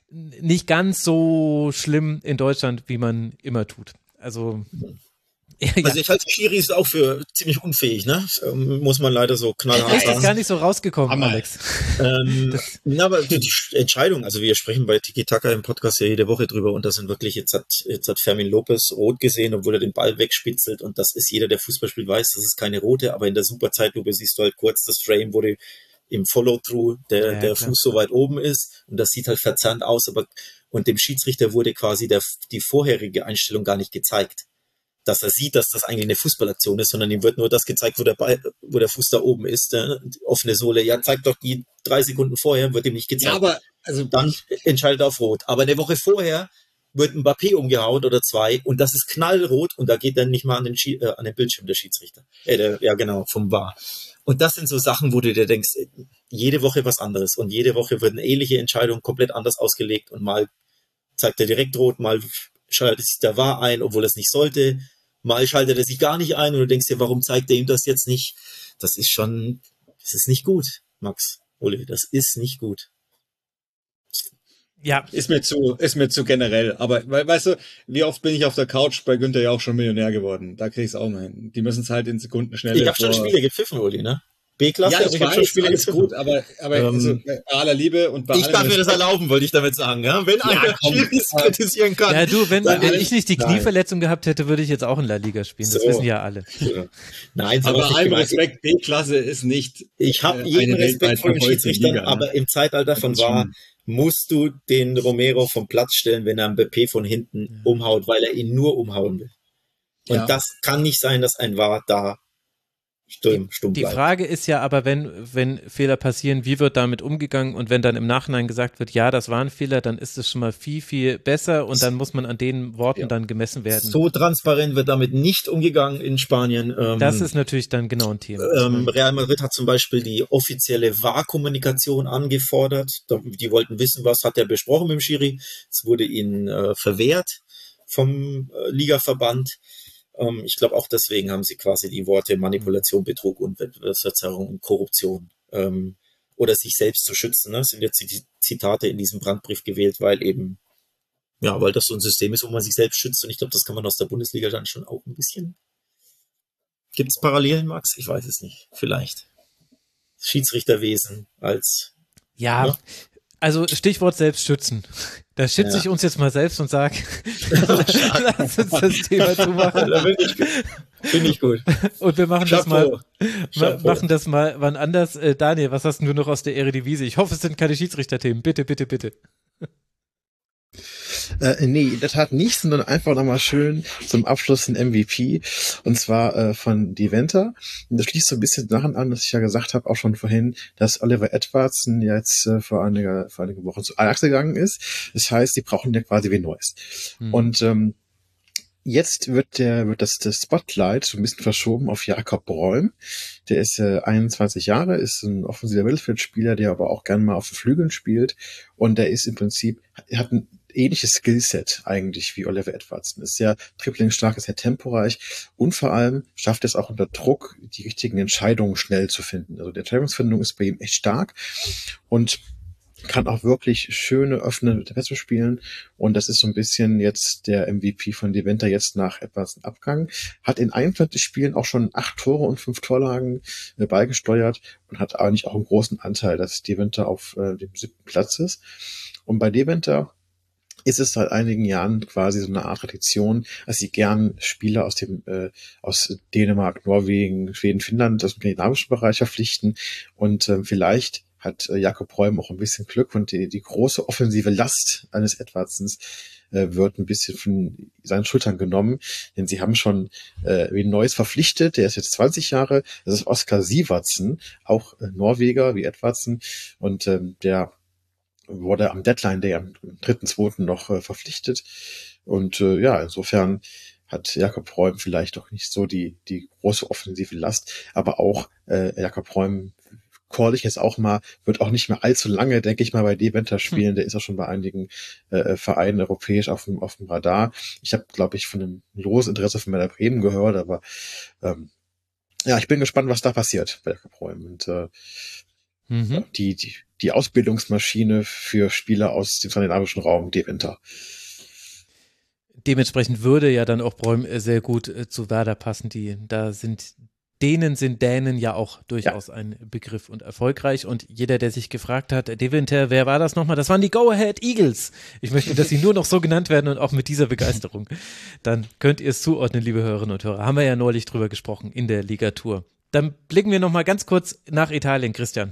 nicht ganz so schlimm in Deutschland, wie man immer tut. Also, ja.
Also ich halte Schiri ist auch für ziemlich unfähig, ne? Ähm, muss man leider so knallhart
Echt,
sagen.
ist gar nicht so rausgekommen,
Hammer.
Alex.
Ähm, na, aber die Entscheidung, also wir sprechen bei Tiki Taka im Podcast ja jede Woche drüber und das sind wirklich, jetzt hat, jetzt hat Fermin Lopez rot gesehen, obwohl er den Ball wegspitzelt und das ist jeder, der Fußball spielt, weiß, das ist keine rote, aber in der Superzeitlupe siehst du halt kurz das Frame, wo die im Follow-through der,
Ja,
der
klar.
Fuß so weit oben ist und das sieht halt verzerrt aus, aber und dem Schiedsrichter wurde quasi der, die vorherige Einstellung gar nicht gezeigt, dass er sieht, dass das eigentlich eine Fußballaktion ist, sondern ihm wird nur das gezeigt, wo der Ball, wo der Fuß da oben ist, der offene Sohle. Ja, zeigt doch die drei Sekunden vorher, wird ihm nicht gezeigt.
Ja, aber also
Dann entscheidet er auf Rot. Aber eine Woche vorher wird Mbappé umgehauen oder zwei und das ist knallrot und da geht dann nicht mal an den, Schie- äh, an den Bildschirm der Schiedsrichter. Äh, der, ja, genau, vom V A R. Und das sind so Sachen, wo du dir denkst, jede Woche was anderes und jede Woche wird eine ähnliche Entscheidung komplett anders ausgelegt und mal zeigt er direkt rot, mal schaltet sich der V A R ein, obwohl er es nicht sollte, mal schaltet er sich gar nicht ein und du denkst dir, warum zeigt er ihm das jetzt nicht? Das ist schon, das ist nicht gut, Max, Uli, das ist nicht gut.
Ja,
ist mir zu, ist mir zu generell. Aber we- weißt du, wie oft bin ich auf der Couch bei Günther ja auch schon Millionär geworden? Da krieg ich's auch mal hin. Die müssen es halt in Sekunden schneller.
Ich habe schon Spiele gepfiffen, Uli, ne? B-Klasse,
Ja,
aber
ich,
ich habe
weiß,
schon Spiele
alles
gepfiffen.
gut, aber, aber
Ähm,
also, bei aller Liebe und bei
Ich
allem
darf mir das
Respekt-
erlauben, wollte ich damit sagen, ja? Wenn einer
komm.
Schiris kritisieren kann.
ja du, wenn,
dann
wenn
will
ich nicht die
Nein.
Knieverletzung gehabt hätte, würde ich jetzt auch in La Liga spielen. Das
So.
wissen ja alle.
Nein, so
Aber
was
bei
ich
allem
gemeint.
Respekt, B-Klasse ist nicht.
Ich habe
äh,
jeden
eine
Respekt
weltweit
vor den
verfolgte
Schiedsrichtern,
Liga, ne?
aber im Zeitalter von
ist
V A R
schon-
musst du den Romero vom Platz stellen, wenn er Mbappé von hinten umhaut, weil er ihn nur umhauen will. Und
Ja.
das kann nicht sein, dass ein V A R da stumm, stumm
Die
bleibt.
Frage ist ja aber, wenn, wenn Fehler passieren, wie wird damit umgegangen? Und wenn dann im Nachhinein gesagt wird, ja, das war ein Fehler, dann ist es schon mal viel, viel besser und dann muss man an den Worten
Ja.
dann gemessen werden.
So transparent wird damit nicht umgegangen in Spanien. Ähm,
Das ist natürlich dann genau ein Thema.
ähm, Real Madrid hat zum Beispiel die offizielle V A R-Kommunikation angefordert. Die wollten wissen, was hat er besprochen mit dem Schiri. Es wurde ihnen äh, verwehrt vom äh, Ligaverband. Ähm, ich glaube, auch deswegen haben sie quasi die Worte Manipulation, Betrug und Wettbewerbsverzerrung und Korruption ähm, oder sich selbst zu schützen. Ne? Das sind jetzt die Zitate in diesem Brandbrief gewählt, weil eben, ja, weil das so ein System ist, wo man sich selbst schützt. Und ich glaube, das kann man aus der Bundesliga dann schon auch ein bisschen. Gibt es Parallelen, Max? Ich weiß es nicht. Vielleicht. Schiedsrichterwesen als.
Ja,
Ja.
also Stichwort Selbstschützen. Da schütze
Ja.
ich uns jetzt mal selbst und sage, lass uns das Thema zumachen.
Da Finde ich, find ich gut.
Und wir machen das
Chapeau.
mal, ma
Chapeau.
machen das mal wann anders. Äh, Daniel, was hast du noch aus der Eredivisie? Ich hoffe, es sind keine Schiedsrichterthemen. Bitte, bitte, bitte.
Äh, nee, in der Tat nicht, sondern einfach nochmal schön zum Abschluss ein M V P, und zwar äh, von Deventer. Und das schließt so ein bisschen daran an, dass ich ja gesagt habe, auch schon vorhin, dass Oliver Edwardson jetzt äh, vor, einiger, vor einigen Wochen zu Ajax gegangen ist. Das heißt, die brauchen ja quasi wie Neues.
Hm.
Und ähm, jetzt wird der wird das, das Spotlight so ein bisschen verschoben auf Jakob Bräum. Der ist äh, einundzwanzig Jahre, ist ein offensiver Mittelfeldspieler, der aber auch gerne mal auf den Flügeln spielt. Und der ist im Prinzip, er hat ein ähnliches Skillset eigentlich wie Oliver Edwardson. Ist sehr dribblingstark, ist sehr temporeich und vor allem schafft es auch unter Druck, die richtigen Entscheidungen schnell zu finden. Also die Entscheidungsfindung ist bei ihm echt stark und kann auch wirklich schöne, offene Pässe spielen. Und das ist so ein bisschen jetzt der M V P von Deventer jetzt nach etwas Abgang. Hat in einundzwanzig Spielen auch schon acht Tore und fünf Torlagen äh, beigesteuert und hat eigentlich auch einen großen Anteil, dass Deventer auf äh, dem siebten Platz ist. Und bei Deventer ist es seit einigen Jahren quasi so eine Art Tradition, dass sie gern Spieler aus dem äh, aus Dänemark, Norwegen, Schweden, Finnland, aus dem skandinavischen Bereich verpflichten. Und äh, vielleicht hat äh, Jakob Bräum auch ein bisschen Glück und die, die große offensive Last eines Edwardsons äh, wird ein bisschen von seinen Schultern genommen, denn sie haben schon äh, wen Neues verpflichtet, der ist jetzt zwanzig Jahre, das ist Oskar Sivertsen, auch äh, Norweger wie Edwardson, und ähm, der wurde am Deadline Day am dritten zweiten noch äh, verpflichtet. Und äh, ja, insofern hat Jakob Bräum vielleicht auch nicht so die die große offensive Last, aber auch äh, Jakob Bräum call ich jetzt auch mal, wird auch nicht mehr allzu lange, denke ich mal, bei Deventer spielen. Hm. Der ist auch schon bei einigen äh, Vereinen europäisch auf dem auf dem Radar. Ich habe, glaube ich, von einem losen Interesse von Werder Bremen gehört, aber ähm, ja, ich bin gespannt, was da passiert bei Jakob Bräum. Und äh, Mhm. Die, die, die Ausbildungsmaschine für Spieler aus dem skandinavischen Raum, Deventer.
Dementsprechend würde ja dann auch Bräum sehr gut äh, zu Werder passen. Die, da sind, Dänen sind Dänen ja auch durchaus ja. ein Begriff und erfolgreich. Und jeder, der sich gefragt hat, Deventer, wer war das nochmal? Das waren die Go-Ahead Eagles. Ich möchte, dass sie nur noch so genannt werden und auch mit dieser Begeisterung. Dann könnt ihr es zuordnen, liebe Hörerinnen und Hörer. Haben wir ja neulich drüber gesprochen in der Ligatur. Dann blicken wir nochmal ganz kurz nach Italien, Christian.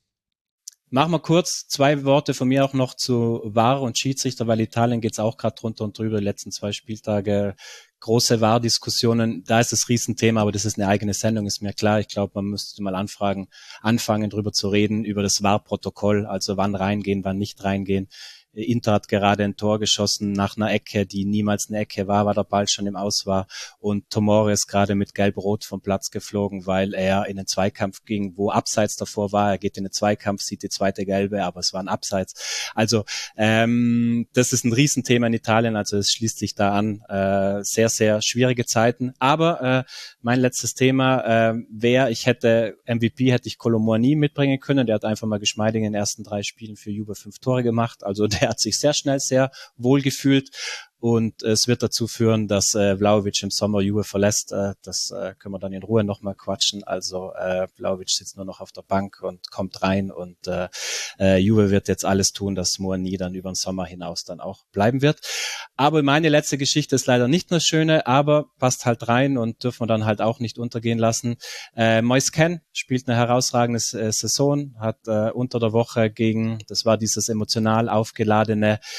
Machen wir kurz zwei Worte von mir auch noch zu V A R und Schiedsrichter, weil Italien geht's auch gerade drunter und drüber, die letzten zwei Spieltage große V A R-Diskussionen, da ist das Riesenthema, aber das ist eine eigene Sendung, ist mir klar. Ich glaube, man müsste mal anfragen, anfangen drüber zu reden, über das V A R-Protokoll, also wann reingehen, wann nicht reingehen. Inter hat gerade ein Tor geschossen nach einer Ecke, die niemals eine Ecke war, weil der Ball schon im Aus war. Und Tomori ist gerade mit Gelb-Rot vom Platz geflogen, weil er in den Zweikampf ging, wo Abseits davor war. Er geht in den Zweikampf, sieht die zweite Gelbe, aber es war ein Abseits. Also ähm, das ist ein Riesenthema in Italien, also es schließt sich da an. Äh, sehr, sehr schwierige Zeiten. Aber äh, mein letztes Thema äh, wäre, ich hätte M V P hätte ich Kolomoani mitbringen können. Der hat einfach mal geschmeidig in den ersten drei Spielen für Juve fünf Tore gemacht. Also der Er hat sich sehr schnell sehr wohl gefühlt und es wird dazu führen, dass äh, Vlahovic im Sommer Juve verlässt. Äh, das äh, können wir dann in Ruhe nochmal quatschen. Also äh, Vlahovic sitzt nur noch auf der Bank und kommt rein und äh, äh, Juve wird jetzt alles tun, dass Moani dann über den Sommer hinaus dann auch bleiben wird. Aber meine letzte Geschichte ist leider nicht nur schöne, aber passt halt rein und dürfen wir dann halt auch nicht untergehen lassen. Äh, Moise Kean spielt eine herausragende äh, Saison, hat äh, unter der Woche gegen, das war dieses emotional aufgeladene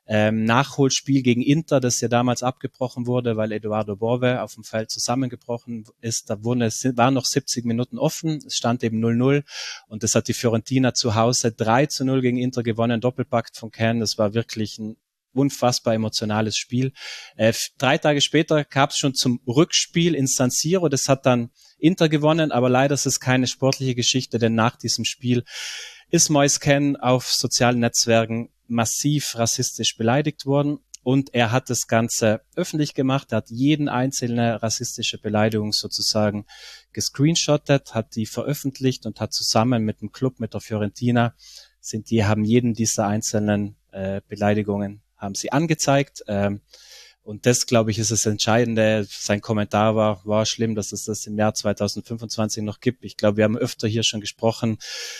ähm, Nachholspiel gegen Inter, das ja damals abgebrochen wurde, weil Eduardo Bove auf dem Feld zusammengebrochen ist. Da wurden es, waren noch siebzig Minuten offen, es stand eben null null und das hat die Fiorentina zu Hause drei zu null gegen Inter gewonnen, Doppelpack von Ken. Das war wirklich ein unfassbar emotionales Spiel. Äh, drei Tage später gab es schon zum Rückspiel in San Siro. Das hat dann Inter gewonnen, aber leider ist es keine sportliche Geschichte, denn nach diesem Spiel ist Moise Kean auf sozialen Netzwerken massiv rassistisch beleidigt worden und er hat das Ganze öffentlich gemacht. Er hat jeden einzelne rassistische Beleidigung sozusagen gescreenshottet, hat die veröffentlicht und hat zusammen mit dem Club, mit der Fiorentina, sind die haben jeden dieser einzelnen äh, Beleidigungen haben sie angezeigt. Ähm, und das, glaube ich, ist das Entscheidende. Sein Kommentar war, war schlimm, dass es das im Jahr zwanzig fünfundzwanzig noch gibt. Ich glaube, wir haben öfter hier schon gesprochen.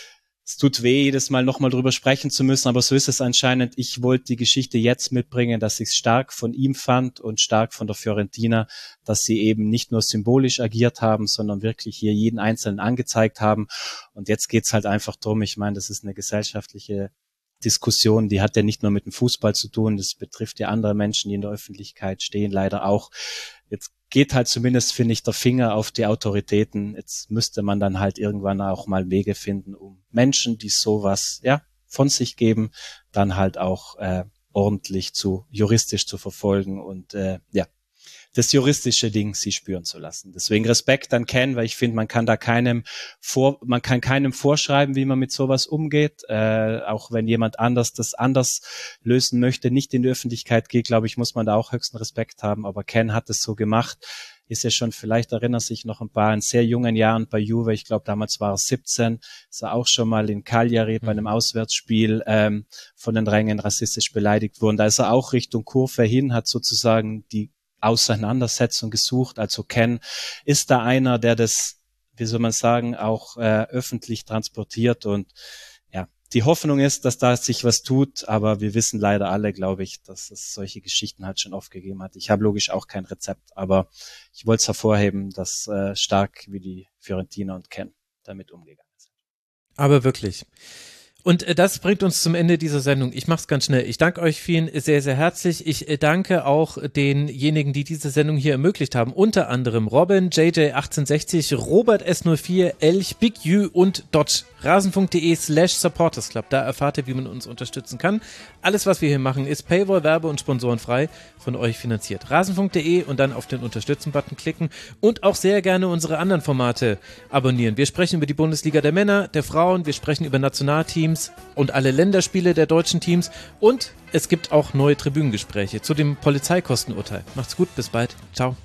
Es tut weh, jedes Mal nochmal drüber sprechen zu müssen, aber so ist es anscheinend. Ich wollte die Geschichte jetzt mitbringen, dass ich es stark von ihm fand und stark von der Fiorentina, dass sie eben nicht nur symbolisch agiert haben, sondern wirklich hier jeden Einzelnen angezeigt haben. Und jetzt geht's halt einfach drum. Ich meine, das ist eine gesellschaftliche Diskussion, die hat ja nicht nur mit dem Fußball zu tun, das betrifft ja andere Menschen, die in der Öffentlichkeit stehen, leider auch. Jetzt geht halt zumindest, finde ich, der Finger auf die Autoritäten. Jetzt müsste man dann halt irgendwann auch mal Wege finden, um Menschen, die sowas ja von sich geben, dann halt auch äh, ordentlich zu juristisch zu verfolgen und äh, ja das juristische Ding sie spüren zu lassen. Deswegen Respekt an Ken, weil ich finde, man kann da keinem vor, man kann keinem vorschreiben, wie man mit sowas umgeht. Äh, auch wenn jemand anders das anders lösen möchte, nicht in die Öffentlichkeit geht, glaube ich, muss man da auch höchsten Respekt haben. Aber Ken hat es so gemacht. Ist ja schon, vielleicht erinnern sich noch ein paar in sehr jungen Jahren bei Juve. Ich glaube, damals war er siebzehn. Ist er auch schon mal in Cagliari bei einem Auswärtsspiel ähm, von den Rängen rassistisch beleidigt worden. Da ist er auch Richtung Kurve hin, hat sozusagen die Auseinandersetzung gesucht. Also Ken ist da einer, der das, wie soll man sagen, auch äh, öffentlich transportiert und ja, die Hoffnung ist, dass da sich was tut, aber wir wissen leider alle, glaube ich, dass es solche Geschichten halt schon oft gegeben hat. Ich habe logisch auch kein Rezept, aber ich wollte es hervorheben, dass äh, stark wie die Fiorentina und Ken damit umgegangen sind.
Aber wirklich. Und äh, das bringt uns zum Ende dieser Sendung. Ich mach's ganz schnell. Ich danke euch vielen sehr, sehr herzlich. Ich äh, danke auch denjenigen, die diese Sendung hier ermöglicht haben. Unter anderem Robin, J J achtzehnhundertsechzig, Robert S null vier, Elch, Big U und Dodge. Rasen.de slash Supporters Club. Da erfahrt ihr, wie man uns unterstützen kann. Alles, was wir hier machen, ist Paywall, Werbe und Sponsorenfrei von euch finanziert. Rasen.de und dann auf den Unterstützen-Button klicken und auch sehr gerne unsere anderen Formate abonnieren. Wir sprechen über die Bundesliga der Männer, der Frauen, wir sprechen über Nationalteams und alle Länderspiele der deutschen Teams und es gibt auch neue Tribünengespräche zu dem Polizeikostenurteil. Macht's gut, bis bald. Ciao.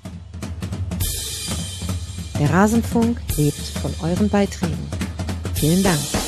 Der Rasenfunk lebt von euren Beiträgen. Vielen Dank.